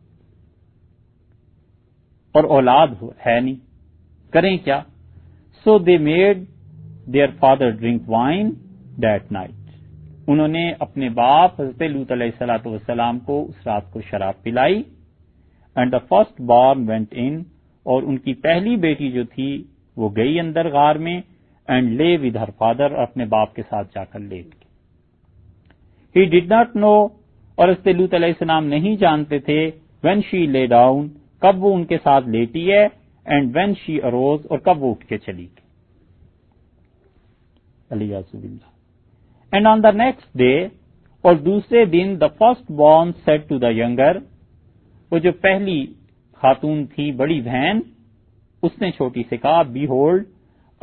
اور اولاد ہے نہیں، کریں کیا؟ So they made their father drink wine that night, انہوں نے اپنے باپ حضرت لوط علیہ الصلوۃ والسلام کو اس رات کو شراب پلائی، and the firstborn went in, اور ان کی پہلی بیٹی جو تھی وہ گئی اندر غار میں، اینڈ لے ود ہر فادر، اور اپنے باپ کے ساتھ جا کر لیٹ گئی۔ ہی ڈڈ ناٹ نو، اور حضرت لوط علیہ السلام نہیں جانتے تھے، وین شی لے ڈاؤن، کب وہ ان کے ساتھ لیٹی ہے، اینڈ وین شی اروز، اور کب وہ اٹھ کے چلی گئی۔ الیاذ باللہ۔ And on the next day, اور دوسرے دن، the firstborn said to the younger, وہ جو پہلی خاتون تھی بڑی بہن، اس نے چھوٹی سے کہا، be hold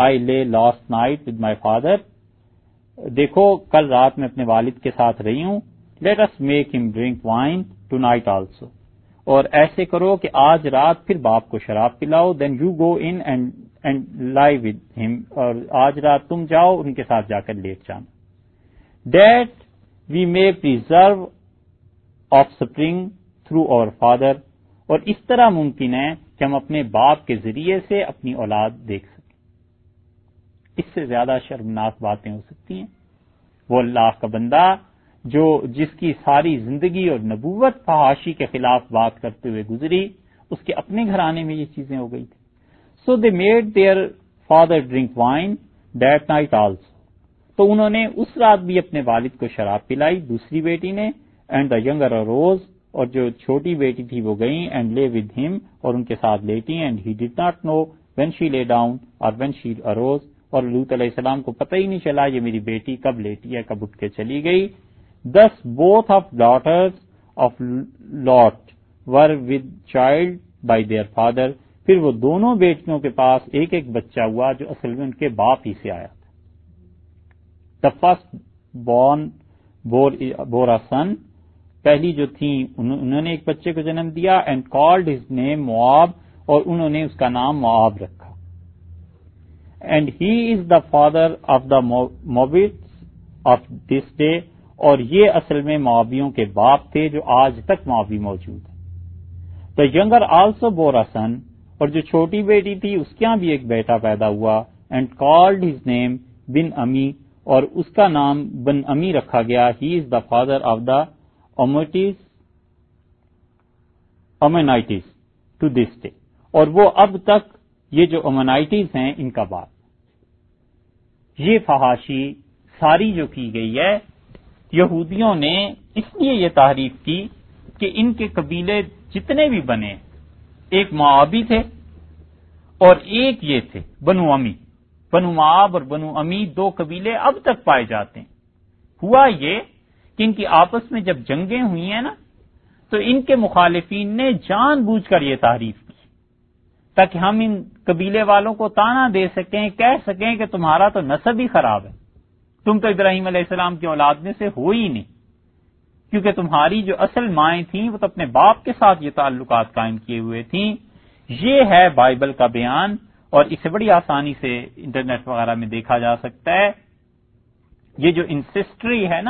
I lay last night with my father. دیکھو کل رات میں اپنے والد کے ساتھ رہی ہوں. Let us make him drink wine tonight also. اور ایسے کرو کہ آج رات پھر باپ کو شراب پلاؤ. Then you go in and lie with him. اور آج رات تم جاؤ ان کے ساتھ جا کر لیٹ جانا. That we may preserve offspring through our father. اور اس طرح ممکن ہے کہ ہم اپنے باپ کے ذریعے سے اپنی اولاد دیکھ سکیں. اس سے زیادہ شرمناک باتیں ہو سکتی ہیں. وہ اللہ کا بندہ جو جس کی ساری زندگی اور نبوت فحاشی کے خلاف بات کرتے ہوئے گزری, اس کے اپنے گھرانے میں یہ چیزیں ہو گئی تھی. So they made their father drink wine that night also. تو انہوں نے اس رات بھی اپنے والد کو شراب پلائی, دوسری بیٹی نے. And the younger arose. اور جو چھوٹی بیٹی تھی وہ گئیں اینڈ لے ود ہم. اور ان کے ساتھ لیٹی. And he did not know when she lay down اور وین شی اروز. اور لوط علیہ السلام کو پتہ ہی نہیں چلا یہ میری بیٹی کب لیٹی ہے کب اٹھ کے چلی گئی. Thus both of daughters of Lot were with child by their father. پھر وہ دونوں بیٹیوں کے پاس ایک ایک بچہ ہوا جو اصل میں ان کے باپ ہی سے آیا تھا. The first born bore a son. پہلی جو تھیں انہوں نے ایک بچے کو جنم دیا. And called his name Moab. اور انہوں نے اس کا نام مواب رکھا. And he is the father of the Moabites of this day. اور یہ اصل میں موابیوں کے باپ تھے جو آج تک موابی موجود ہیں. The younger also bore a son. اور جو چھوٹی بیٹی تھی اس کے یہاں بھی ایک بیٹا پیدا ہوا. And called his name بن امی. اور اس کا نام بن امی رکھا گیا. He is the father of the Ammonites Ammonites to this day. اور وہ اب تک یہ جو امونائٹیز ہیں ان کا باپ. یہ فحاشی ساری جو کی گئی ہے یہودیوں نے اس لیے یہ تعریف کی کہ ان کے قبیلے جتنے بھی بنے ایک موابی تھے اور ایک یہ تھے بنو امی. بنو مواب اور بنو امی دو قبیلے اب تک پائے جاتے ہیں. ہوا یہ کہ ان کی آپس میں جب جنگیں ہوئی ہیں نا تو ان کے مخالفین نے جان بوجھ کر یہ تعریف کی تاکہ ہم ان قبیلے والوں کو تانا دے سکیں, کہہ سکیں کہ تمہارا تو نسب ہی خراب ہے, تم تو ابراہیم علیہ السلام کی اولاد میں سے ہو ہی نہیں, کیونکہ تمہاری جو اصل مائیں تھیں وہ تو اپنے باپ کے ساتھ یہ تعلقات قائم کیے ہوئے تھیں. یہ ہے بائبل کا بیان اور اسے بڑی آسانی سے انٹرنیٹ وغیرہ میں دیکھا جا سکتا ہے. یہ جو انسسٹری ہے نا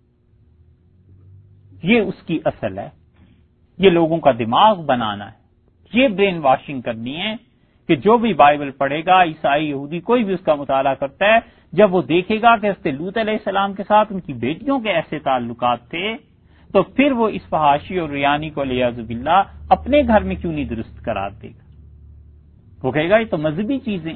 یہ اس کی اصل ہے. یہ لوگوں کا دماغ بنانا ہے, یہ برین واشنگ کرنی ہے کہ جو بھی بائبل پڑھے گا, عیسائی یہودی کوئی بھی اس کا مطالعہ کرتا ہے, جب وہ دیکھے گا کہ حضرت لوط علیہ السلام کے ساتھ ان کی بیٹیوں کے ایسے تعلقات تھے تو پھر وہ اس فحاشی اور ریانی کو علیاذ باللہ اپنے گھر میں کیوں نہیں درست قرار دے گا. وہ کہے گا یہ تو مذہبی چیزیں.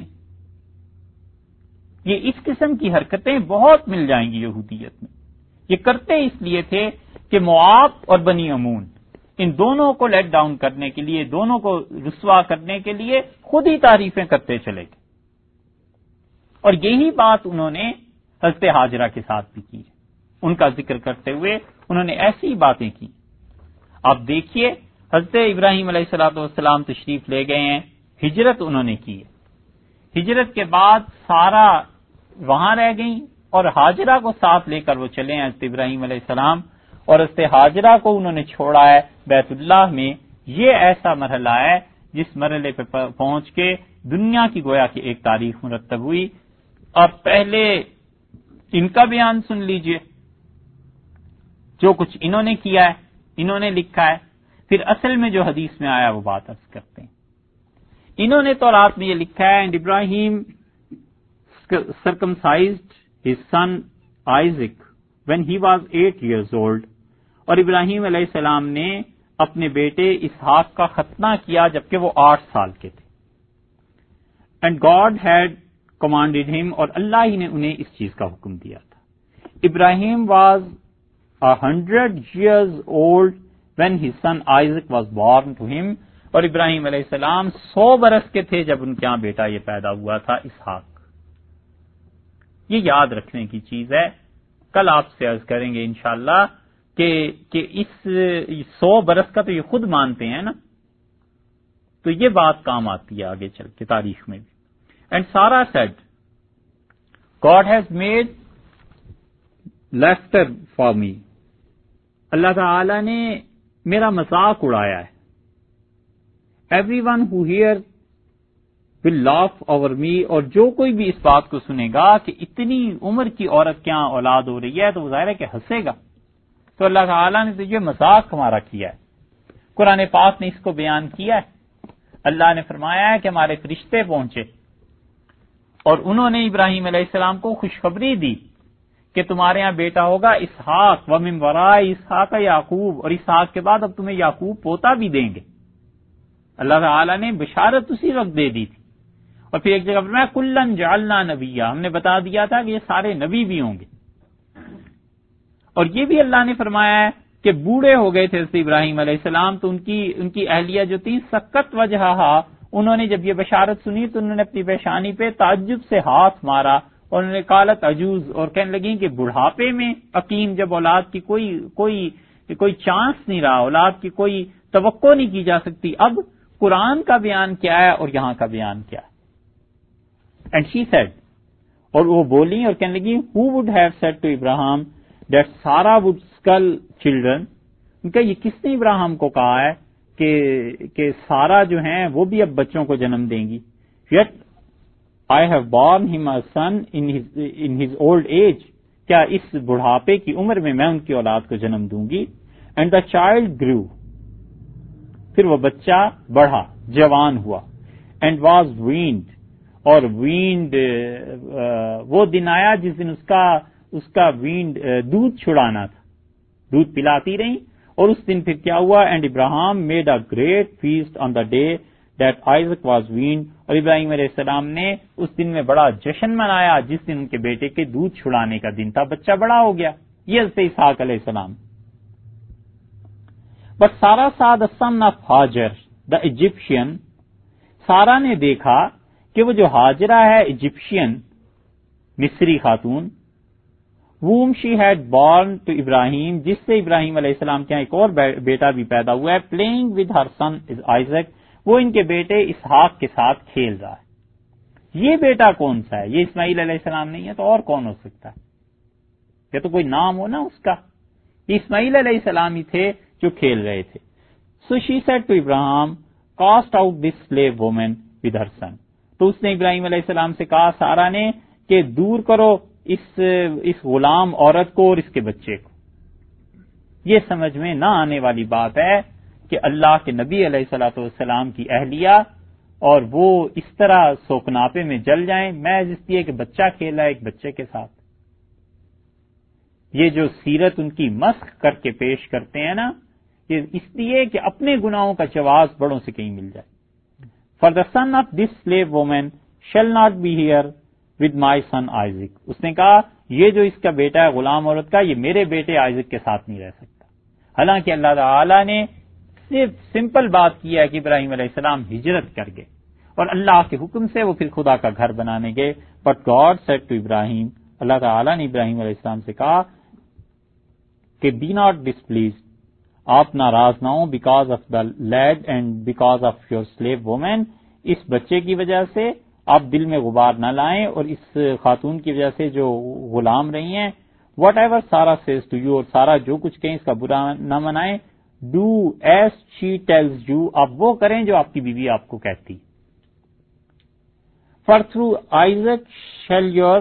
یہ اس قسم کی حرکتیں بہت مل جائیں گی یہودیت میں. یہ کرتے اس لیے تھے کہ مواب اور بنی امون ان دونوں کو لیٹ ڈاؤن کرنے کے لیے, دونوں کو رسوا کرنے کے لیے خود ہی تعریفیں کرتے چلے گئے. اور یہی بات انہوں نے حضرت ہاجرہ کے ساتھ بھی کی. ان کا ذکر کرتے ہوئے انہوں نے ایسی باتیں کی. آپ دیکھیے حضرت ابراہیم علیہ الصلوۃ والسلام تشریف لے گئے ہیں, ہجرت انہوں نے کی ہے. ہجرت کے بعد سارا وہاں رہ گئیں اور ہاجرہ کو ساتھ لے کر وہ چلے ہیں حضرت ابراہیم علیہ السلام, اور حضرت ہاجرہ کو انہوں نے چھوڑا ہے بیت اللہ میں. یہ ایسا مرحلہ ہے جس مرحلے پہ پہنچ کے دنیا کی گویا کی ایک تاریخ مرتب ہوئی. اب پہلے ان کا بیان سن لیجئے, جو کچھ انہوں نے کیا ہے, انہوں نے لکھا ہے, پھر اصل میں جو حدیث میں آیا وہ بات عرض کرتے ہیں. انہوں نے تورات میں یہ لکھا ہے, and Abraham circumcised his son Isaac when he was eight years old. اور ابراہیم علیہ السلام نے اپنے بیٹے اسحاق کا ختنہ کیا جبکہ وہ آٹھ سال کے تھے. And God had commanded him, اور اللہ ہی نے انہیں اس چیز کا حکم دیا تھا. Abraham was a hundred years old when his son Isaac was born to him. اور ابراہیم علیہ السلام سو برس کے تھے جب ان کے ہاں بیٹا یہ پیدا ہوا تھا اسحاق. یہ یاد رکھنے کی چیز ہے. کل آپ سے عرض کریں گے انشاءاللہ کہ کہ اس سو برس کا تو یہ خود مانتے ہیں نا, تو یہ بات کام آتی ہے آگے چل کے تاریخ میں بھی. And Sarah said, God has made laughter for me. اللہ تعالی نے میرا مذاق اڑایا ہے. Everyone who hears will laugh over me. اور جو کوئی بھی اس بات کو سنے گا کہ اتنی عمر کی عورت کیا اولاد ہو رہی ہے تو وہ ظاہر ہے کہ ہنسے گا. تو اللہ تعالیٰ نے تو یہ مذاق ہمارا کیا ہے. قرآن پاک نے اس کو بیان کیا ہے. اللہ نے فرمایا ہے کہ ہمارے فرشتے پہنچے اور انہوں نے ابراہیم علیہ السلام کو خوشخبری دی کہ تمہارے ہاں بیٹا ہوگا اسحاق، ومن وراء اسحاق یعقوب، اور اسحاق کے بعد اب تمہیں یعقوب پوتا بھی دیں گے. اللہ تعالیٰ نے بشارت اسی وقت دے دی تھی. اور پھر ایک جگہ فرمایا کلن جعلنا نبیا، ہم نے بتا دیا تھا کہ یہ سارے نبی بھی ہوں گے. اور یہ بھی اللہ نے فرمایا ہے کہ بوڑھے ہو گئے تھے حضرت ابراہیم علیہ السلام، تو ان کی ان کی اہلیہ جو تھی سکت وجہہا، انہوں نے جب یہ بشارت سنی تو انہوں نے اپنی پیشانی پہ تعجب سے ہاتھ مارا اور انہوں نے قالت عجوز، اور کہنے لگیں کہ بڑھاپے میں عقیم، جب اولاد کی کوئی کوئی کوئی چانس نہیں رہا، اولاد کی کوئی توقع نہیں کی جا سکتی، اب قرآن کا بیان کیا ہے اور یہاں کا بیان کیا ہے. اینڈ شی سیڈ، اور وہ بولی اور کہنے لگی who would have said to Abraham that Sarah would suckle children. ان کا یہ کس نے ابراہیم کو کہا ہے کہ کہ سارا جو ہیں وہ بھی اب بچوں کو جنم دیں گی. Yet I have born him a son in his old age, کیا اس بڑھاپے کی عمر میں میں ان کی اولاد کو جنم دوں گی. اینڈ دا چائلڈ گرو، پھر وہ بچہ بڑھا، جوان ہوا. اینڈ واز وینڈ، اور وینڈ وہ دن آیا جس دن اس کا اس کا وینڈ دودھ چھڑانا تھا، دودھ پلاتی رہی. اور اس دن پھر کیا ہوا، and Abraham made a great feast on the day that Isaac was weaned, اور ابراہیم علیہ السلام نے اس دن میں بڑا جشن منایا جس دن ان کے بیٹے کے دودھ چھڑانے کا دن تھا، بچہ بڑا ہو گیا. یہ حضرت اسحاق علیہ السلام. بٹ سارا سا دا سن آف ہاجر دا ایجپشین، سارا نے دیکھا کہ وہ جو ہاجرہ ہے ایجپشین مصری خاتون، whom she had born to ابراہیم، جس سے ابراہیم علیہ السلام کے یہاں ایک اور بیٹا بھی پیدا ہوا ہے، playing with her son is Isaac، وہ ان کے بیٹے اسحاق کے ساتھ کھیل رہا ہے. یہ بیٹا کون سا ہے؟ یہ اسماعیل علیہ السلام نہیں ہے تو اور کون ہو سکتا ہے؟ یہ تو کوئی نام ہو نا اس کا. یہ اسماعیل علیہ السلام ہی تھے جو کھیل رہے تھے. so she said to Abraham cast out this slave woman with her son، تو اس نے ابراہیم علیہ السلام سے کہا سارا نے کہ دور کرو اس اس غلام عورت کو اور اس کے بچے کو. یہ سمجھ میں نہ آنے والی بات ہے کہ اللہ کے نبی علیہ الصلوۃ والسلام کی اہلیہ اور وہ اس طرح سوکناپے میں جل جائیں محض اس لیے کہ بچہ کھیلا ہے ایک بچے کے ساتھ. یہ جو سیرت ان کی مسخ کر کے پیش کرتے ہیں نا، یہ اس لیے کہ اپنے گناہوں کا جواز بڑوں سے کہیں مل جائے. For the son of this slave woman shall not be here with my son Isaac, اس نے کہا یہ جو اس کا بیٹا ہے غلام عورت کا، یہ میرے بیٹے آئزک کے ساتھ نہیں رہ سکتا. حالانکہ اللہ تعالی نے صرف سمپل بات کی ہے کہ ابراہیم علیہ السلام ہجرت کر گئے اور اللہ کے حکم سے وہ پھر خدا کا گھر بنانے گئے. But God said to Abraham, اللہ تعالی نے ابراہیم علیہ السلام سے کہا کہ بی ناٹ ڈسپلیز، آپ ناراض نہ ہوں، because of the lad and because of your slave woman, اس بچے کی وجہ سے آپ دل میں غبار نہ لائیں اور اس خاتون کی وجہ سے جو غلام رہی ہیں. Whatever Sarah says to you, اور سارا جو کچھ کہیں اس کا برا نہ منائیں. Do as she tells you, آپ وہ کریں جو آپ کی بیوی آپ کو کہتی. For through Isaac shall your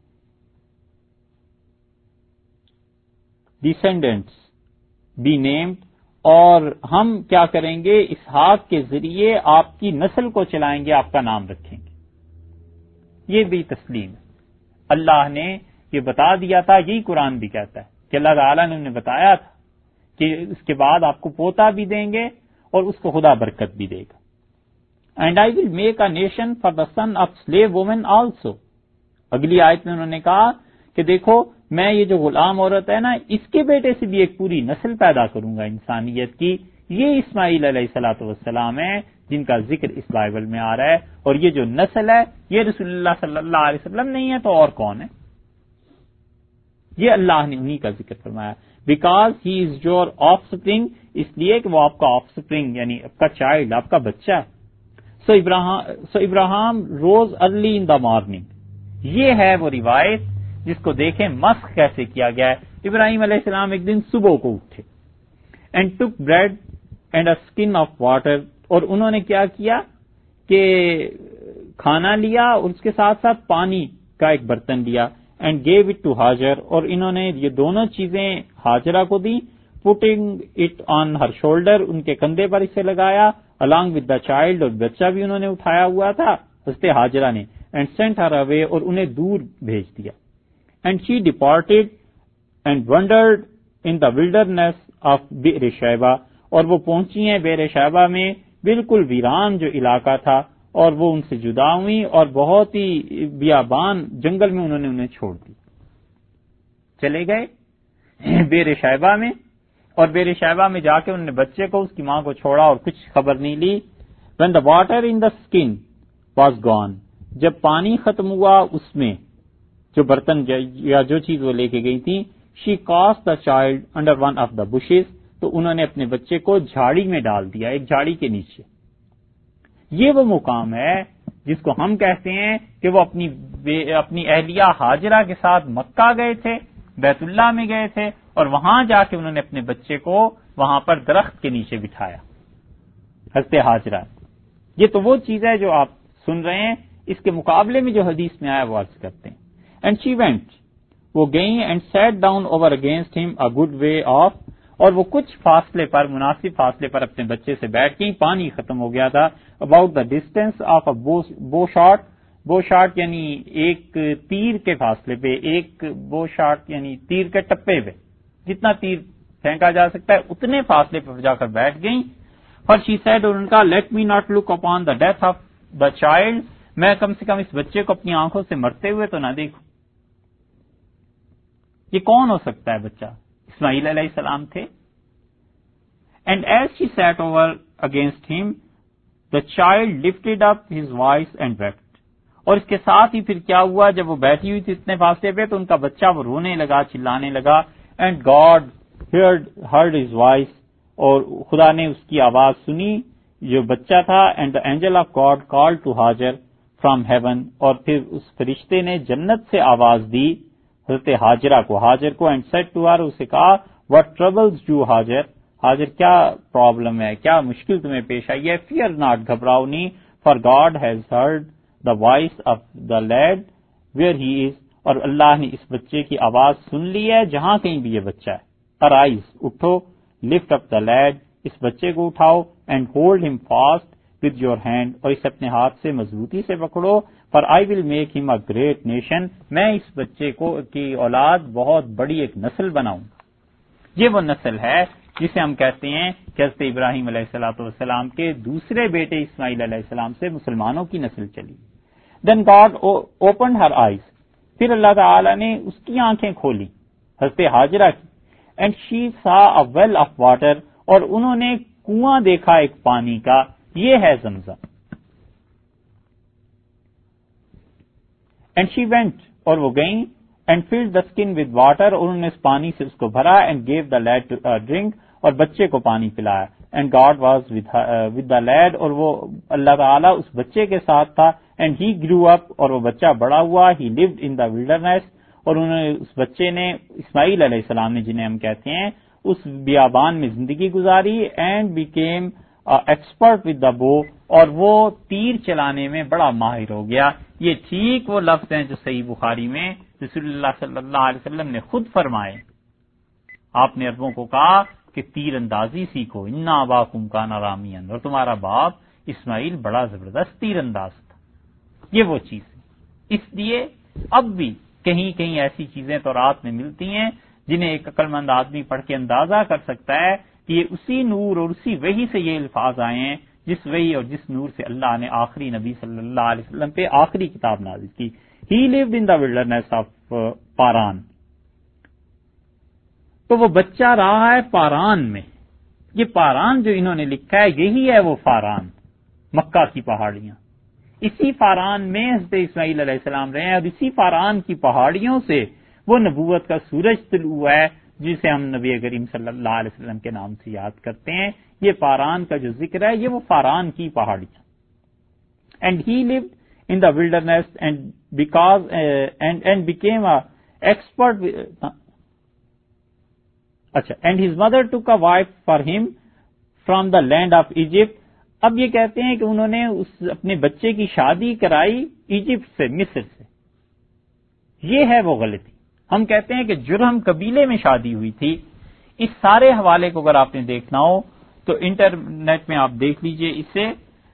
descendants be named, اور ہم کیا کریں گے، اسحاق کے ذریعے آپ کی نسل کو چلائیں گے، آپ کا نام رکھیں گے. یہ بھی تسلیم ہے. اللہ نے یہ بتا دیا تھا، یہی قرآن بھی کہتا ہے کہ اللہ تعالیٰ نے انہیں بتایا تھا کہ اس کے بعد آپ کو پوتا بھی دیں گے اور اس کو خدا برکت بھی دے گا. And I will make a nation for the son of slave woman also. اگلی آیت میں انہوں نے کہا کہ دیکھو میں یہ جو غلام عورت ہے نا، اس کے بیٹے سے بھی ایک پوری نسل پیدا کروں گا انسانیت کی. یہ اسماعیل علیہ الصلوۃ والسلام ہے جن کا ذکر اس بائبل میں آ رہا ہے، اور یہ جو نسل ہے یہ رسول اللہ صلی اللہ علیہ وسلم نہیں ہے تو اور کون ہے؟ یہ اللہ نے انہی کا ذکر فرمایا. Because he is your offspring, اس لیے کہ وہ آپ کا آف سپرنگ یعنی آپ کا چائلڈ، آپ کا بچہ ہے. سو ابراہیم سو ابراہیم روز ارلی ان دا مارننگ، یہ ہے وہ روایت جس کو دیکھیں مسخ کیسے کیا گیا ہے. ابراہیم علیہ السلام ایک دن صبح کو اٹھے and took bread and a skin of water, اور انہوں نے کیا کیا کہ کھانا لیا اور اس کے ساتھ ساتھ پانی کا ایک برتن لیا, and gave it to Hagar, اور انہوں نے یہ دونوں چیزیں ہاجرہ کو دی, putting it on her shoulder, ان کے کندھے پر اسے لگایا, along with the child, اور بچہ بھی انہوں نے اٹھایا ہوا تھا حضرت ہاجرہ نے, اینڈ سینٹ ہر اوے, اور انہیں دور بھیج دیا. And she departed and wandered in the wilderness of Beersheba, اور وہ پہنچی ہیں بئر شیبہ میں, بالکل ویران جو علاقہ تھا, اور وہ ان سے جدا ہوئی اور بہت ہی بیابان جنگل میں انہوں نے انہیں چھوڑ دی. چلے گئے بئر شیبہ میں, اور بئر شیبہ میں جا کے انہوں نے بچے کو, اس کی ماں کو چھوڑا اور کچھ خبر نہیں لی. when the water in the skin was gone, جب پانی ختم ہوا اس میں, جو برتن یا جو چیز وہ لے کے گئی تھی, she cast the child under one of the bushes, تو انہوں نے اپنے بچے کو جھاڑی میں ڈال دیا, ایک جھاڑی کے نیچے. یہ وہ مقام ہے جس کو ہم کہتے ہیں کہ وہ اپنی اپنی اہلیہ ہاجرہ کے ساتھ مکہ گئے تھے, بیت اللہ میں گئے تھے, اور وہاں جا کے انہوں نے اپنے بچے کو وہاں پر درخت کے نیچے بٹھایا, حضرت ہاجرہ. یہ تو وہ چیز ہے جو آپ سن رہے ہیں, اس کے مقابلے میں جو حدیث میں آیا وہ عرض کرتے ہیں. اینڈ شی وینٹ, وہ گئیں, and sat down over against him a good way of, اور وہ کچھ فاصلے پر, مناسب فاصلے پر اپنے بچے سے بیٹھ گئی, پانی ختم ہو گیا تھا, about the distance of a bow shot, بو شاٹ یعنی ایک تیر کے فاصلے پہ, ایک بو شاٹ یعنی تیر کے ٹپے پہ, جتنا تیر پھینکا جا سکتا ہے اتنے فاصلے پر جا کر بیٹھ گئیں. اور شی سیڈ, اور ان کا, let me not look upon the death of the child, میں کم سے کم اس بچے کو اپنی آنکھوں سے مرتے ہوئے تو نہ دیکھوں. یہ کون ہو سکتا ہے بچہ؟ اسماعیل علیہ السلام تھے. And as she sat over against him, the child lifted up his voice and wept, اور اس کے ساتھ ہی پھر کیا ہوا, جب وہ بیٹھی ہوئی تھی اتنے فاصلے پہ, تو ان کا بچہ وہ رونے لگا, چلانے لگا. And God heard heard his voice, اور خدا نے اس کی آواز سنی جو بچہ تھا. And the angel of God call to Hagar from heaven, اور پھر اس فرشتے نے جنت سے آواز دی حضرت ہاجرہ کو, ہاجر کو. اینڈ سیڈ ٹو ہر, اسے کہا, واٹ ٹربلز یو ہاجر, ہاجر کیا پرابلم ہے, کیا مشکل تمہیں پیش آئی ہے. فیئر ناٹ, گھبراؤ نہیں, for God has heard the voice of the lad where he is, اور اللہ نے اس بچے کی آواز سن لی ہے جہاں کہیں بھی یہ بچہ ہے. ارائز, اٹھو, لفٹ اپ دا لیڈ, اس بچے کو اٹھاؤ, and hold him fast with your hand, اور اسے اپنے ہاتھ سے مضبوطی سے پکڑو. فار آئی ول میک ہم اے گریٹ نیشن, میں اس بچے کو کی اولاد بہت بڑی ایک نسل بناؤں. یہ وہ نسل ہے جسے ہم کہتے ہیں کہ حضرت ابراہیم علیہ الصلوۃ والسلام کے دوسرے بیٹے اسماعیل علیہ السلام سے مسلمانوں کی نسل چلی. Then God opened her eyes, پھر اللہ تعالی نے اس کی آنکھیں کھولی حضرت ہاجرہ کی. اینڈ شی سا اے ویل آف واٹر, اور انہوں نے کنواں دیکھا ایک پانی کا, یہ ہے زمزم. اینڈ شی وینٹ, اور وہ گئیں, and filled the skin with water, اور انہوں نے اس پانی سے اس کو بھرا. And gave the lad to drink, اور بچے کو پانی پلایا. And God was with the lad, اور وہ اللہ تعالیٰ اس بچے کے ساتھ تھا. اینڈ ہی گرو اپ, اور وہ بچہ بڑا ہوا. ہی لیوڈ ان دا ولڈرنیس, اور انہوں نے, اس بچے نے, اسماعیل علیہ السلام نے, جنہیں ہم کہتے ہیں, اس بیابان میں زندگی گزاری. And became expert with the bow, اور وہ تیر چلانے میں بڑا ماہر ہو گیا. یہ ٹھیک وہ لفظ ہیں جو صحیح بخاری میں رسول اللہ صلی اللہ علیہ وسلم نے خود فرمائے. آپ نے عربوں کو کہا کہ تیر اندازی سیکھو, انا اباکم کان رامین, اور تمہارا باپ اسماعیل بڑا زبردست تیر انداز تھا. یہ وہ چیز ہے. اس لیے اب بھی کہیں کہیں ایسی چیزیں تورات میں ملتی ہیں جنہیں ایک عقل مند آدمی پڑھ کے اندازہ کر سکتا ہے کہ یہ اسی نور اور اسی وحی سے یہ الفاظ آئے ہیں جس وحی اور جس نور سے اللہ نے آخری نبی صلی اللہ علیہ وسلم پہ آخری کتاب نازل کی. He lived in the wilderness of Paran, تو وہ بچہ رہا ہے پاران میں. یہ پاران جو انہوں نے لکھا ہے یہی ہے وہ فاران, مکہ کی پہاڑیاں. اسی فاران میں حضرت اسماعیل علیہ السلام رہے ہیں, اور اسی فاران کی پہاڑیوں سے وہ نبوت کا سورج طلوع ہے جسے ہم نبی کریم صلی اللہ علیہ وسلم کے نام سے یاد کرتے ہیں. یہ پاران کا جو ذکر ہے یہ وہ فاران کی پہاڑیاں. And he lived in the wilderness and because uh, and and became a expert uh, اچھا and his mother took a wife for him from the land of Egypt. اب یہ کہتے ہیں کہ انہوں نے اس اپنے بچے کی شادی کرائی ایجپٹ سے، مصر سے. یہ ہے وہ غلطی. ہم کہتے ہیں کہ جرہم قبیلے میں شادی ہوئی تھی. اس سارے حوالے کو اگر آپ نے دیکھنا ہو تو انٹرنیٹ میں آپ دیکھ لیجئے اسے.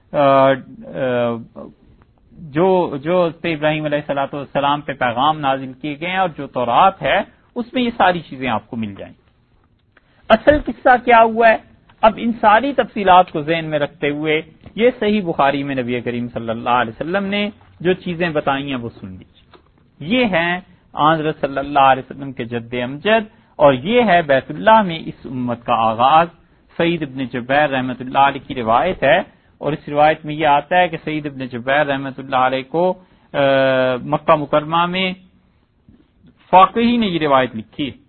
جو جو ابراہیم علیہ الصلوۃ والسلام پہ پیغام نازل کیے گئے ہیں اور جو تورات ہے اس میں یہ ساری چیزیں آپ کو مل جائیں. اصل قصہ کیا ہوا ہے، اب ان ساری تفصیلات کو ذہن میں رکھتے ہوئے یہ صحیح بخاری میں نبی کریم صلی اللہ علیہ وسلم نے جو چیزیں بتائی ہیں وہ سن لیجیے. یہ ہیں حضرت صلی اللہ علیہ وسلم کے جد امجد، اور یہ ہے بیت اللہ میں اس امت کا آغاز. سعید ابن جبیر رحمۃ اللہ علیہ کی روایت ہے، اور اس روایت میں یہ آتا ہے کہ سعید ابن جبیر رحمۃ اللہ علیہ کو مکہ مکرمہ میں فاقہی نے یہ روایت لکھی ہے،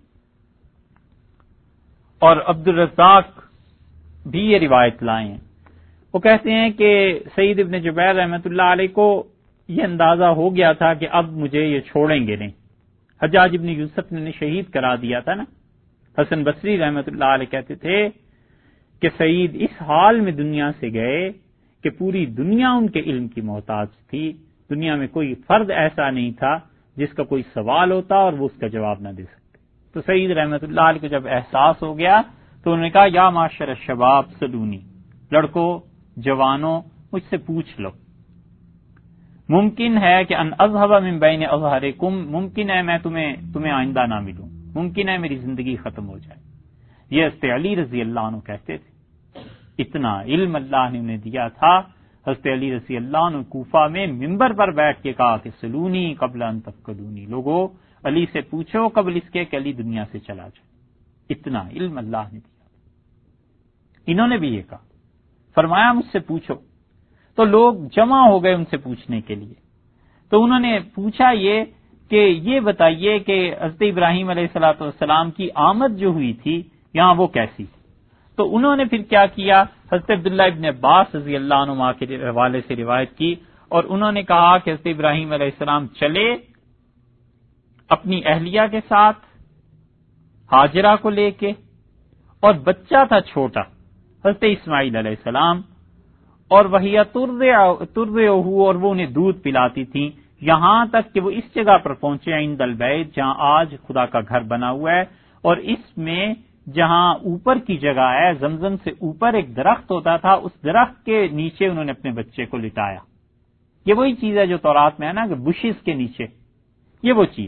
اور عبد الرزاق بھی یہ روایت لائے ہیں. وہ کہتے ہیں کہ سعید ابن جبیر رحمۃ اللہ علیہ کو یہ اندازہ ہو گیا تھا کہ اب مجھے یہ چھوڑیں گے نہیں. حجاج ابن یوسف نے شہید کرا دیا تھا نا. حسن بصری رحمۃ اللہ علیہ کہتے تھے کہ سعید اس حال میں دنیا سے گئے کہ پوری دنیا ان کے علم کی محتاج تھی. دنیا میں کوئی فرد ایسا نہیں تھا جس کا کوئی سوال ہوتا اور وہ اس کا جواب نہ دے سکتے. تو سعید رحمۃ اللہ علیہ کو جب احساس ہو گیا تو انہوں نے کہا یا معاشر الشباب سلونی، لڑکوں جوانوں مجھ سے پوچھ لو. ممکن ہے کہ ان اذهب من بین اظہارکم، ممکن ہے میں تمہیں تمہیں آئندہ نہ ملوں، ممکن ہے میری زندگی ختم ہو جائے. یہ حضرت علی رضی اللہ عنہ کہتے تھے. اتنا علم اللہ نے انہیں دیا تھا. حضرت علی رضی اللہ عنہ کوفہ میں ممبر پر بیٹھ کے کہا کہ سلونی قبل ان تفقدونی، لوگوں علی سے پوچھو قبل اس کے کہ علی دنیا سے چلا جائے. اتنا علم اللہ نے دیا. انہوں نے بھی یہ کہا، فرمایا مجھ سے پوچھو. تو لوگ جمع ہو گئے ان سے پوچھنے کے لیے. تو انہوں نے پوچھا یہ کہ یہ بتائیے کہ حضرت ابراہیم علیہ الصلوۃ والسلام کی آمد جو ہوئی تھی یہاں وہ کیسی. تو انہوں نے پھر کیا کیا، حضرت عبداللہ ابن عباس رضی اللہ عنہ کے حوالے سے روایت کی، اور انہوں نے کہا کہ حضرت ابراہیم علیہ السلام چلے اپنی اہلیہ کے ساتھ ہاجرہ کو لے کے، اور بچہ تھا چھوٹا حضرت اسماعیل علیہ السلام، اور وہی ترضع اور وہ انہیں دودھ پلاتی تھیں، یہاں تک کہ وہ اس جگہ پر پہنچے عند البیت جہاں آج خدا کا گھر بنا ہوا ہے. اور اس میں جہاں اوپر کی جگہ ہے زمزم سے اوپر ایک درخت ہوتا تھا، اس درخت کے نیچے انہوں نے اپنے بچے کو لٹایا. یہ وہی چیز ہے جو تورات میں ہے نا کہ بشز کے نیچے، یہ وہ چیز.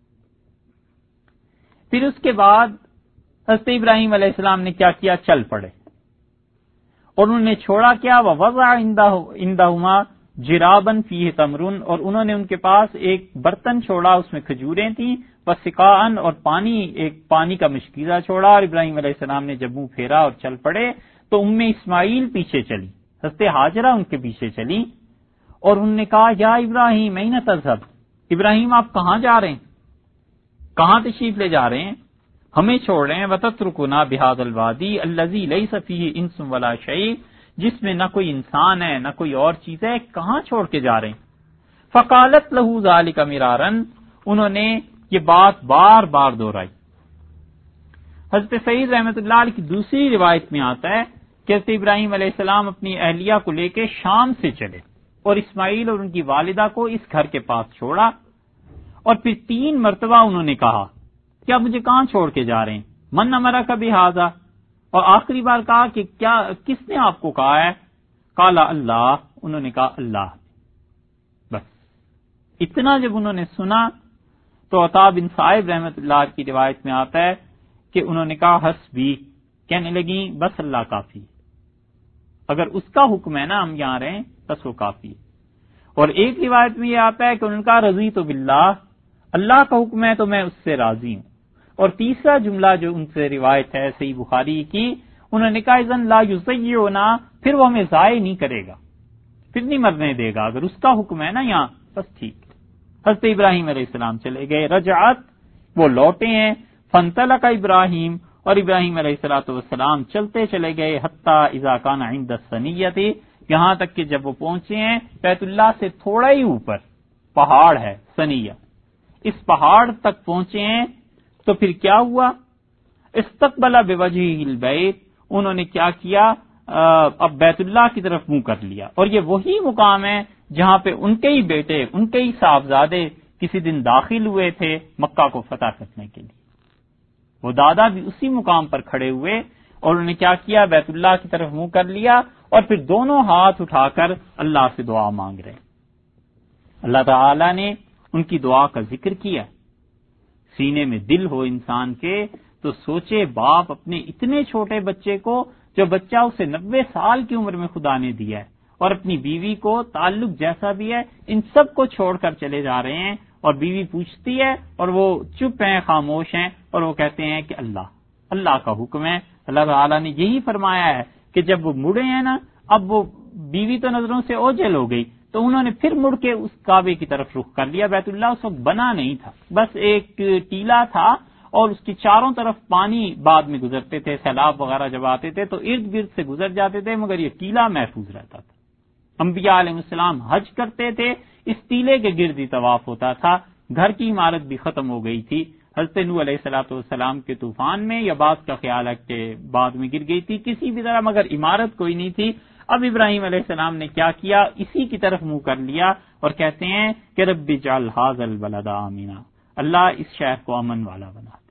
پھر اس کے بعد حضرت ابراہیم علیہ السلام نے کیا کیا، چل پڑے، اور انہوں نے چھوڑا کیا، وَوَضَعَ عِندَهُمَا جِرَابًا فِيهِ تَمْرٌ، اور انہوں نے ان کے پاس ایک برتن چھوڑا اس میں کھجوریں تھیں، وَسِقَاءً اور پانی، ایک پانی کا مشکیزہ چھوڑا. اور ابراہیم علیہ السلام نے جب منہ پھیرا اور چل پڑے تو ام اسماعیل پیچھے چلی، حضرت ہاجرہ ان کے پیچھے چلی، اور انہوں نے کہا یا ابراہیم أَيْنَ تَذْهَبُ، ابراہیم آپ کہاں جا رہے ہیں، کہاں تشریف لے جا رہے ہیں، ہمیں چھوڑ رہے ہیں. وَتَتْرُكُنَا بِهَذَا الْوَادِي الَّذِي لَيْسَ فِيهِ إِنسٌ وَلَا شَيْءٌ، جس میں نہ کوئی انسان ہے نہ کوئی اور چیز ہے، کہاں چھوڑ کے جا رہے ہیں. فَقَالَتْ لَهُ ذَلِكَ مِرَارًا، انہوں نے یہ بات بار بار دہرائی. حضرت سعید رحمۃ اللہ علیہ کی دوسری روایت میں آتا ہے کہ حضرت ابراہیم علیہ السلام اپنی اہلیہ کو لے کے شام سے چلے اور اسماعیل اور ان کی والدہ کو اس گھر کے پاس چھوڑا، اور پھر تین مرتبہ انہوں نے کہا کیا مجھے کہاں چھوڑ کے جا رہے ہیں، من امرک بہذا، اور آخری بار کہا کہ کیا کس نے آپ کو کہا ہے، قال اللہ، انہوں نے کہا اللہ. بس اتنا جب انہوں نے سنا تو عطا بن صائب رحمۃ اللہ کی روایت میں آتا ہے کہ انہوں نے کہا حسبی، کہنے لگی بس اللہ کافی، اگر اس کا حکم ہے نا ہم یہاں رہیں بس وہ کافی ہے. اور ایک روایت میں یہ آتا ہے کہ انہوں نے کہا رضیت باللہ، اللہ کا حکم ہے تو میں اس سے راضی ہوں. اور تیسرا جملہ جو ان سے روایت ہے صحیح بخاری کی، انہوں نے کہا اذن لا یضیعنا، پھر وہ ہمیں ضائع نہیں کرے گا، پھر نہیں مرنے دے گا، اگر اس کا حکم ہے نا یہاں بس ٹھیک. حضرت ابراہیم علیہ السلام چلے گئے، رجعت وہ لوٹے ہیں، فانطلق ابراہیم، اور ابراہیم علیہ الصلوۃ والسلام چلتے چلے گئے، حتی اذا کان عند الثنیۃ، یہاں تک کہ جب وہ پہنچے ہیں بیت اللہ سے تھوڑا ہی اوپر پہاڑ ہے ثنیہ، اس پہاڑ تک پہنچے ہیں تو پھر کیا ہوا؟ استقبل بوجهه البیت، انہوں نے کیا کیا؟ اب بیت اللہ کی طرف منہ کر لیا، اور یہ وہی مقام ہے جہاں پہ ان کے ہی بیٹے، ان کے ہی صاحبزادے کسی دن داخل ہوئے تھے مکہ کو فتح کرنے کے لیے۔ وہ دادا بھی اسی مقام پر کھڑے ہوئے اور انہوں نے کیا کیا؟ بیت اللہ کی طرف منہ کر لیا اور پھر دونوں ہاتھ اٹھا کر اللہ سے دعا مانگ رہے۔ اللہ تعالی نے ان کی دعا کا ذکر کیا۔ سینے میں دل ہو انسان کے تو سوچے باپ اپنے اتنے چھوٹے بچے کو، جو بچہ اسے نبے سال کی عمر میں خدا نے دیا ہے، اور اپنی بیوی کو تعلق جیسا بھی ہے، ان سب کو چھوڑ کر چلے جا رہے ہیں، اور بیوی پوچھتی ہے اور وہ چپ ہیں، خاموش ہیں، اور وہ کہتے ہیں کہ اللہ اللہ کا حکم ہے۔ اللہ تعالیٰ نے یہی فرمایا ہے کہ جب وہ مڑے ہیں نا، اب وہ بیوی تو نظروں سے اوجھل ہو گئی، تو انہوں نے پھر مڑ کے اس کعبے کی طرف رخ کر لیا۔ بیت اللہ اس وقت بنا نہیں تھا، بس ایک ٹیلا تھا، اور اس کی چاروں طرف پانی بعد میں گزرتے تھے، سیلاب وغیرہ جب آتے تھے تو ارد گرد سے گزر جاتے تھے، مگر یہ ٹیلا محفوظ رہتا تھا۔ انبیاء علیہ السلام حج کرتے تھے، اس ٹیلے کے گرد ہی طواف ہوتا تھا۔ گھر کی عمارت بھی ختم ہو گئی تھی، حضرت نوح علیہ الصلوۃ والسلام کے طوفان میں، یا بعض کا خیال ہے کہ بعد میں گر گئی تھی کسی بھی طرح، مگر عمارت کوئی نہیں تھی۔ اب ابراہیم علیہ السلام نے کیا کیا؟ اسی کی طرف منہ کر لیا اور کہتے ہیں کہ رب اجعل ھذا البلد آمنا، اللہ اس شہر کو امن والا بنا دے۔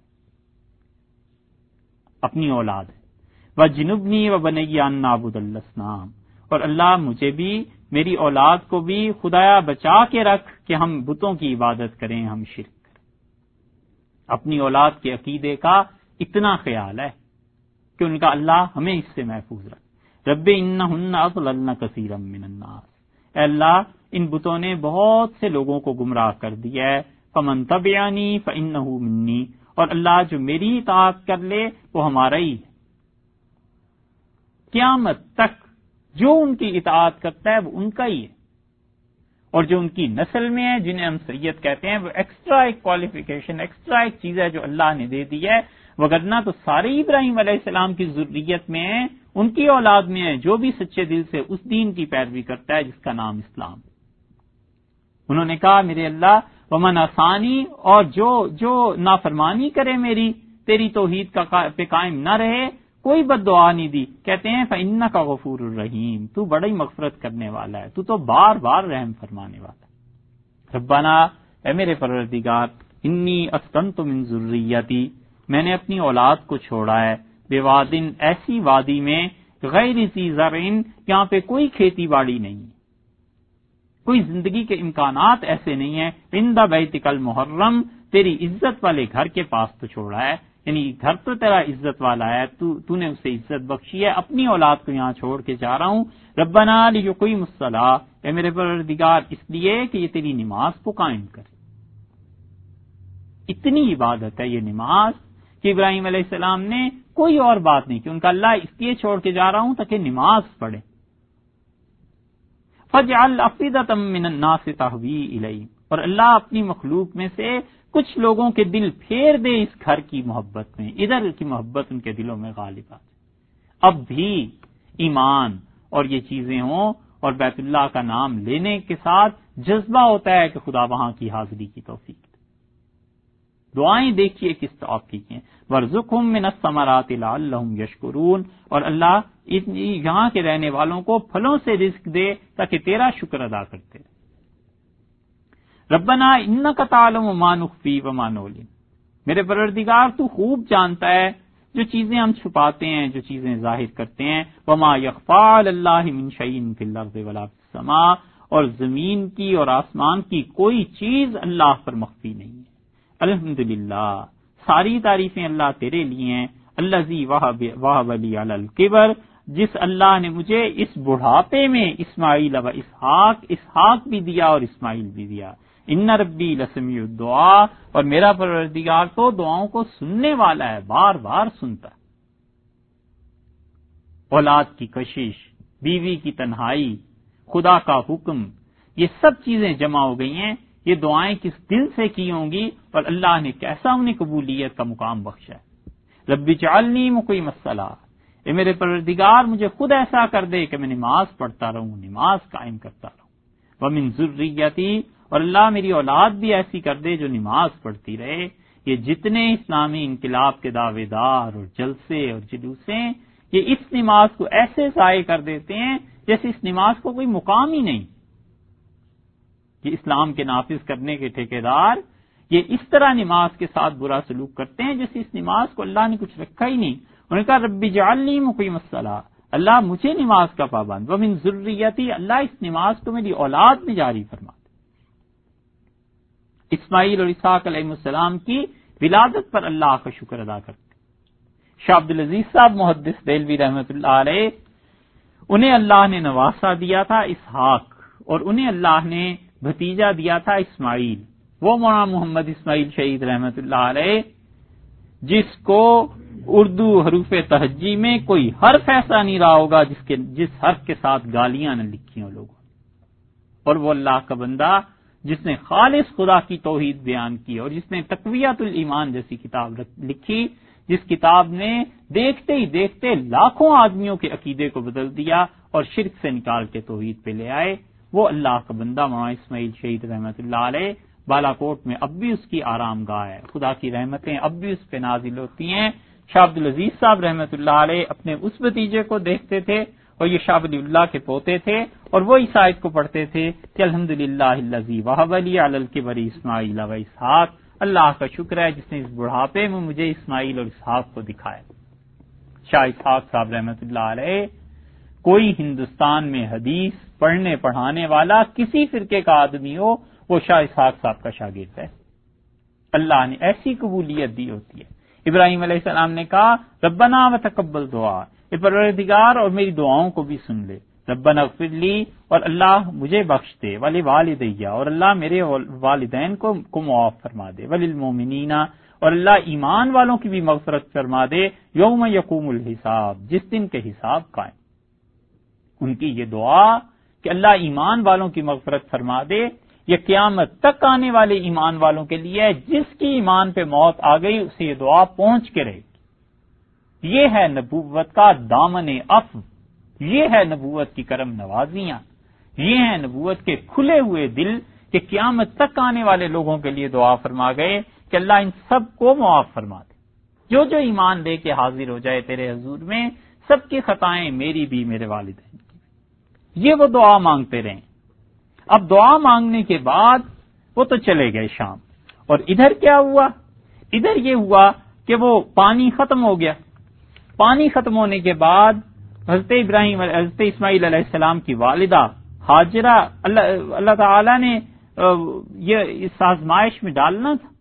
اپنی اولاد ہے، وجنبنی وبنی ان نعبد الاصنام، اور اللہ مجھے بھی، میری اولاد کو بھی خدایا بچا کے رکھ کہ ہم بتوں کی عبادت کریں، ہم شرک کریں۔ اپنی اولاد کے عقیدے کا اتنا خیال ہے کہ ان کا اللہ ہمیں اس سے محفوظ رکھ۔ رب انہن اضللن کثیرا من الناس، اے اللہ ان بتوں نے بہت سے لوگوں کو گمراہ کر دیا ہے۔ فمن تبعنی فانہ منی، اور اللہ جو میری اطاعت کر لے وہ ہمارا ہی ہے۔ قیامت تک جو ان کی اطاعت کرتا ہے وہ ان کا ہی ہے، اور جو ان کی نسل میں ہے، جنہیں ہم سید کہتے ہیں، وہ ایکسٹرا ایک کوالیفیکیشن، ایکسٹرا ایک چیز ہے جو اللہ نے دے دی ہے، وگرنہ تو سارے ابراہیم علیہ السلام کی ذریت میں ہیں، ان کی اولاد میں ہے، جو بھی سچے دل سے اس دین کی پیروی کرتا ہے جس کا نام اسلام۔ انہوں نے کہا میرے اللہ ومن عصانی، اور جو جو نافرمانی کرے میری، تیری توحید کا پہ قائم نہ رہے، کوئی بد دعا نہیں دی۔ کہتے ہیں فإنک غفور الرحیم، تو بڑا ہی مغفرت کرنے والا ہے، تو تو بار بار رحم فرمانے والا ہے۔ ربنا، اے میرے پروردگار، انی اسکنت من ذریتی، میں نے اپنی اولاد کو چھوڑا ہے، بوادن، ایسی وادی میں، غیر ذی زرع، یہاں پہ کوئی کھیتی باڑی نہیں، کوئی زندگی کے امکانات ایسے نہیں ہیں، عند بیتک المحرم، تیری عزت والے گھر کے پاس تو چھوڑا ہے، یعنی گھر تو تیرا عزت والا ہے، تو تو نے اسے عزت بخشی ہے، اپنی اولاد کو یہاں چھوڑ کے جا رہا ہوں۔ ربنا لیقیموا الصلاۃ، اے میرے پروردگار اس لیے کہ یہ تیری نماز کو قائم کرے۔ اتنی عبادت ہے یہ نماز کہ ابراہیم علیہ السلام نے کوئی اور بات نہیں کہ ان کا اللہ اس لیے چھوڑ کے جا رہا ہوں تاکہ نماز پڑھے۔ فَجْعَلْ أَفْئِدَةً مِّنَ النَّاسِ تَهْوِي إِلَيْهِمْ، اور اللہ اپنی مخلوق میں سے کچھ لوگوں کے دل پھیر دے اس گھر کی محبت میں، ادھر کی محبت ان کے دلوں میں غالب آ جائے۔ اب بھی ایمان اور یہ چیزیں ہوں اور بیت اللہ کا نام لینے کے ساتھ جذبہ ہوتا ہے کہ خدا وہاں کی حاضری کی توفیق دے۔ دعائیں دیکھیے کس طرح کی ہیں، وَارْزُقْهُم مِّنَ الثَّمَرَاتِ لَعَلَّهُمْ يَشْكُرُونَ، اور اللہ یہاں کے رہنے والوں کو پھلوں سے رزق دے تاکہ تیرا شکر ادا کرتے رہیں۔ ربنا انک تعلم ما نخفی وما نعلن، میرے پروردگار تو خوب جانتا ہے جو چیزیں ہم چھپاتے ہیں، جو چیزیں ظاہر کرتے ہیں۔ وما یخفی علی اللہ من شیء فی الارض ولا فی السماء، اور زمین کی اور آسمان کی کوئی چیز اللہ پر مخفی نہیں ہے۔ الحمدللہ، ساری تعریفیں اللہ تیرے لیے ہیں۔ الذی وہب لی علی الکبر، جس اللہ نے مجھے اس بڑھاپے میں اسماعیل و اسحاق اسحاق بھی دیا اور اسماعیل بھی دیا۔ ان ربی لسمیع الدعاء، اور میرا پروردگار تو دعاؤں کو سننے والا ہے، بار بار سنتا ہے۔ اولاد کی کشش، بیوی کی تنہائی، خدا کا حکم، یہ سب چیزیں جمع ہو گئی ہیں۔ یہ دعائیں کس دل سے کی ہوں گی اور اللہ نے کیسا انہیں قبولیت کا مقام بخشا ہے۔ رب اجعلنی مقیم الصلاۃ، اے میرے پروردگار مجھے خود ایسا کر دے کہ میں نماز پڑھتا رہوں، نماز قائم کرتا رہوں، ومن ذریتی، اور اللہ میری اولاد بھی ایسی کر دے جو نماز پڑھتی رہے۔ یہ جتنے اسلامی انقلاب کے دعوے دار اور جلسے اور جلوسے یہ اس نماز کو ایسے ضائع کر دیتے ہیں جیسے اس نماز کو کوئی مقام ہی نہیں۔ یہ اسلام کے نافذ کرنے کے ٹھیکیدار یہ اس طرح نماز کے ساتھ برا سلوک کرتے ہیں جیسے اس نماز کو اللہ نے کچھ رکھا ہی نہیں۔ انہوں نے کہا رب اجعلنی مقیم الصلاۃ، اللہ مجھے نماز کا پابند، ومن ذریتی، اللہ اس نماز کو میری اولاد میں جاری فرما دے۔ اسماعیل اور اسحاق علیہ السلام کی ولادت پر اللہ کا شکر ادا کرتے۔ شاہ عبد العزیز صاحب محدث دہلوی رحمۃ اللہ علیہ، انہیں اللہ نے نواسا دیا تھا اسحاق، اور انہیں اللہ نے بھتیجا دیا تھا اسماعیل، وہ مولانا محمد اسماعیل شہید رحمۃ اللہ علیہ، جس کو اردو حروف تہجی میں کوئی حرف ایسا نہیں رہا ہوگا جس کے جس حرف کے ساتھ گالیاں نہ لکھی ہوں لوگوں، اور وہ اللہ کا بندہ جس نے خالص خدا کی توحید بیان کی اور جس نے تقویت الایمان جیسی کتاب لکھی، جس کتاب نے دیکھتے ہی دیکھتے لاکھوں آدمیوں کے عقیدے کو بدل دیا اور شرک سے نکال کے توحید پہ لے آئے، وہ اللہ کا بندہ مولانا اسماعیل شہید رحمۃ اللہ علیہ بالا کوٹ میں اب بھی اس کی آرام گاہ ہے، خدا کی رحمتیں اب بھی اس پہ نازل ہوتی ہیں۔ شاہ عبد العزیز صاحب رحمۃ اللہ علیہ اپنے اس بھتیجے کو دیکھتے تھے، اور یہ شاہ ولی اللہ کے پوتے تھے، اور وہ اس آیت کو پڑھتے تھے کہ الحمدللہ الذی وہب لی علی الکبر اسماعیل و اسحاق، اللہ کا شکر ہے جس نے اس بڑھاپے میں مجھے اسماعیل اور اسحاق کو دکھایا۔ شاہ اسحاق صاحب رحمۃ اللہ علیہ، کوئی ہندوستان میں حدیث پڑھنے پڑھانے والا کسی فرقے کا آدمی ہو، وہ شاہ اسحاق صاحب کا شاگرد ہے، اللہ نے ایسی قبولیت دی ہوتی ہے۔ ابراہیم علیہ السلام نے کہا ربنا وتقبل دعا، اے پروردگار اور میری دعاؤں کو بھی سن لے، ربنا اغفر لی، اور اللہ مجھے بخش دے، ولی والدیہ، اور اللہ میرے والدین کو کو معاف فرما دے، وللمؤمنین، اور اللہ ایمان والوں کی بھی مغفرت فرما دے، یوم یقوم الحساب، جس دن کے حساب قائم۔ ان کی یہ دعا کہ اللہ ایمان والوں کی مغفرت فرما دے، یہ قیامت تک آنے والے ایمان والوں کے لیے، جس کی ایمان پہ موت آ گئی اسے یہ دعا پہنچ کے رہے گی۔ یہ ہے نبوت کا دامن عفو، یہ ہے نبوت کی کرم نوازیاں، یہ ہے نبوت کے کھلے ہوئے دل کہ قیامت تک آنے والے لوگوں کے لیے دعا فرما گئے کہ اللہ ان سب کو معاف فرما دے، جو جو ایمان لے کے حاضر ہو جائے تیرے حضور میں، سب کی خطائیں میری بھی میرے والدین کی۔ یہ وہ دعا مانگتے رہیں۔ اب دعا مانگنے کے بعد وہ تو چلے گئے شام، اور ادھر کیا ہوا؟ ادھر یہ ہوا کہ وہ پانی ختم ہو گیا۔ پانی ختم ہونے کے بعد حضرت ابراہیم حضرت اسماعیل علیہ السلام کی والدہ ہاجرہ، اللہ اللہ تعالی نے یہ اس آزمائش میں ڈالنا تھا۔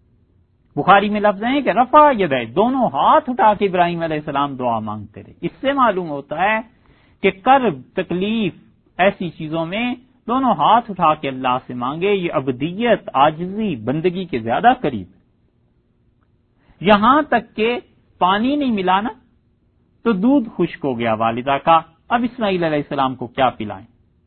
بخاری میں لفظ ہیں کہ رفع یدہ، دونوں ہاتھ اٹھا کے ابراہیم علیہ السلام دعا مانگتے رہے۔ اس سے معلوم ہوتا ہے کہ کرب تکلیف ایسی چیزوں میں دونوں ہاتھ اٹھا کے اللہ سے مانگے، یہ عبدیت عاجزی بندگی کے زیادہ قریب۔ یہاں تک کہ پانی نہیں ملانا تو دودھ خشک ہو گیا والدہ کا، اب اسماعیل علیہ السلام کو کیا پلائیں؟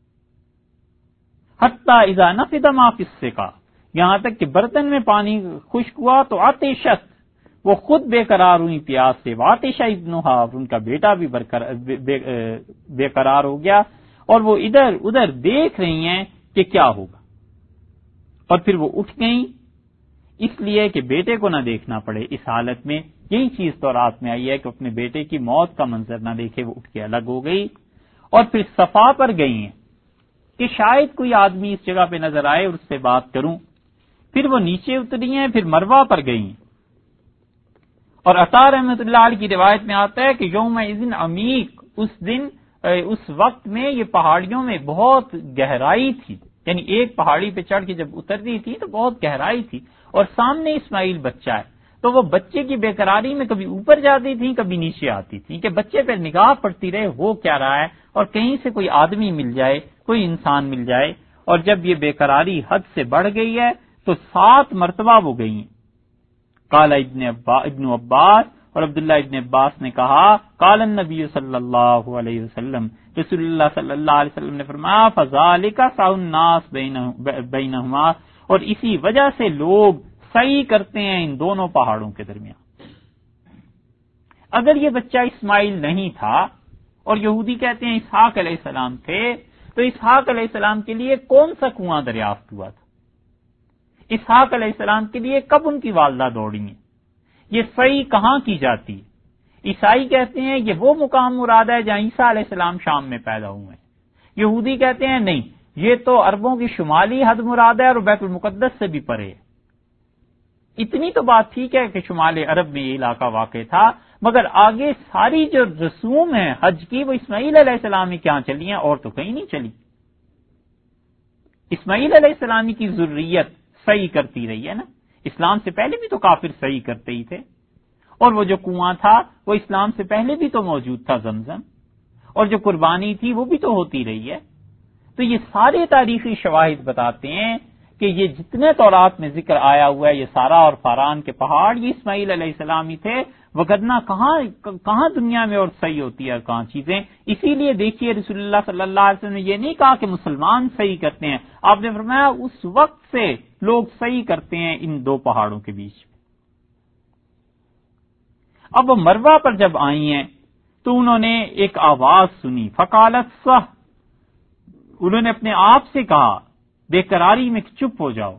حتی اذا نفد ما فی السقا، یہاں تک کہ برتن میں پانی خشک ہوا تو عطشت، وہ خود بے قرار ہوئی پیاس سے، وعطش ابنھا، اور ان کا بیٹا بھی بے قرار ہو گیا، اور وہ ادھر ادھر دیکھ رہی ہیں کہ کیا ہوگا، اور پھر وہ اٹھ گئیں اس لیے کہ بیٹے کو نہ دیکھنا پڑے اس حالت میں۔ یہی چیز تو رات میں آئی ہے کہ اپنے بیٹے کی موت کا منظر نہ دیکھے، وہ اٹھ کے الگ ہو گئی، اور پھر صفا پر گئی ہیں کہ شاید کوئی آدمی اس جگہ پہ نظر آئے اور اس سے بات کروں۔ پھر وہ نیچے اتری ہیں، پھر مروہ پر گئی ہیں، اور عطا رحمۃ اللہ علیہ کی روایت میں آتا ہے کہ یوم اذن عمیق، اس دن اس وقت میں یہ پہاڑیوں میں بہت گہرائی تھی، یعنی ایک پہاڑی پہ چڑھ کے جب اترتی تھی تو بہت گہرائی تھی، اور سامنے اسماعیل بچہ ہے، تو وہ بچے کی بے قراری میں کبھی اوپر جاتی تھی کبھی نیچے آتی تھی کہ بچے پہ نگاہ پڑتی رہے ہو کیا رہا ہے، اور کہیں سے کوئی آدمی مل جائے، کوئی انسان مل جائے۔ اور جب یہ بے قراری حد سے بڑھ گئی ہے تو سات مرتبہ وہ گئی ہیں۔ قال ابن عباس ابن عباس اور عبداللہ ابن عباس نے کہا قال النبی صلی اللہ علیہ وسلم، رسول اللہ صلی اللہ علیہ وسلم نے فرمایا فذالک سعی الناس بینہما، اور اسی وجہ سے لوگ سعی کرتے ہیں ان دونوں پہاڑوں کے درمیان۔ اگر یہ بچہ اسماعیل نہیں تھا اور یہودی کہتے ہیں اسحاق علیہ السلام تھے، تو اسحاق علیہ السلام کے لیے کون سا کنواں دریافت ہوا تھا؟ اسحاق علیہ السلام کے لیے کب ان کی والدہ دوڑی ہیں؟ یہ صحیح کہاں کی جاتی ہے؟ عیسائی کہتے ہیں یہ وہ مقام مراد ہے جہاں عیسیٰ علیہ السلام شام میں پیدا ہوئے ہیں، یہودی کہتے ہیں نہیں، یہ تو عربوں کی شمالی حد مراد ہے اور بیت المقدس سے بھی پرے ہے۔ اتنی تو بات ٹھیک ہے کہ شمال عرب میں یہ علاقہ واقع تھا، مگر آگے ساری جو رسوم ہیں حج کی وہ اسماعیل علیہ السلام کی یہاں چلی ہیں اور تو کہیں نہیں چلی۔ اسماعیل علیہ السلام کی ذریت صحیح کرتی رہی ہے نا، اسلام سے پہلے بھی تو کافر صحیح کرتے ہی تھے، اور وہ جو کنواں تھا وہ اسلام سے پہلے بھی تو موجود تھا زمزم، اور جو قربانی تھی وہ بھی تو ہوتی رہی ہے۔ تو یہ سارے تاریخی شواہد بتاتے ہیں کہ یہ جتنے تورات میں ذکر آیا ہوا ہے، یہ سارا اور فاران کے پہاڑ یہ اسماعیل علیہ السلام ہی تھے، وگرنہ کہاں کہاں دنیا میں اور صحیح ہوتی ہے کہاں چیزیں۔ اسی لیے دیکھیے رسول اللہ صلی اللہ علیہ وسلم نے یہ نہیں کہا کہ مسلمان صحیح کرتے ہیں، آپ نے فرمایا اس وقت سے لوگ صحیح کرتے ہیں ان دو پہاڑوں کے بیچ میں۔ اب وہ مروہ پر جب آئی ہیں تو انہوں نے ایک آواز سنی، فقالت صح، انہوں نے اپنے آپ سے کہا بے قراری میں چپ ہو جاؤ،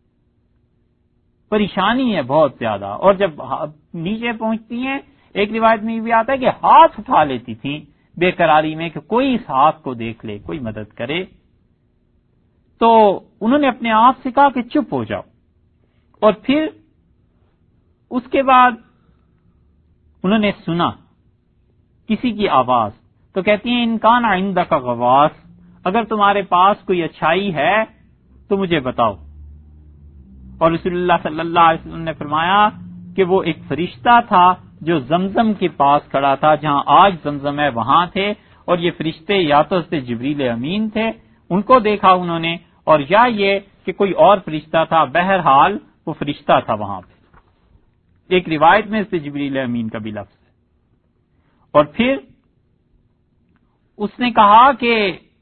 پریشانی ہے بہت زیادہ۔ اور جب نیچے پہنچتی ہیں ایک روایت میں یہ بھی آتا ہے کہ ہاتھ اٹھا لیتی تھی بے قراری میں کہ کوئی اس ہاتھ کو دیکھ لے، کوئی مدد کرے۔ تو انہوں نے اپنے آپ سے کہا کہ چپ ہو جاؤ، اور پھر اس کے بعد انہوں نے سنا کسی کی آواز، تو کہتی ہیں انکان عندک غواص، اگر تمہارے پاس کوئی اچھائی ہے تو مجھے بتاؤ۔ اور رسول اللہ صلی اللہ علیہ وسلم نے فرمایا کہ وہ ایک فرشتہ تھا جو زمزم کے پاس کھڑا تھا، جہاں آج زمزم ہے وہاں تھے، اور یہ فرشتے یا تو حضرت جبریل امین تھے، ان کو دیکھا انہوں نے، اور یا یہ کہ کوئی اور فرشتہ تھا، بہرحال وہ فرشتہ تھا وہاں پہ۔ ایک روایت میں حضرت جبریل امین کا بھی لفظ ہے۔ اور پھر اس نے کہا کہ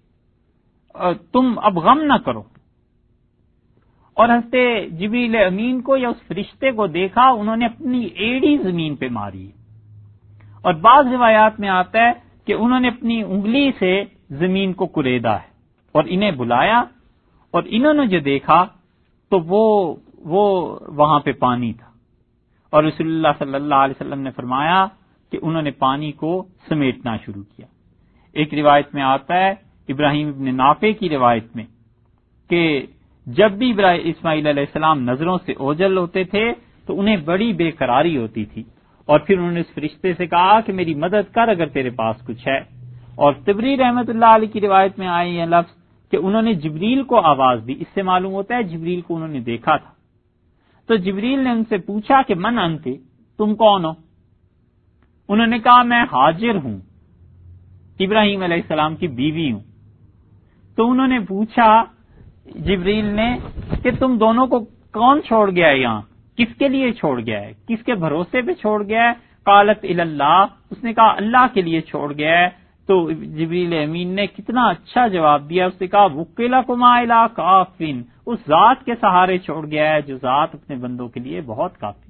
تم اب غم نہ کرو، اور حضرت جبریل امین کو یا اس فرشتے کو دیکھا، انہوں نے اپنی ایڑی زمین پہ ماری، اور بعض روایات میں آتا ہے کہ انہوں نے اپنی انگلی سے زمین کو کریدا ہے، اور انہیں بلایا، اور انہوں نے جو دیکھا تو وہ وہ وہاں پہ پانی تھا، اور رسول اللہ صلی اللہ علیہ وسلم نے فرمایا کہ انہوں نے پانی کو سمیٹنا شروع کیا۔ ایک روایت میں آتا ہے ابراہیم ابن نافع کی روایت میں کہ جب بھی اسماعیل علیہ السلام نظروں سے اوجل ہوتے تھے تو انہیں بڑی بے قراری ہوتی تھی، اور پھر انہوں نے اس فرشتے سے کہا کہ میری مدد کر اگر تیرے پاس کچھ ہے۔ اور طبری رحمت اللہ علیہ کی روایت میں آئے یہ لفظ کہ انہوں نے جبریل کو آواز دی، اس سے معلوم ہوتا ہے جبریل کو انہوں نے دیکھا تھا۔ تو جبریل نے ان سے پوچھا کہ من انت، تم کون ہو؟ انہوں نے کہا میں ہاجر ہوں، ابراہیم علیہ السلام کی بیوی ہوں۔ تو انہوں نے پوچھا جبریل نے کہ تم دونوں کو کون چھوڑ گیا ہے یہاں، کس کے لیے چھوڑ گیا ہے، کس کے بھروسے پہ چھوڑ گیا ہے؟ قالت الی اللہ، اس نے کہا اللہ کے لیے چھوڑ گیا ہے۔ تو جبریل امین نے کتنا اچھا جواب دیا، اس نے کہا وکلکما الی کافن، اس ذات کے سہارے چھوڑ گیا ہے جو ذات اپنے بندوں کے لیے بہت کافی۔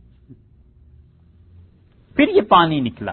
پھر یہ پانی نکلا،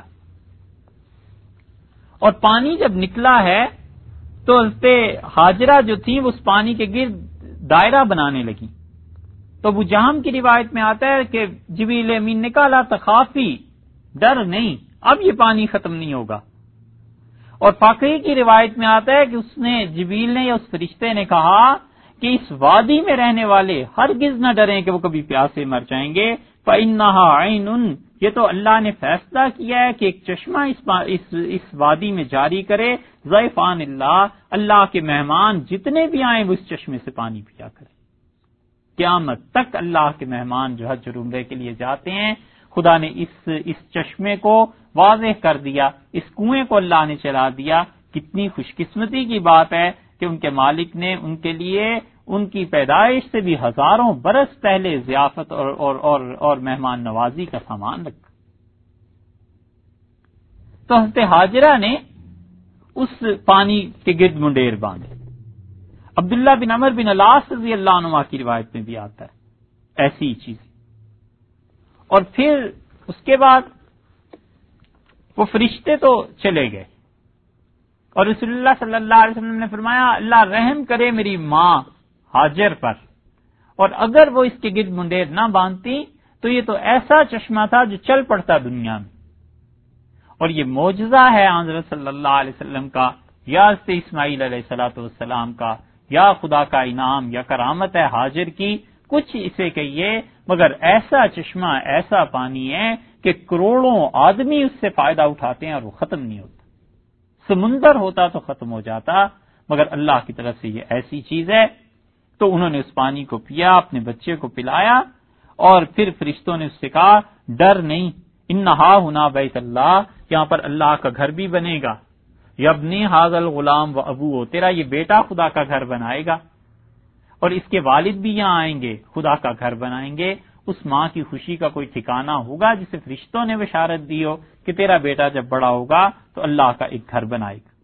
اور پانی جب نکلا ہے تو حضرت ہاجرہ جو تھی وہ اس پانی کے گرد دائرہ بنانے لگی۔ تو ابو جہم کی روایت میں آتا ہے کہ جبریل امین نے کہا لا تخافی، ڈر نہیں، اب یہ پانی ختم نہیں ہوگا۔ اور فاقی کی روایت میں آتا ہے کہ اس نے جبریل نے یا اس فرشتے نے کہا کہ اس وادی میں رہنے والے ہرگز نہ ڈریں کہ وہ کبھی پیاسے مر جائیں گے، فَإِنَّهَا عَيْنٌ، یہ تو اللہ نے فیصلہ کیا ہے کہ ایک چشمہ اس, اس, اس وادی میں جاری کرے، ضیفان اللہ، اللہ کے مہمان جتنے بھی آئیں وہ اس چشمے سے پانی پیا کریں۔ قیامت تک اللہ کے مہمان جو حج اور عمرے کے لیے جاتے ہیں، خدا نے اس اس چشمے کو واضح کر دیا، اس کنویں کو اللہ نے چلا دیا۔ کتنی خوش قسمتی کی بات ہے کہ ان کے مالک نے ان کے لیے ان کی پیدائش سے بھی ہزاروں برس پہلے ضیافت اور اور اور, اور مہمان نوازی کا سامان رکھا۔ تو حضرت ہاجرہ نے اس پانی کے گرد منڈیر باندھے۔ عبداللہ بن عمر بن العاص رضی اللہ عنہ کی روایت میں بھی آتا ہے ایسی چیز۔ اور پھر اس کے بعد وہ فرشتے تو چلے گئے اور رسول اللہ صلی اللہ علیہ وسلم نے فرمایا اللہ رحم کرے میری ماں ہاجر پر، اور اگر وہ اس کے گرد منڈیر نہ باندھتی تو یہ تو ایسا چشمہ تھا جو چل پڑتا دنیا میں۔ اور یہ معجزہ ہے حضرت صلی اللہ علیہ وسلم کا، یا حضرت اسماعیل علیہ الصلوۃ والسلام کا، یا خدا کا انعام یا کرامت ہے ہاجر کی، کچھ اسے کہیے، مگر ایسا چشمہ، ایسا پانی ہے کہ کروڑوں آدمی اس سے فائدہ اٹھاتے ہیں اور وہ ختم نہیں ہوتا۔ سمندر ہوتا تو ختم ہو جاتا، مگر اللہ کی طرف سے یہ ایسی چیز ہے۔ تو انہوں نے اس پانی کو پیا، اپنے بچے کو پلایا، اور پھر فرشتوں نے اس سے کہا ڈر نہیں، انہا ہنا بیت اللہ، یہاں پر اللہ کا گھر بھی بنے گا، یبنی ھذا الغلام و ابوہ، تیرا یہ بیٹا خدا کا گھر بنائے گا، اور اس کے والد بھی یہاں آئیں گے، خدا کا گھر بنائیں گے۔ اس ماں کی خوشی کا کوئی ٹھکانہ ہوگا جسے فرشتوں نے بشارت دی ہو کہ تیرا بیٹا جب بڑا ہوگا تو اللہ کا ایک گھر بنائے گا۔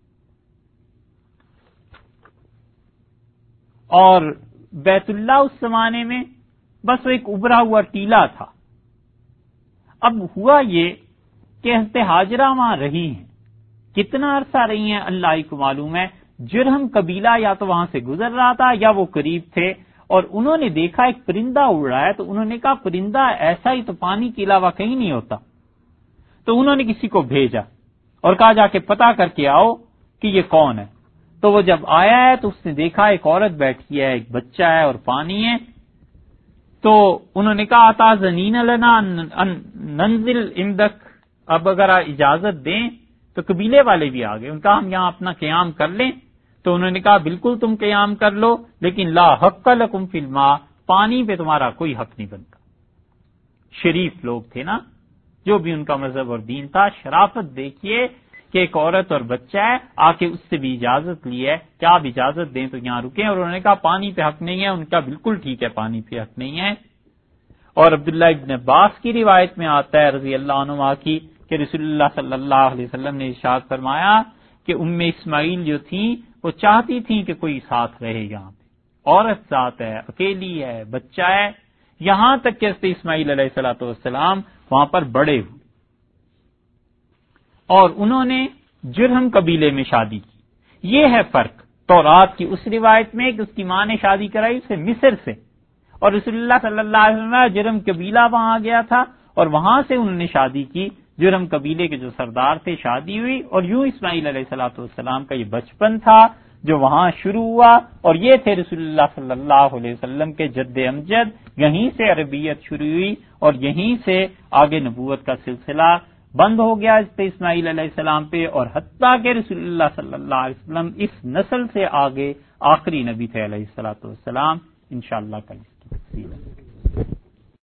اور بیت اللہ اس زمانے میں بس وہ ایک ابھرا ہوا ٹیلا تھا۔ اب ہوا یہ کہ حضرت ہاجرہ وہاں رہی ہیں، کتنا عرصہ رہی ہیں اللہ ہی کو معلوم ہے۔ جرہم قبیلہ یا تو وہاں سے گزر رہا تھا یا وہ قریب تھے، اور انہوں نے دیکھا ایک پرندہ اڑ رہا ہے، تو انہوں نے کہا پرندہ ایسا ہی تو پانی کے علاوہ کہیں نہیں ہوتا۔ تو انہوں نے کسی کو بھیجا اور کہا جا کے پتہ کر کے آؤ کہ یہ کون ہے۔ تو وہ جب آیا ہے تو اس نے دیکھا ایک عورت بیٹھی ہے، ایک بچہ ہے اور پانی ہے۔ تو انہوں نے کہا اتاذنین لنا ننزل عندک، اب اگر اجازت دیں تو قبیلے والے بھی آ گئے، ان کا ہم یہاں اپنا قیام کر لیں۔ تو انہوں نے کہا بالکل تم قیام کر لو، لیکن لا حق لکم فی الماء، پانی پہ تمہارا کوئی حق نہیں بنتا۔ شریف لوگ تھے نا، جو بھی ان کا مذہب اور دین تھا، شرافت دیکھیے کہ ایک عورت اور بچہ ہے، آ کے اس سے بھی اجازت لی ہے کہ آپ اجازت دیں تو یہاں رکیں، اور انہوں نے کہا پانی پہ حق نہیں ہے، ان کا بالکل ٹھیک ہے پانی پہ حق نہیں ہے۔ اور عبداللہ ابن عباس کی روایت میں آتا ہے رضی اللہ عنہما کی کہ رسول اللہ صلی اللہ علیہ وسلم نے ارشاد فرمایا کہ ام اسماعیل جو تھیں وہ چاہتی تھیں کہ کوئی ساتھ رہے یہاں پہ، عورت ذات ہے، اکیلی ہے، بچہ ہے، یہاں تک کہ حضرت اسماعیل علیہ الصلوۃ والسلام وہاں پر بڑے ہوئے، اور انہوں نے جرہم قبیلے میں شادی کی۔ یہ ہے فرق تورات کی اس روایت میں کہ اس کی ماں نے شادی کرائی اسے مصر سے، اور رسول اللہ صلی اللہ علیہ وسلم جرہم قبیلہ وہاں آ گیا تھا اور وہاں سے انہوں نے شادی کی، جرہم قبیلے کے جو سردار تھے، شادی ہوئی، اور یوں اسماعیل علیہ الصلوۃ والسلام کا یہ بچپن تھا جو وہاں شروع ہوا، اور یہ تھے رسول اللہ صلی اللہ علیہ وسلم کے جد امجد، یہیں سے عربیت شروع ہوئی اور یہیں سے آگے نبوت کا سلسلہ بند ہو گیا حضرت اسماعیل علیہ السلام پہ، اور حتیٰ کہ رسول اللہ صلی اللہ علیہ وسلم اس نسل سے آگے آخری نبی تھے علیہ الصلوۃ والسلام۔ انشاءاللہ کل اس کی تفصیل ہے۔